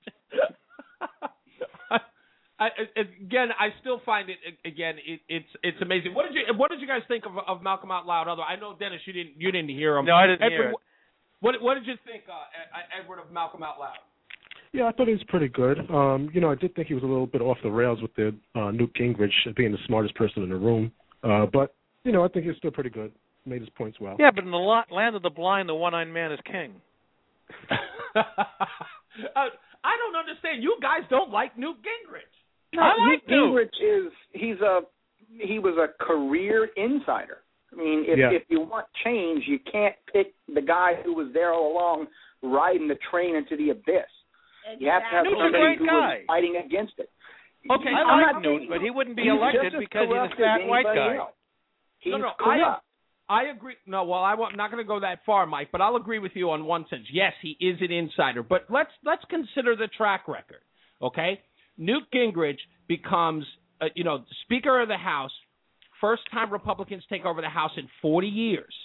I, I, again, I still find it. Again, it, it's it's amazing. What did you What did you guys think of, of Malcolm Out Loud? Although I know, Dennis, you didn't you didn't hear him. No, I didn't Edward, hear it. What What did you think, uh, Edward, of Malcolm Out Loud? Yeah, I thought he was pretty good. Um, you know, I did think he was a little bit off the rails with the uh, Newt Gingrich being the smartest person in the room. Uh, but you know, I think he's still pretty good. Made his points well. Yeah, but in the land of the blind, the one-eyed man is king. uh, I don't understand. You guys don't like Newt Gingrich. No, I like Newt Gingrich is he's a he was a career insider. I mean, if Yeah. if you want change, you can't pick the guy who was there all along riding the train into the abyss. You have to have Newt's a somebody great who guy. was fighting against it. Okay, I I'm like not Newt, saying- but he wouldn't be he's elected just as because he's a corrupt as fat white anybody guy. else. He's no, no, corrupt. I, I agree. No, well, I, I'm not going to go that far, Mike, but I'll agree with you on one sense. Yes, he is an insider, but let's let's consider the track record. Okay, Newt Gingrich becomes, uh, you know, Speaker of the House. First time Republicans take over the House in forty years.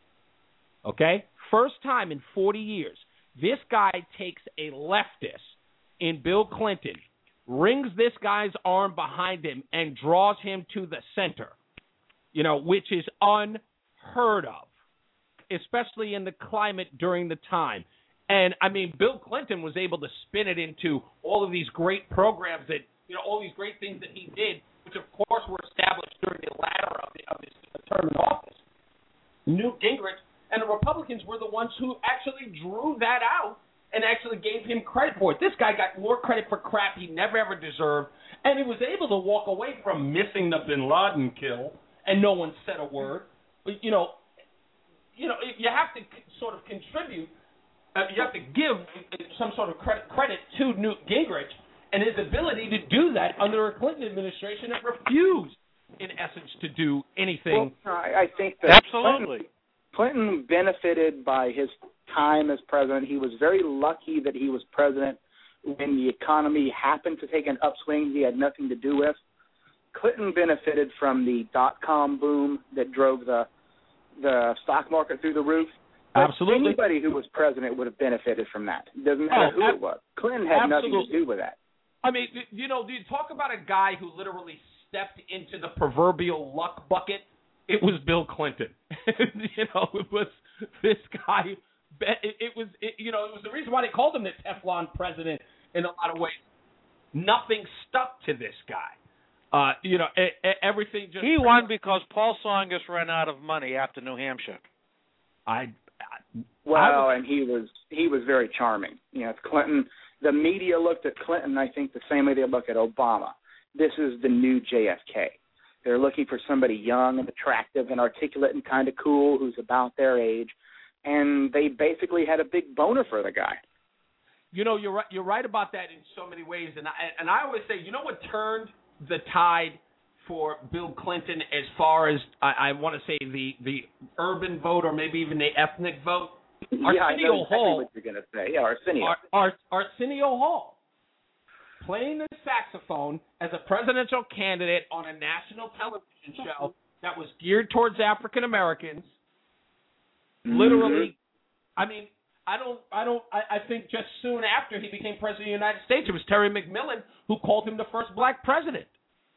Okay, first time in forty years. This guy takes a leftist in Bill Clinton, rings this guy's arm behind him, and draws him to the center. You know, which is unheard of, especially in the climate during the time. And, I mean, Bill Clinton was able to spin it into all of these great programs that, you know, all these great things that he did, which, of course, were established during the latter of, the, of his term in office. Newt Gingrich and the Republicans were the ones who actually drew that out and actually gave him credit for it. This guy got more credit for crap he never, ever deserved, and he was able to walk away from missing the Bin Laden kill, and no one said a word. You know, you know, you have to sort of contribute. Uh, you have to give some sort of credit credit to Newt Gingrich and his ability to do that under a Clinton administration that refused, in essence, to do anything. Well, I, I think that Absolutely. Clinton, Clinton benefited by his time as president. He was very lucky that he was president when the economy happened to take an upswing he had nothing to do with. Clinton benefited from the dot-com boom that drove the the stock market through the roof. But Absolutely. Anybody who was president would have benefited from that. It doesn't matter Oh, who ab- it was. Clinton had absolutely. nothing to do with that. I mean, you know, you talk about a guy who literally stepped into the proverbial luck bucket. It was Bill Clinton. you know, it was this guy. It, it was, it, you know, it was the reason why they called him the Teflon president in a lot of ways. Nothing stuck to this guy. Uh, you know, it, it, everything just. He won because Paul Tsongas ran out of money after New Hampshire. I. I Well, I was, and he was he was very charming. You know, Clinton. The media looked at Clinton, I think, the same way they look at Obama. This is the new J F K. They're looking for somebody young and attractive and articulate and kind of cool who's about their age. And they basically had a big boner for the guy. You know, you're right, you're right about that in so many ways. And I, and I always say, you know what turned the tide for Bill Clinton as far as, I, I want to say, the, the urban vote or maybe even the ethnic vote? Yeah, Arsenio I know exactly Hall. what you're going to say. Yeah, Arsenio. Ar, Ar, Arsenio Hall. Playing the saxophone as a presidential candidate on a national television show that was geared towards African Americans. Mm-hmm. Literally, I mean, I don't, I don't, I, I think just soon after he became president of the United States, it was Terry McMillan who called him the first black president.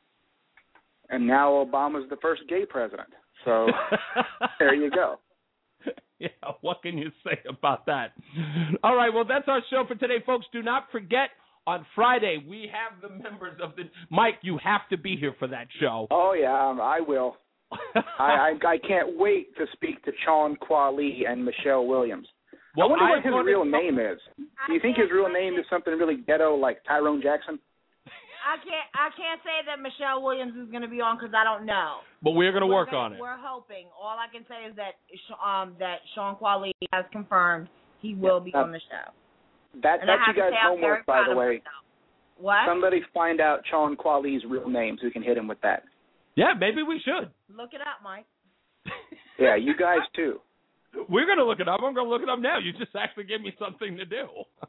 And now Obama's the first gay president. So there you go. Yeah, what can you say about that? All right, well, that's our show for today, folks. Do not forget, on Friday, we have the members of the... Mike, you have to be here for that show. Oh, yeah, um, I will. I, I I can't wait to speak to Sean Quali and Michelle Williams. Well, I wonder what I'm his real to... name is. Do you think his real name is something really ghetto like Tyrone Jackson? I can't I can't say that Michelle Williams is going to be on because I don't know. But we're going to work gonna, on it. We're hoping. All I can say is that um that Sean Quali has confirmed he will be uh, on the show. That, and that's you guys' homework, by the way. What? Somebody find out Sean Quali's real name so we can hit him with that. Yeah, maybe we should. Look it up, Mike. Yeah, you guys too. We're going to look it up. I'm going to look it up now. You just actually gave me something to do.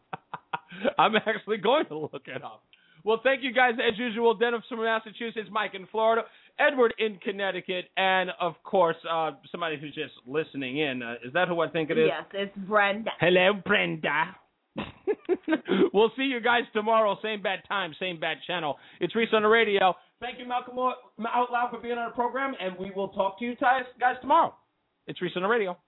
I'm actually going to look it up. Well, thank you guys, as usual. Dennis from Massachusetts, Mike in Florida, Edward in Connecticut, and, of course, uh, somebody who's just listening in. Uh, is that who I think it is? Yes, it's Brenda. Hello, Brenda. We'll see you guys tomorrow. Same bad time, same bad channel. It's Reese on the radio. Thank you, Malcolm Out Loud, for being on the program, and we will talk to you guys tomorrow. It's Reese on the radio.